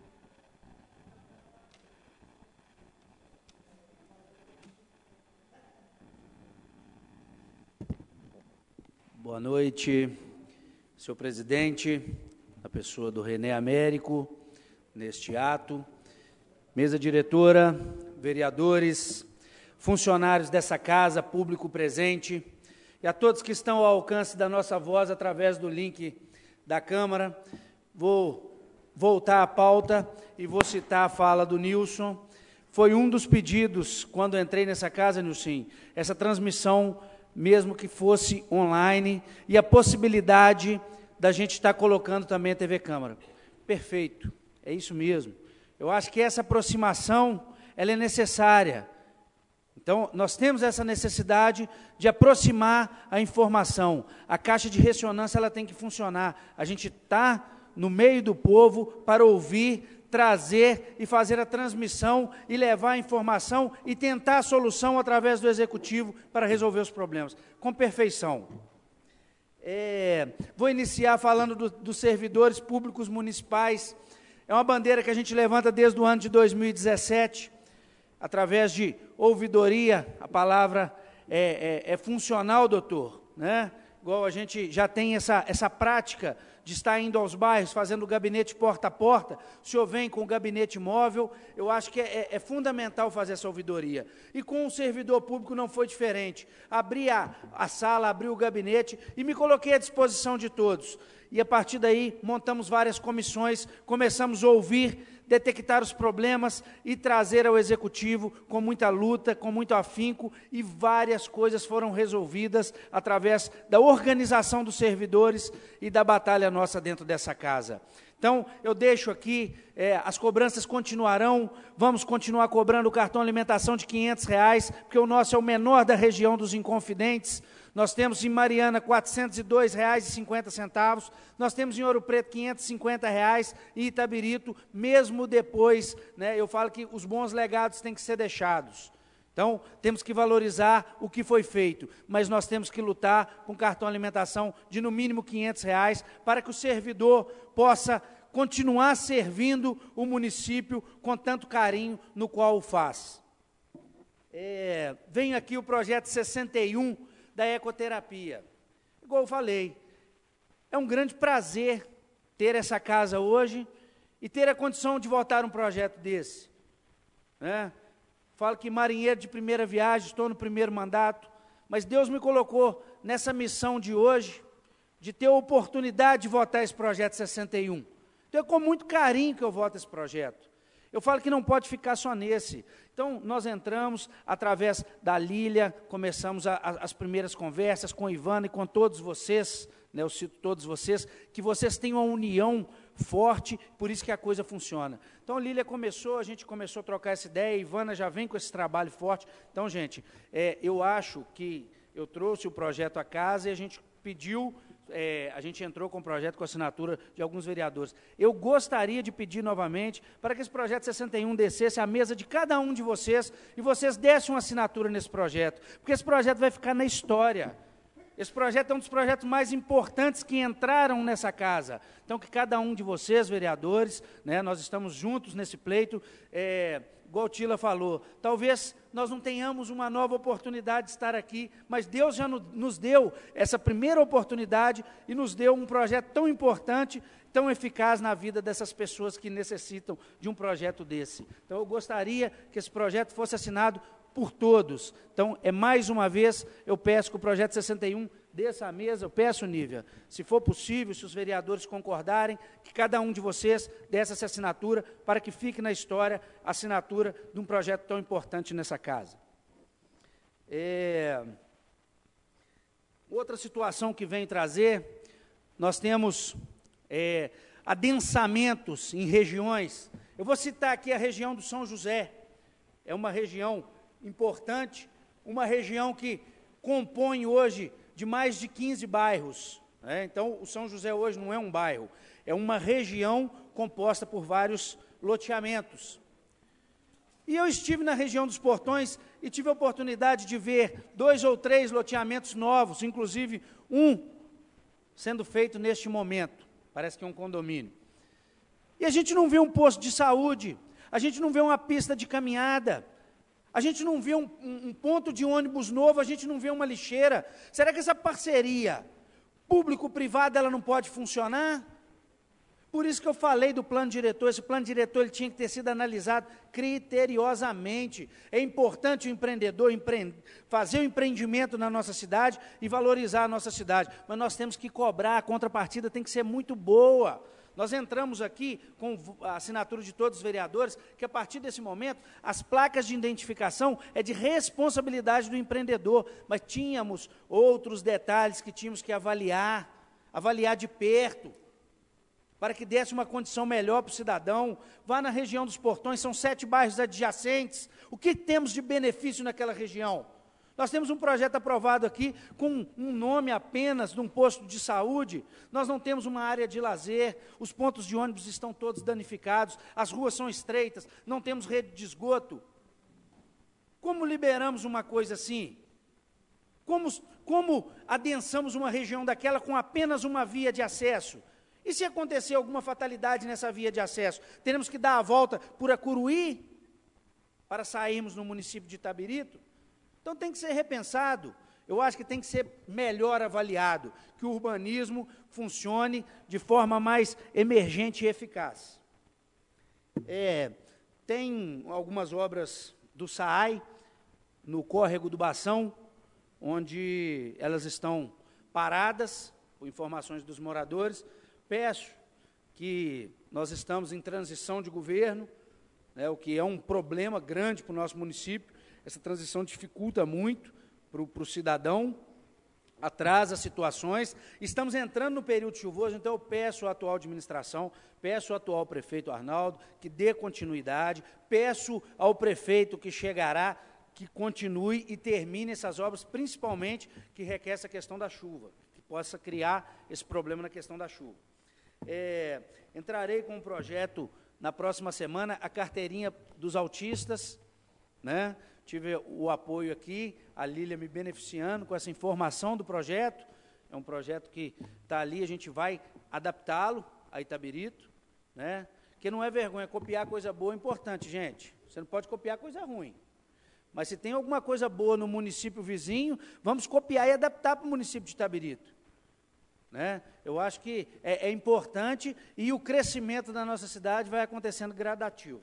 Boa noite, senhor presidente, a pessoa do René Américo, neste ato, mesa diretora, vereadores, funcionários dessa casa, público presente, e a todos que estão ao alcance da nossa voz através do link da Câmara. Vou voltar à pauta e vou citar a fala do Nilson. Foi um dos pedidos, quando entrei nessa casa, Nilson, essa transmissão, mesmo que fosse online, e a possibilidade da gente estar colocando também a TV Câmara. Perfeito, é isso mesmo. Eu acho que essa aproximação, ela é necessária. Então, nós temos essa necessidade de aproximar a informação. A caixa de ressonância ela tem que funcionar. A gente está no meio do povo para ouvir, trazer e fazer a transmissão e levar a informação e tentar a solução através do executivo para resolver os problemas, com perfeição. Vou iniciar falando dos servidores públicos municipais. É uma bandeira que a gente levanta desde o ano de 2017, através de ouvidoria. A palavra é funcional, doutor, né? Igual a gente já tem essa prática de estar indo aos bairros, fazendo o gabinete porta a porta. O senhor vem com o gabinete móvel, eu acho que é fundamental fazer essa ouvidoria. E com o servidor público não foi diferente. Abri a sala, abri o gabinete e me coloquei à disposição de todos. E a partir daí montamos várias comissões, começamos a ouvir, detectar os problemas e trazer ao executivo com muita luta, com muito afinco, e várias coisas foram resolvidas através da organização dos servidores e da batalha nossa dentro dessa casa. Então, eu deixo aqui, as cobranças continuarão, vamos continuar cobrando o cartão alimentação de R$500, porque o nosso é o menor da região dos Inconfidentes. Nós temos em Mariana R$ 402,50, nós temos em Ouro Preto R$ 550, e Itabirito, mesmo depois, né, eu falo que os bons legados têm que ser deixados. Então, temos que valorizar o que foi feito, mas nós temos que lutar com cartão alimentação de no mínimo R$500, para que o servidor possa continuar servindo o município com tanto carinho no qual o faz. Vem aqui o projeto 61, da ecoterapia. Igual eu falei, é um grande prazer ter essa casa hoje e ter a condição de votar um projeto desse, né? Falo que marinheiro de primeira viagem, estou no primeiro mandato, mas Deus me colocou nessa missão de hoje, de ter a oportunidade de votar esse projeto 61. Então é com muito carinho que eu voto esse projeto. Eu falo que não pode ficar só nesse. Então, nós entramos, através da Lília, começamos as primeiras conversas com a Ivana e com todos vocês, né, eu cito todos vocês, que vocês tenham uma união forte, por isso que a coisa funciona. Então, a Lília começou, a gente começou a trocar essa ideia, a Ivana já vem com esse trabalho forte. Então, gente, eu acho que eu trouxe o projeto à casa e a gente pediu... a gente entrou com um projeto com assinatura de alguns vereadores. Eu gostaria de pedir novamente para que esse projeto 61 descesse à mesa de cada um de vocês e vocês dessem uma assinatura nesse projeto, porque esse projeto vai ficar na história. Esse projeto é um dos projetos mais importantes que entraram nessa casa. Então, que cada um de vocês, vereadores, né, nós estamos juntos nesse pleito, igual o Tila falou, talvez nós não tenhamos uma nova oportunidade de estar aqui, mas Deus já nos deu essa primeira oportunidade e nos deu um projeto tão importante, tão eficaz na vida dessas pessoas que necessitam de um projeto desse. Então, eu gostaria que esse projeto fosse assinado por todos. Então, mais uma vez, eu peço que o projeto 61 desça à mesa, eu peço, Nívia, se for possível, se os vereadores concordarem, que cada um de vocês desse essa assinatura, para que fique na história a assinatura de um projeto tão importante nessa casa. Outra situação que vem trazer, nós temos adensamentos em regiões. Eu vou citar aqui a região do São José, é uma região importante, uma região que compõe hoje de mais de 15 bairros. Então, o São José hoje não é um bairro, é uma região composta por vários loteamentos. E eu estive na região dos Portões e tive a oportunidade de ver 2 ou 3 loteamentos novos, inclusive um sendo feito neste momento, parece que é um condomínio. E a gente não vê um posto de saúde, a gente não vê uma pista de caminhada, a gente não vê um ponto de ônibus novo, a gente não vê uma lixeira. Será que essa parceria público-privada ela não pode funcionar? Por isso que eu falei do plano diretor. Esse plano diretor ele tinha que ter sido analisado criteriosamente. É importante o empreendedor fazer o empreendimento na nossa cidade e valorizar a nossa cidade, mas nós temos que cobrar, a contrapartida tem que ser muito boa. Nós entramos aqui com a assinatura de todos os vereadores, que a partir desse momento, as placas de identificação é de responsabilidade do empreendedor, mas tínhamos outros detalhes que tínhamos que avaliar de perto. para que desse uma condição melhor para o cidadão. Vá na região dos Portões, são 7 bairros adjacentes. O que temos de benefício naquela região? Nós temos um projeto aprovado aqui com um nome apenas de um posto de saúde. Nós não temos uma área de lazer, os pontos de ônibus estão todos danificados, as ruas são estreitas, não temos rede de esgoto. Como liberamos uma coisa assim? Como adensamos uma região daquela com apenas uma via de acesso? E se acontecer alguma fatalidade nessa via de acesso? Teremos que dar a volta por Acuruí para sairmos no município de Itabirito? Então tem que ser repensado, eu acho que tem que ser melhor avaliado, que o urbanismo funcione de forma mais emergente e eficaz. Tem algumas obras do SAAI, no córrego do Bação, onde elas estão paradas, por informações dos moradores. Peço que nós estamos em transição de governo, né, o que é um problema grande para o nosso município. Essa transição dificulta muito para o cidadão, atrasa situações. Estamos entrando no período chuvoso, então eu peço à atual administração, peço ao atual prefeito Arnaldo que dê continuidade, peço ao prefeito que chegará que continue e termine essas obras, principalmente que requer essa questão da chuva, que possa criar esse problema na questão da chuva. Entrarei com um projeto na próxima semana, a carteirinha dos autistas, né? Tive o apoio aqui, a Lília me beneficiando com essa informação do projeto. É um projeto que está ali, a gente vai adaptá-lo a Itabirito, né? Que não é vergonha, copiar coisa boa é importante, gente. Você não pode copiar coisa ruim. Mas se tem alguma coisa boa no município vizinho, vamos copiar e adaptar para o município de Itabirito. Né? Eu acho que é importante e o crescimento da nossa cidade vai acontecendo gradativo.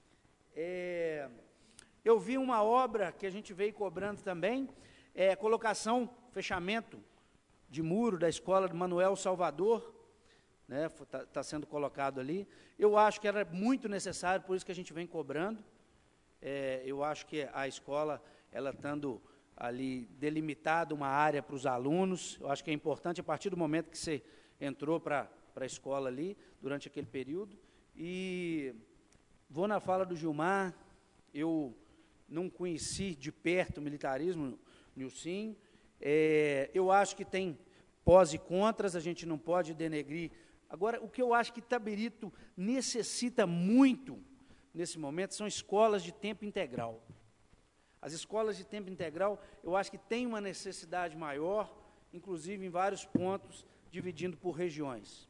Eu vi uma obra que a gente veio cobrando também, colocação, fechamento de muro da escola de Manuel Salvador, né, tá sendo colocado ali. Eu acho que era muito necessário, por isso que a gente vem cobrando. Eu acho que a escola, ela estando ali delimitada uma área para os alunos, eu acho que é importante a partir do momento que você entrou para a escola ali, durante aquele período. E vou na fala do Gilmar, eu não conheci de perto o militarismo, Nilcim. Eu acho que tem pós e contras, a gente não pode denegrir. Agora, o que eu acho que Itabirito necessita muito, nesse momento, são escolas de tempo integral. As escolas de tempo integral, eu acho que tem uma necessidade maior, inclusive em vários pontos, dividindo por regiões.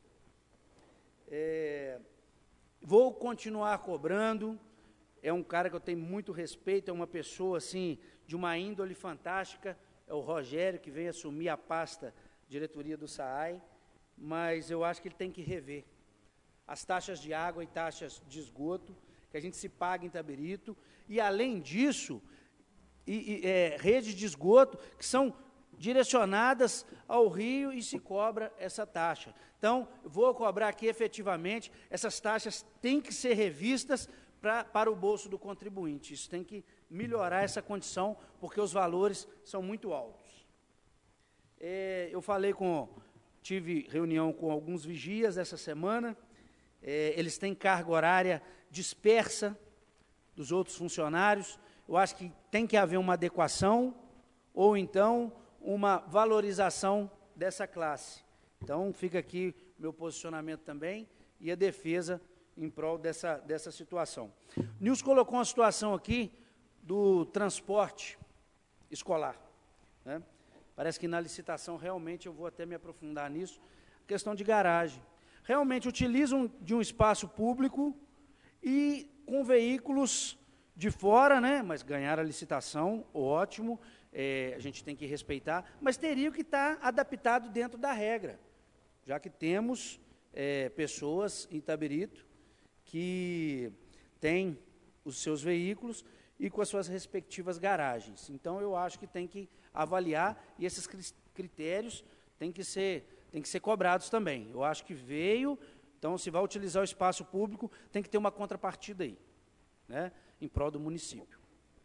Vou continuar cobrando. É um cara que eu tenho muito respeito, é uma pessoa assim, de uma índole fantástica, é o Rogério, que vem assumir a pasta diretoria do SAAI, mas eu acho que ele tem que rever as taxas de água e taxas de esgoto, que a gente se paga em Itabirito, e além disso, redes de esgoto que são direcionadas ao rio e se cobra essa taxa. Então, vou cobrar aqui efetivamente, essas taxas têm que ser revistas para o bolso do contribuinte. Isso tem que melhorar essa condição, porque os valores são muito altos. Eu tive reunião com alguns vigias essa semana, eles têm carga horária dispersa dos outros funcionários. Eu acho que tem que haver uma adequação, ou então uma valorização dessa classe. Então, fica aqui meu posicionamento também, e a defesa em prol dessa situação. Nilson colocou uma situação aqui do transporte escolar, né? Parece que na licitação, realmente, eu vou até me aprofundar nisso, questão de garagem. Realmente utilizam de um espaço público e com veículos de fora, né? Mas ganhar a licitação, ótimo, a gente tem que respeitar, mas teria que estar adaptado dentro da regra, já que temos pessoas em Itabirito que têm os seus veículos e com as suas respectivas garagens. Então, eu acho que tem que avaliar, e esses critérios têm que ser cobrados também. Eu acho que veio, então, se vai utilizar o espaço público, tem que ter uma contrapartida aí, né, em prol do município.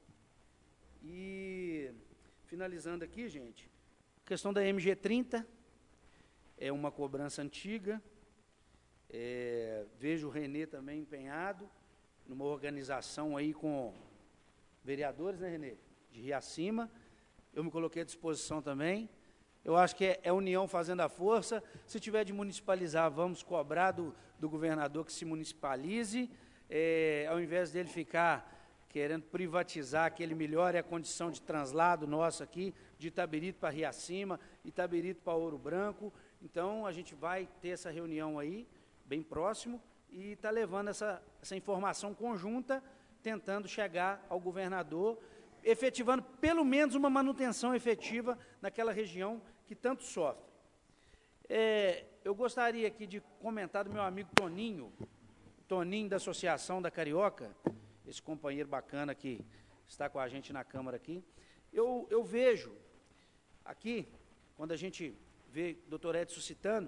E, finalizando aqui, gente, a questão da MG30, é uma cobrança antiga, Vejo o Renê também empenhado numa organização aí com vereadores, né, Renê? De Riacima. Eu me coloquei à disposição também. Eu acho que é união fazendo a força. Se tiver de municipalizar, vamos cobrar do governador que se municipalize, ao invés dele ficar querendo privatizar, que ele melhore a condição de translado nosso aqui, de Itabirito para Riacima, Itabirito para Ouro Branco. Então, a gente vai ter essa reunião aí, bem próximo, e está levando essa informação conjunta, tentando chegar ao governador, efetivando pelo menos uma manutenção efetiva naquela região que tanto sofre. Eu gostaria aqui de comentar do meu amigo Toninho da Associação da Carioca, esse companheiro bacana que está com a gente na Câmara aqui. Eu vejo aqui, quando a gente vê o doutor Edson citando,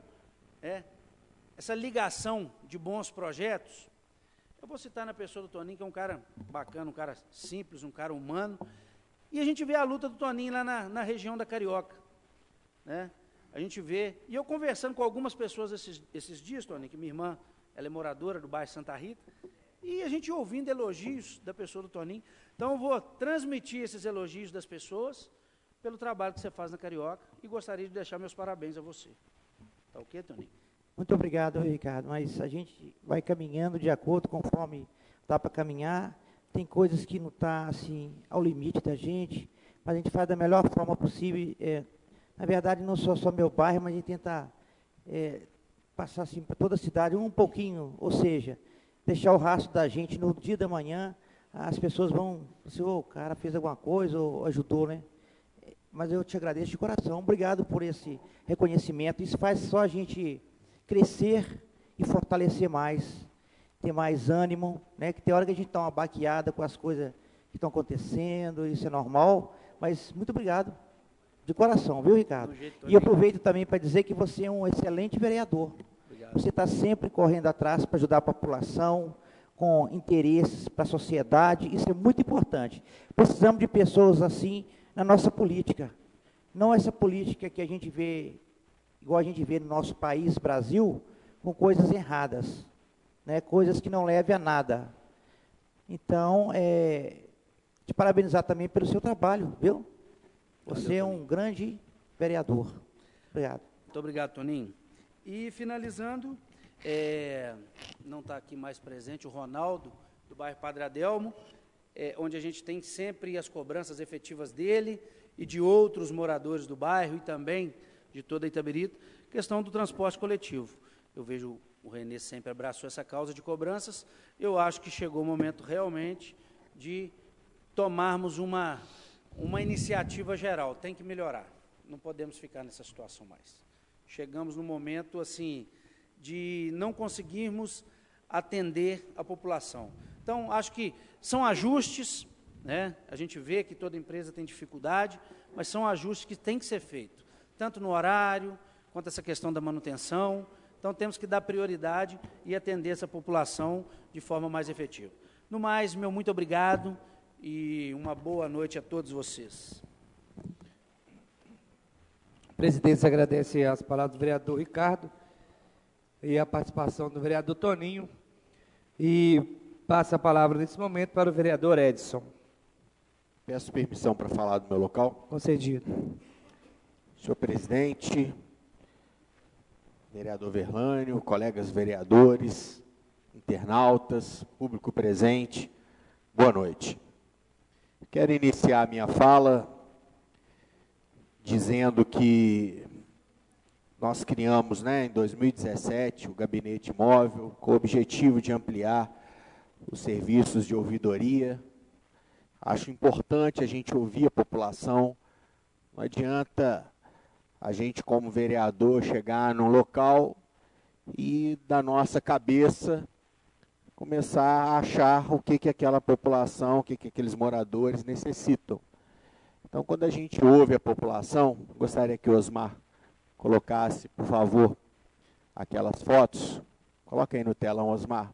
essa ligação de bons projetos. Eu vou citar na pessoa do Toninho, que é um cara bacana, um cara simples, um cara humano, e a gente vê a luta do Toninho lá na região da Carioca, né? A gente vê, e eu conversando com algumas pessoas esses dias, Toninho, que minha irmã, ela é moradora do bairro Santa Rita, e a gente ouvindo elogios da pessoa do Toninho. Então, eu vou transmitir esses elogios das pessoas pelo trabalho que você faz na Carioca, e gostaria de deixar meus parabéns a você. Tá ok, Toninho? Muito obrigado, Ricardo, mas a gente vai caminhando de acordo conforme dá para caminhar. Tem coisas que não está assim, ao limite da gente, mas a gente faz da melhor forma possível. Na verdade, não só meu bairro, mas a gente tenta passar assim, para toda a cidade um pouquinho, ou seja, deixar o rastro da gente no dia da manhã, as pessoas vão, o cara fez alguma coisa ou ajudou, né? Mas eu te agradeço de coração, obrigado por esse reconhecimento. Isso faz só a gente crescer e fortalecer mais, ter mais ânimo, né? Que tem hora que a gente está uma baqueada com as coisas que estão acontecendo, isso é normal, mas muito obrigado, de coração, viu, Ricardo? E aproveito também para dizer que você é um excelente vereador. Obrigado. Você está sempre correndo atrás para ajudar a população, com interesses para a sociedade, isso é muito importante. Precisamos de pessoas assim na nossa política, não essa política que a gente vê, igual a gente vê no nosso país, Brasil, com coisas erradas, né, coisas que não levem a nada. Então, te parabenizar também pelo seu trabalho, viu? Você é um grande vereador. Obrigado. Muito obrigado, Toninho. E, finalizando, não está aqui mais presente o Ronaldo, do bairro Padre Adelmo, onde a gente tem sempre as cobranças efetivas dele e de outros moradores do bairro e também de toda Itabirito, questão do transporte coletivo. Eu vejo o Renê sempre abraçou essa causa de cobranças. Eu acho que chegou o momento realmente de tomarmos uma iniciativa geral. Tem que melhorar. Não podemos ficar nessa situação mais. Chegamos no momento assim de não conseguirmos atender a população. Então, acho que são ajustes, né? A gente vê que toda empresa tem dificuldade, mas são ajustes que têm que ser feitos, tanto no horário, quanto essa questão da manutenção. Então, temos que dar prioridade e atender essa população de forma mais efetiva. No mais, meu muito obrigado e uma boa noite a todos vocês. A presidência agradece as palavras do vereador Ricardo e a participação do vereador Toninho e passa a palavra nesse momento para o vereador Edson. Peço permissão para falar do meu local. Concedido. Senhor presidente, vereador Verlânio, colegas vereadores, internautas, público presente, boa noite. Quero iniciar a minha fala dizendo que nós criamos, em 2017, o Gabinete Móvel, com o objetivo de ampliar os serviços de ouvidoria. Acho importante a gente ouvir a população. Não adianta a gente, como vereador, chegar num local e, da nossa cabeça, começar a achar o que aquela população, o que aqueles moradores necessitam. Então, quando a gente ouve a população, gostaria que o Osmar colocasse, por favor, aquelas fotos. Coloca aí no telão, Osmar.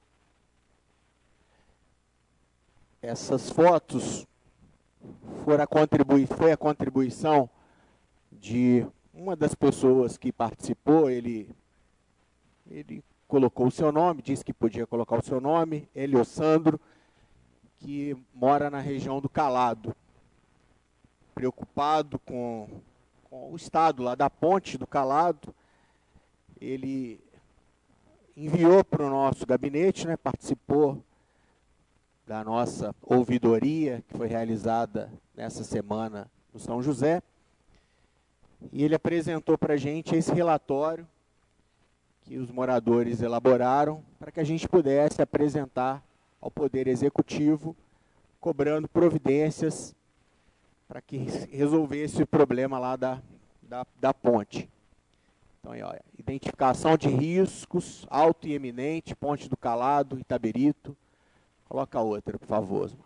Essas fotos foi a contribuição de uma das pessoas que participou. Ele colocou o seu nome, disse que podia colocar o seu nome, Eliosandro, que mora na região do Calado, preocupado com o estado lá da ponte do Calado. Ele enviou para o nosso gabinete, né, participou da nossa ouvidoria, que foi realizada nessa semana no São José, e ele apresentou para a gente esse relatório que os moradores elaboraram para que a gente pudesse apresentar ao Poder Executivo, cobrando providências para que resolvesse o problema lá da ponte. Então, aí, ó, identificação de riscos, alto e eminente, Ponte do Calado, Itabirito. Coloca a outra, por favor, Osmar.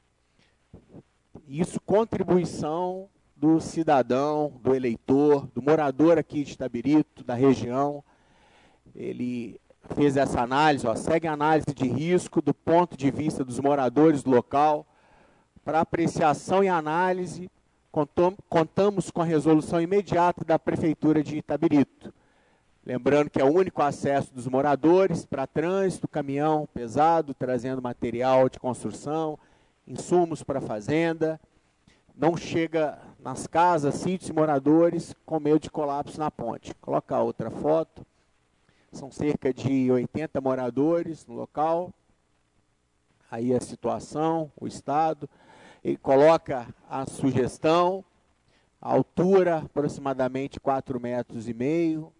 Isso, contribuição do cidadão, do eleitor, do morador aqui de Itabirito, da região. Ele fez essa análise, ó, segue a análise de risco do ponto de vista dos moradores do local. Para apreciação e análise, contamos com a resolução imediata da Prefeitura de Itabirito. Lembrando que é o único acesso dos moradores para trânsito, caminhão pesado, trazendo material de construção, insumos para a fazenda. Não chega nas casas, sítios e moradores com medo de colapso na ponte. Coloca a outra foto. São cerca de 80 moradores no local. Aí a situação, o estado. Ele coloca a sugestão, a altura aproximadamente 4,5 metros.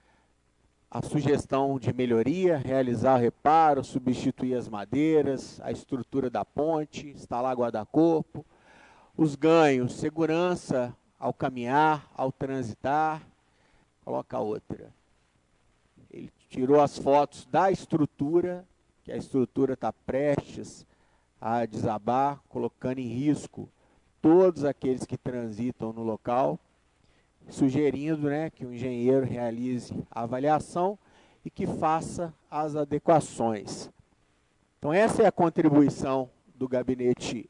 A sugestão de melhoria, realizar o reparo, substituir as madeiras, a estrutura da ponte, instalar guarda-corpo. Os ganhos, segurança ao caminhar, ao transitar. Coloca a outra. Ele tirou as fotos da estrutura, que a estrutura está prestes a desabar, colocando em risco todos aqueles que transitam no local, sugerindo, né, que o engenheiro realize a avaliação e que faça as adequações. Então essa é a contribuição do gabinete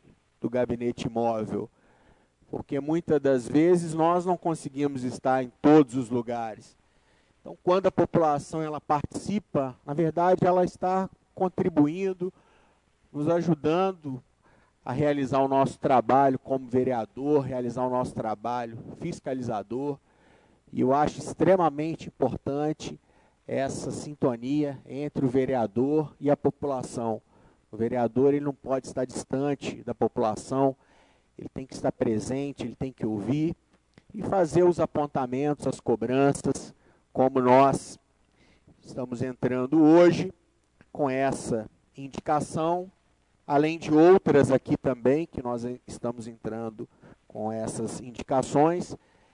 móvel, porque muitas das vezes nós não conseguimos estar em todos os lugares. Então, quando a população ela participa, na verdade, ela está contribuindo, nos ajudando a realizar o nosso trabalho como vereador, realizar o nosso trabalho fiscalizador. E eu acho extremamente importante essa sintonia entre o vereador e a população. O vereador ele não pode estar distante da população, ele tem que estar presente, ele tem que ouvir e fazer os apontamentos, as cobranças, como nós estamos entrando hoje com essa indicação, além de outras aqui também, que nós estamos entrando com essas indicações.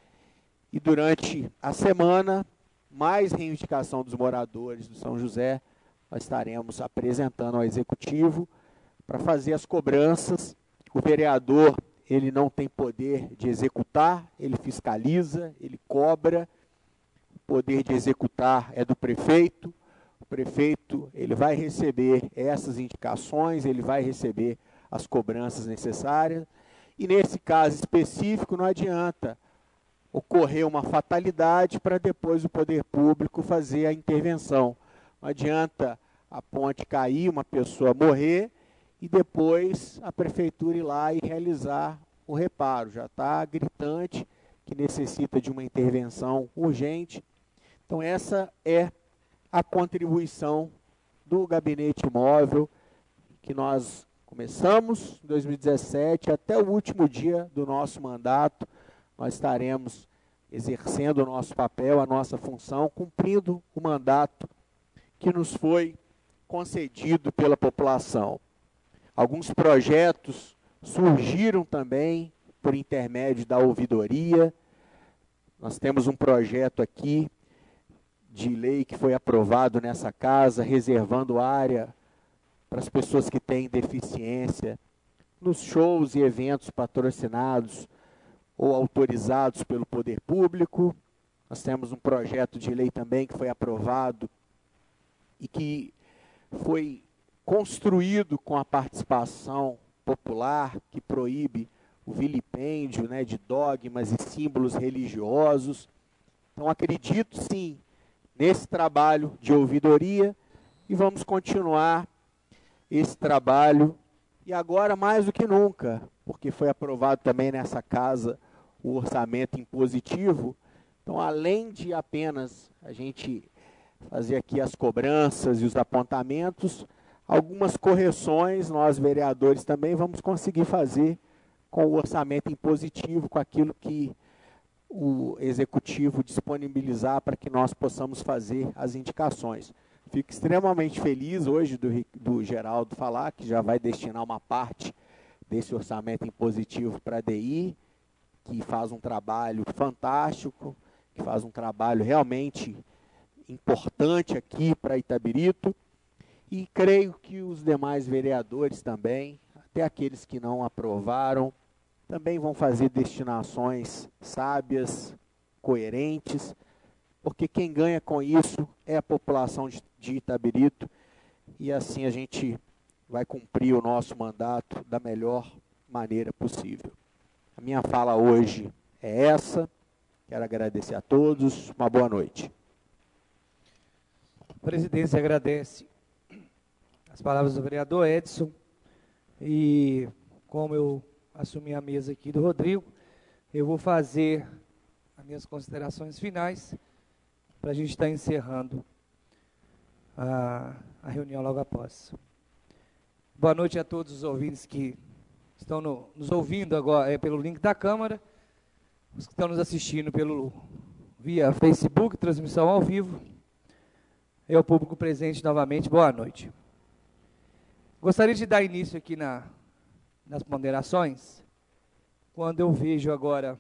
E durante a semana, mais reivindicação dos moradores do São José, nós estaremos apresentando ao Executivo para fazer as cobranças. O vereador, ele não tem poder de executar, ele fiscaliza, ele cobra. O poder de executar é do prefeito. O prefeito ele vai receber essas indicações, ele vai receber as cobranças necessárias. E nesse caso específico não adianta ocorrer uma fatalidade para depois o poder público fazer a intervenção. Não adianta a ponte cair, uma pessoa morrer e depois a prefeitura ir lá e realizar o reparo. Já está gritante que necessita de uma intervenção urgente. Então essa é a contribuição do gabinete móvel que nós começamos em 2017 até o último dia do nosso mandato. Nós estaremos exercendo o nosso papel, a nossa função, cumprindo o mandato que nos foi concedido pela população. Alguns projetos surgiram também por intermédio da ouvidoria. Nós temos um projeto aqui de lei que foi aprovado nessa casa, reservando área para as pessoas que têm deficiência, nos shows e eventos patrocinados ou autorizados pelo poder público. Nós temos um projeto de lei também que foi aprovado e que foi construído com a participação popular, que proíbe o vilipêndio, né, de dogmas e símbolos religiosos. Então, acredito sim nesse trabalho de ouvidoria e vamos continuar esse trabalho. E agora, mais do que nunca, porque foi aprovado também nessa casa o orçamento impositivo, então, além de apenas a gente fazer aqui as cobranças e os apontamentos, algumas correções nós, vereadores, também vamos conseguir fazer com o orçamento impositivo, com aquilo que o executivo disponibilizar para que nós possamos fazer as indicações. Fico extremamente feliz hoje do Geraldo falar que já vai destinar uma parte desse orçamento impositivo para a DI, que faz um trabalho fantástico, que faz um trabalho realmente importante aqui para Itabirito, e creio que os demais vereadores também, até aqueles que não aprovaram, também vão fazer destinações sábias, coerentes, porque quem ganha com isso é a população de Itabirito, e assim a gente vai cumprir o nosso mandato da melhor maneira possível. A minha fala hoje é essa, quero agradecer a todos, uma boa noite. A presidência agradece as palavras do vereador Edson, e como eu assumi a mesa aqui do Rodrigo, eu vou fazer as minhas considerações finais para a gente estar encerrando a reunião logo após. Boa noite a todos os ouvintes que estão nos ouvindo agora pelo link da Câmara, os que estão nos assistindo via Facebook, transmissão ao vivo, e ao público presente novamente, boa noite. Gostaria de dar início aqui nas ponderações, quando eu vejo agora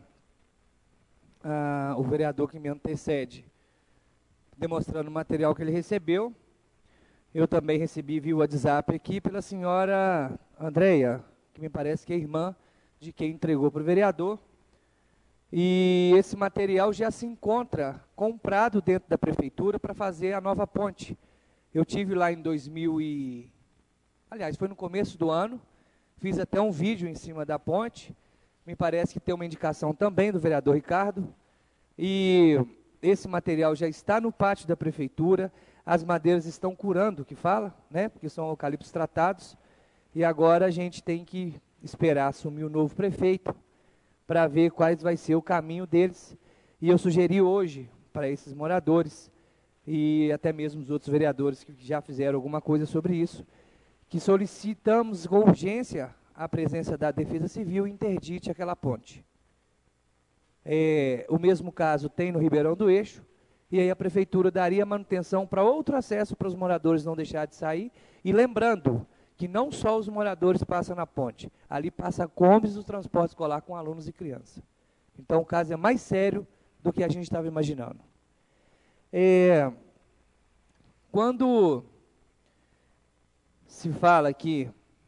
o vereador que me antecede demonstrando o material que ele recebeu. Eu também recebi via WhatsApp aqui pela senhora Andréia, que me parece que é irmã de quem entregou para o vereador. E esse material já se encontra comprado dentro da prefeitura para fazer a nova ponte. Eu tive lá em aliás, foi no começo do ano, fiz até um vídeo em cima da ponte, me parece que tem uma indicação também do vereador Ricardo, e esse material já está no pátio da prefeitura, as madeiras estão curando, que fala, né, porque são eucaliptos tratados, e agora a gente tem que esperar assumir o novo prefeito, para ver quais vai ser o caminho deles, e eu sugeri hoje para esses moradores, e até mesmo os outros vereadores que já fizeram alguma coisa sobre isso, que solicitamos com urgência a presença da Defesa Civil e interdite aquela ponte. O mesmo caso tem no Ribeirão do Eixo, e aí a prefeitura daria manutenção para outro acesso para os moradores não deixar de sair, e lembrando que não só os moradores passam na ponte, ali passa combis do transporte escolar com alunos e crianças. Então o caso é mais sério do que a gente estava imaginando. Quando se fala aqui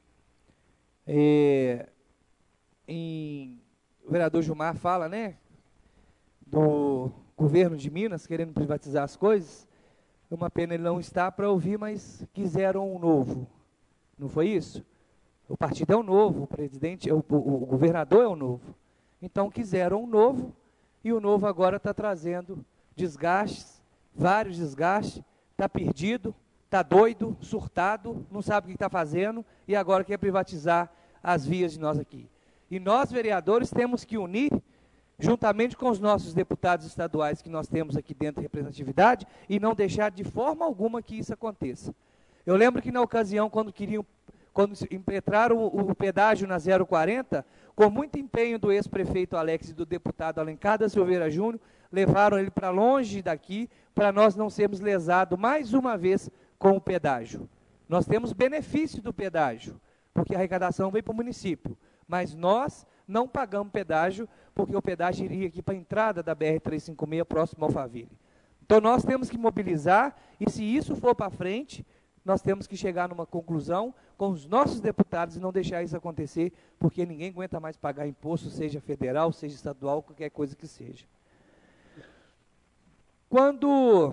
o vereador Gilmar fala, né, do governo de Minas querendo privatizar as coisas, é uma pena ele não estar para ouvir, mas quiseram um novo. Não foi isso? O partido é o novo, o presidente, o governador é o novo. Então quiseram um novo, e o novo agora está trazendo desgastes, vários desgastes, está perdido, está doido, surtado, não sabe o que está fazendo, e agora quer privatizar as vias de nós aqui. E nós, vereadores, temos que unir, juntamente com os nossos deputados estaduais que nós temos aqui dentro da representatividade, e não deixar de forma alguma que isso aconteça. Eu lembro que na ocasião, quando impetraram o pedágio na 040, com muito empenho do ex-prefeito Alex e do deputado Alencar da Silveira Júnior, levaram ele para longe daqui, para nós não sermos lesados mais uma vez com o pedágio. Nós temos benefício do pedágio, porque a arrecadação veio para o município, mas nós não pagamos pedágio, porque o pedágio iria aqui para a entrada da BR-356, próximo ao Alphaville. Então nós temos que mobilizar, e se isso for para frente, nós temos que chegar numa conclusão com os nossos deputados e não deixar isso acontecer, porque ninguém aguenta mais pagar imposto, seja federal, seja estadual, qualquer coisa que seja. Quando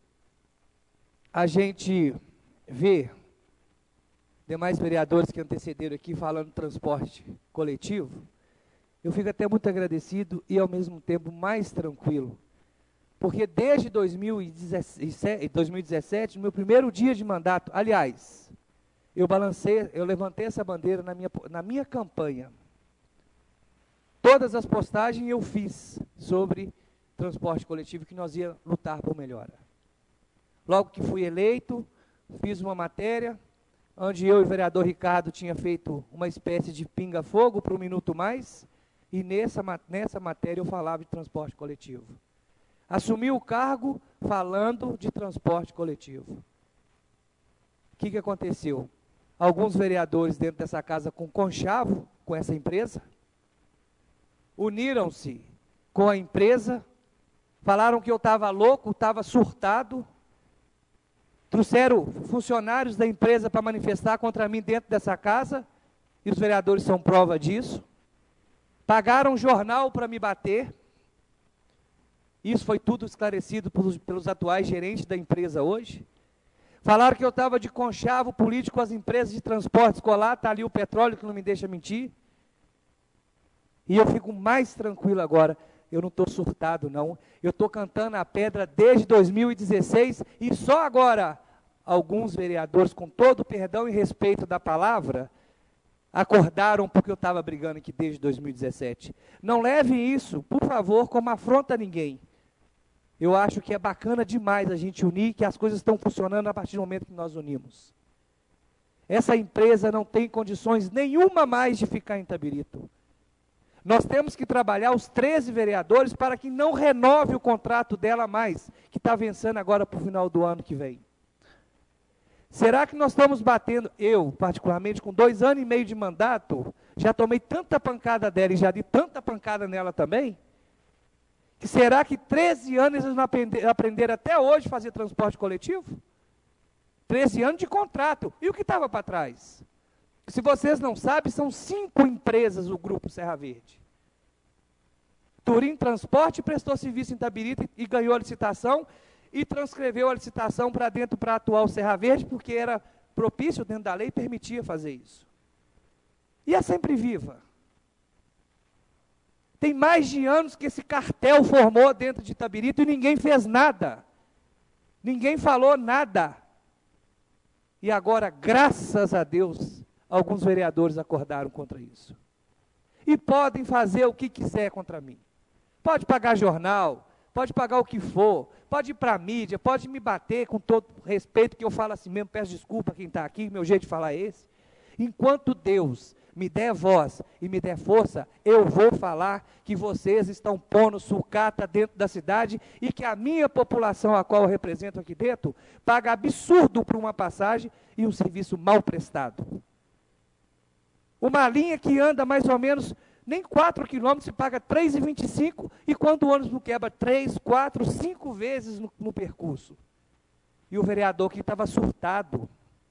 a gente vê demais vereadores que antecederam aqui falando de transporte coletivo, eu fico até muito agradecido e, ao mesmo tempo, mais tranquilo, Porque desde 2017, no meu primeiro dia de mandato, aliás, eu levantei essa bandeira na minha campanha. Todas as postagens eu fiz sobre transporte coletivo, que nós ia lutar por melhora. Logo que fui eleito, fiz uma matéria, onde eu e o vereador Ricardo tinha feito uma espécie de pinga-fogo para o Minuto Mais, e nessa matéria eu falava de transporte coletivo. Assumi o cargo falando de transporte coletivo. O que aconteceu? Alguns vereadores dentro dessa casa com conchavo, com essa empresa, uniram-se com a empresa, falaram que eu estava louco, estava surtado, trouxeram funcionários da empresa para manifestar contra mim dentro dessa casa, e os vereadores são prova disso. Pagaram um jornal para me bater. Isso foi tudo esclarecido pelos atuais gerentes da empresa hoje. Falaram que eu estava de conchavo político com as empresas de transporte escolar, está ali o petróleo que não me deixa mentir. E eu fico mais tranquilo agora. Eu não estou surtado, não. Eu estou cantando a pedra desde 2016 e só agora alguns vereadores, com todo o perdão e respeito da palavra, acordaram porque eu estava brigando aqui desde 2017. Não leve isso, por favor, como afronta a ninguém. Eu acho que é bacana demais a gente unir, que as coisas estão funcionando a partir do momento que nós unimos. Essa empresa não tem condições nenhuma mais de ficar em Itabirito. Nós temos que trabalhar os 13 vereadores para que não renove o contrato dela mais, que está vencendo agora para o final do ano que vem. Será que nós estamos batendo, eu particularmente, com 2 anos e meio de mandato, já tomei tanta pancada dela e já dei tanta pancada nela também, que será que 13 anos eles não aprenderam até hoje a fazer transporte coletivo? 13 anos de contrato. E o que estava para trás? Se vocês não sabem, são 5 empresas o Grupo Serra Verde. Turim Transporte prestou serviço em Itabirito e ganhou a licitação e transcreveu a licitação para dentro para a atual Serra Verde, porque era propício dentro da lei e permitia fazer isso. E a Sempre Viva? Tem mais de anos que esse cartel formou dentro de Itabirito e ninguém fez nada. Ninguém falou nada. E agora, graças a Deus, alguns vereadores acordaram contra isso. E podem fazer o que quiser contra mim. Pode pagar jornal, pode pagar o que for, pode ir para a mídia, pode me bater com todo respeito, que eu falo assim mesmo, peço desculpa a quem está aqui, meu jeito de falar é esse. Enquanto Deus me der voz e me der força, eu vou falar que vocês estão pondo sucata dentro da cidade e que a minha população, a qual eu represento aqui dentro, paga absurdo por uma passagem e um serviço mal prestado. Uma linha que anda mais ou menos nem 4 quilômetros, se paga 3,25, e quando o ônibus não quebra 3, 4, 5 vezes no percurso. E o vereador que estava surtado,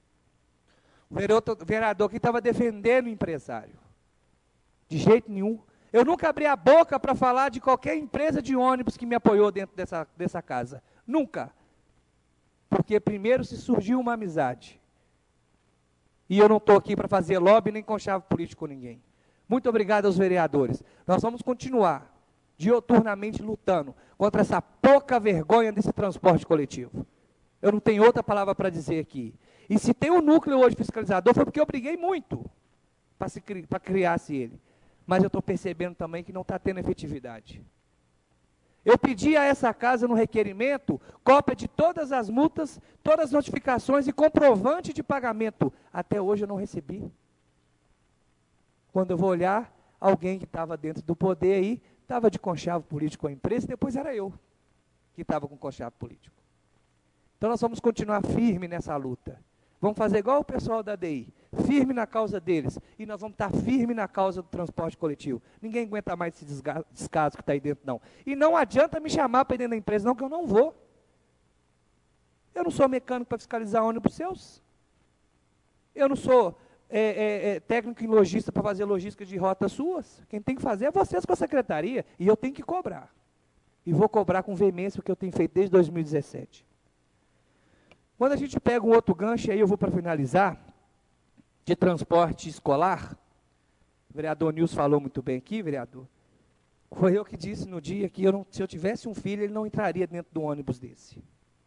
o vereador que estava defendendo o empresário. De jeito nenhum. Eu nunca abri a boca para falar de qualquer empresa de ônibus que me apoiou dentro dessa casa. Nunca. Porque primeiro se surgiu uma amizade. E eu não estou aqui para fazer lobby nem conchavo político com ninguém. Muito obrigado aos vereadores. Nós vamos continuar dioturnamente lutando contra essa pouca vergonha desse transporte coletivo. Eu não tenho outra palavra para dizer aqui. E se tem um núcleo hoje fiscalizador, foi porque eu briguei muito para criar-se ele. Mas eu estou percebendo também que não está tendo efetividade. Eu pedi a essa casa no requerimento cópia de todas as multas, todas as notificações e comprovante de pagamento. Até hoje eu não recebi. Quando eu vou olhar, alguém que estava dentro do poder aí, estava de conchavo político com a empresa, e depois era eu que estava com conchavo político. Então nós vamos continuar firme nessa luta. Vamos fazer igual o pessoal da DI, firme na causa deles, e nós vamos estar firme na causa do transporte coletivo. Ninguém aguenta mais esse descaso que está aí dentro, não. E não adianta me chamar para ir dentro da empresa, não, que eu não vou. Eu não sou mecânico para fiscalizar ônibus seus. Eu não sou técnico em logística para fazer logística de rotas suas. Quem tem que fazer é vocês com a secretaria, e eu tenho que cobrar. E vou cobrar com veemência o que eu tenho feito desde 2017. Quando a gente pega um outro gancho, aí eu vou para finalizar, de transporte escolar, o vereador Nilson falou muito bem aqui, vereador, Foi eu que disse no dia que se eu tivesse um filho, ele não entraria dentro de um ônibus desse.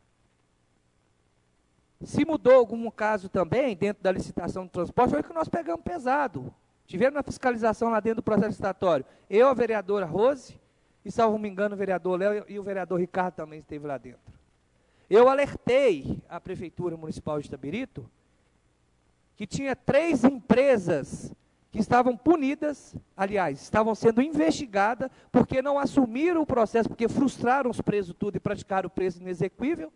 Se mudou algum caso também, dentro da licitação do transporte, foi que nós pegamos pesado. Tivemos na fiscalização lá dentro do processo licitatório. Eu, a vereadora Rose, e, salvo me engano, o vereador Léo e o vereador Ricardo também esteve lá dentro. Eu alertei a Prefeitura Municipal de Itabirito que tinha 3 empresas que estavam punidas, aliás, estavam sendo investigadas, porque não assumiram o processo, porque frustraram os presos tudo e praticaram o preço inexequível.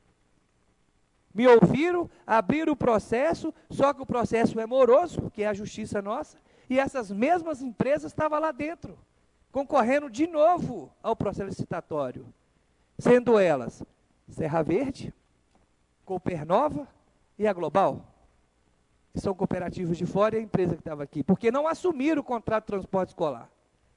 Me ouviram, abriram o processo, só que o processo é moroso, que é a justiça nossa, e essas mesmas empresas estavam lá dentro, concorrendo de novo ao processo licitatório, sendo elas Serra Verde, Coopernova e a Global, que são cooperativos de fora, e a empresa que estava aqui, porque não assumiram o contrato de transporte escolar.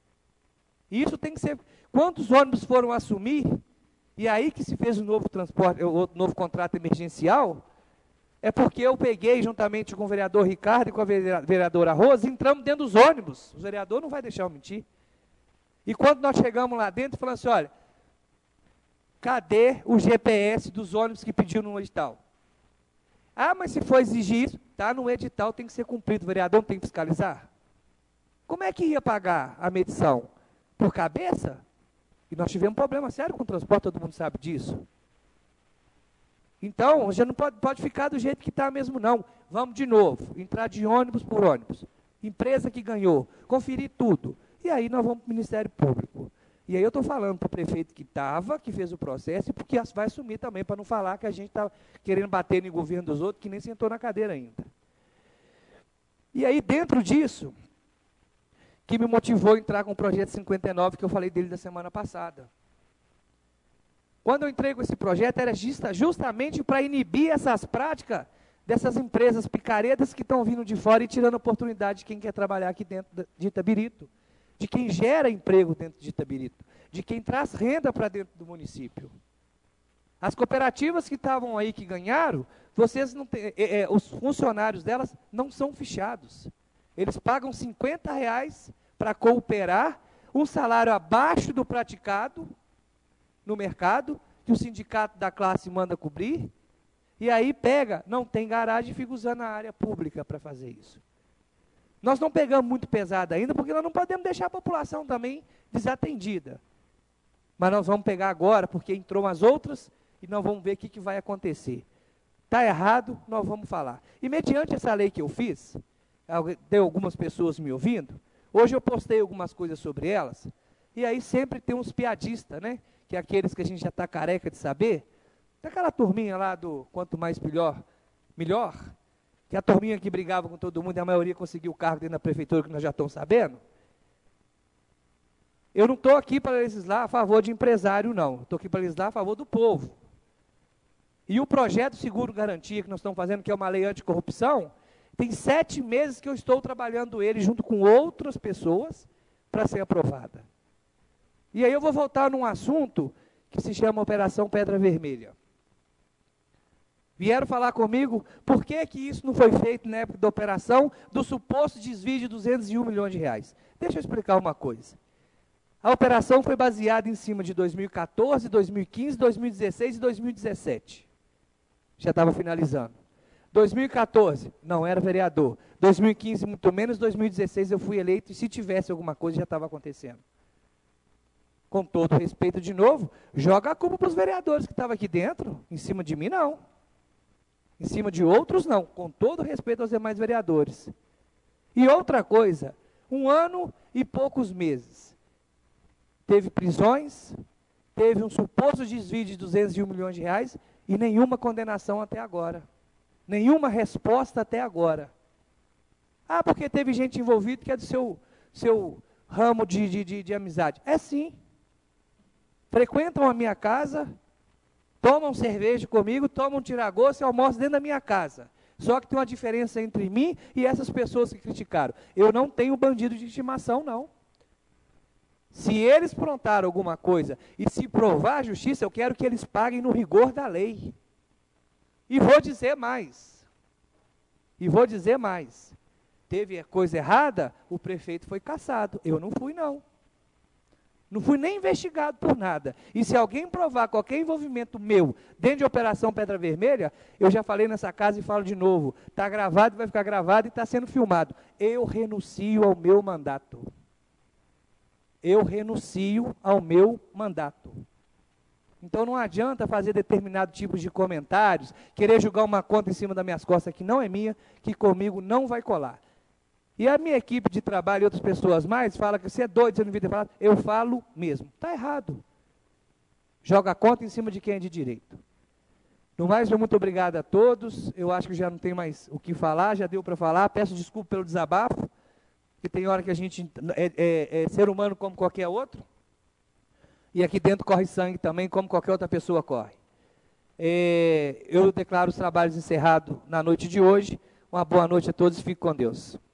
E isso tem que ser... Quantos ônibus foram assumir? E aí que se fez o novo transporte, o novo contrato emergencial, é porque eu peguei, juntamente com o vereador Ricardo e com a vereadora Rosa, entramos dentro dos ônibus. O vereador não vai deixar eu mentir. E quando nós chegamos lá dentro, falamos assim, olha, cadê o GPS dos ônibus que pediram no edital? Ah, mas se for exigir isso, está no edital, tem que ser cumprido. O vereador não tem que fiscalizar? Como é que ia pagar a medição? Por cabeça? E nós tivemos um problema sério com o transporte, todo mundo sabe disso. Então, já não pode ficar do jeito que está mesmo, não. Vamos de novo, entrar de ônibus por ônibus. Empresa que ganhou, conferir tudo. E aí nós vamos para o Ministério Público. E aí eu estou falando para o prefeito que estava, que fez o processo, e porque vai assumir também, para não falar que a gente está querendo bater no governo dos outros, que nem sentou na cadeira ainda. E aí, dentro disso, que me motivou a entrar com o projeto 59, que eu falei dele da semana passada. Quando eu entrei com esse projeto, era justamente para inibir essas práticas dessas empresas picaretas que estão vindo de fora e tirando a oportunidade de quem quer trabalhar aqui dentro de Itabirito, de quem gera emprego dentro de Itabirito, de quem traz renda para dentro do município. As cooperativas que estavam aí, que ganharam, vocês não tem, os funcionários delas não são fichados. Eles pagam R$50 para cooperar, um salário abaixo do praticado no mercado, que o sindicato da classe manda cobrir, e aí pega, não tem garagem e fica usando a área pública para fazer isso. Nós não pegamos muito pesado ainda, porque nós não podemos deixar a população também desatendida. Mas nós vamos pegar agora, porque entrou as outras, e nós vamos ver o que vai acontecer. Está errado, nós vamos falar. E mediante essa lei que eu fiz, tem algumas pessoas me ouvindo, hoje eu postei algumas coisas sobre elas, e aí sempre tem uns piadistas, né? Que é aqueles que a gente já está careca de saber. Tem aquela turminha lá do quanto mais melhor, que é a turminha que brigava com todo mundo e a maioria conseguiu o cargo dentro da prefeitura, que nós já estamos sabendo. Eu não estou aqui para legislar a favor de empresário, não. Estou aqui para legislar a favor do povo. E o projeto Seguro Garantia que nós estamos fazendo, que é uma lei anticorrupção, tem 7 meses que eu estou trabalhando ele junto com outras pessoas para ser aprovada. E aí eu vou voltar num assunto que se chama Operação Pedra Vermelha. Vieram falar comigo por que isso não foi feito na época da operação do suposto desvio de R$201 milhões. Deixa eu explicar uma coisa. A operação foi baseada em cima de 2014, 2015, 2016 e 2017. Já estava finalizando. 2014, não era vereador. 2015, muito menos. 2016, eu fui eleito e se tivesse alguma coisa, já estava acontecendo. Com todo respeito, de novo, joga a culpa para os vereadores que estavam aqui dentro. Em cima de mim, não. Em cima de outros, não. Com todo respeito aos demais vereadores. E outra coisa, 1 ano e poucos meses. Teve prisões, teve um suposto desvio de R$201 milhões e nenhuma condenação até agora. Nenhuma resposta até agora. Ah, porque teve gente envolvida que é do seu ramo de amizade. É sim. Frequentam a minha casa, tomam cerveja comigo, tomam tiragosto e almoçam dentro da minha casa. Só que tem uma diferença entre mim e essas pessoas que criticaram. Eu não tenho bandido de estimação, não. Se eles prontaram alguma coisa e se provar a justiça, eu quero que eles paguem no rigor da lei. E vou dizer mais. Teve coisa errada, o prefeito foi cassado. Eu não fui, não. Não fui nem investigado por nada. E se alguém provar qualquer envolvimento meu dentro de Operação Pedra Vermelha, eu já falei nessa casa e falo de novo. Está gravado, vai ficar gravado e está sendo filmado. Eu renuncio ao meu mandato. Eu renuncio ao meu mandato. Então não adianta fazer determinado tipo de comentários, querer julgar uma conta em cima das minhas costas que não é minha, que comigo não vai colar. E a minha equipe de trabalho e outras pessoas mais falam que você é doido, você não devia ter falado. Eu falo mesmo. Está errado. Joga a conta em cima de quem é de direito. No mais, muito obrigado a todos. Eu acho que já não tem mais o que falar, já deu para falar. Peço desculpa pelo desabafo, que tem hora que a gente é ser humano como qualquer outro. E aqui dentro corre sangue também, como qualquer outra pessoa corre. Eu declaro os trabalhos encerrados na noite de hoje. Uma boa noite a todos e fique com Deus.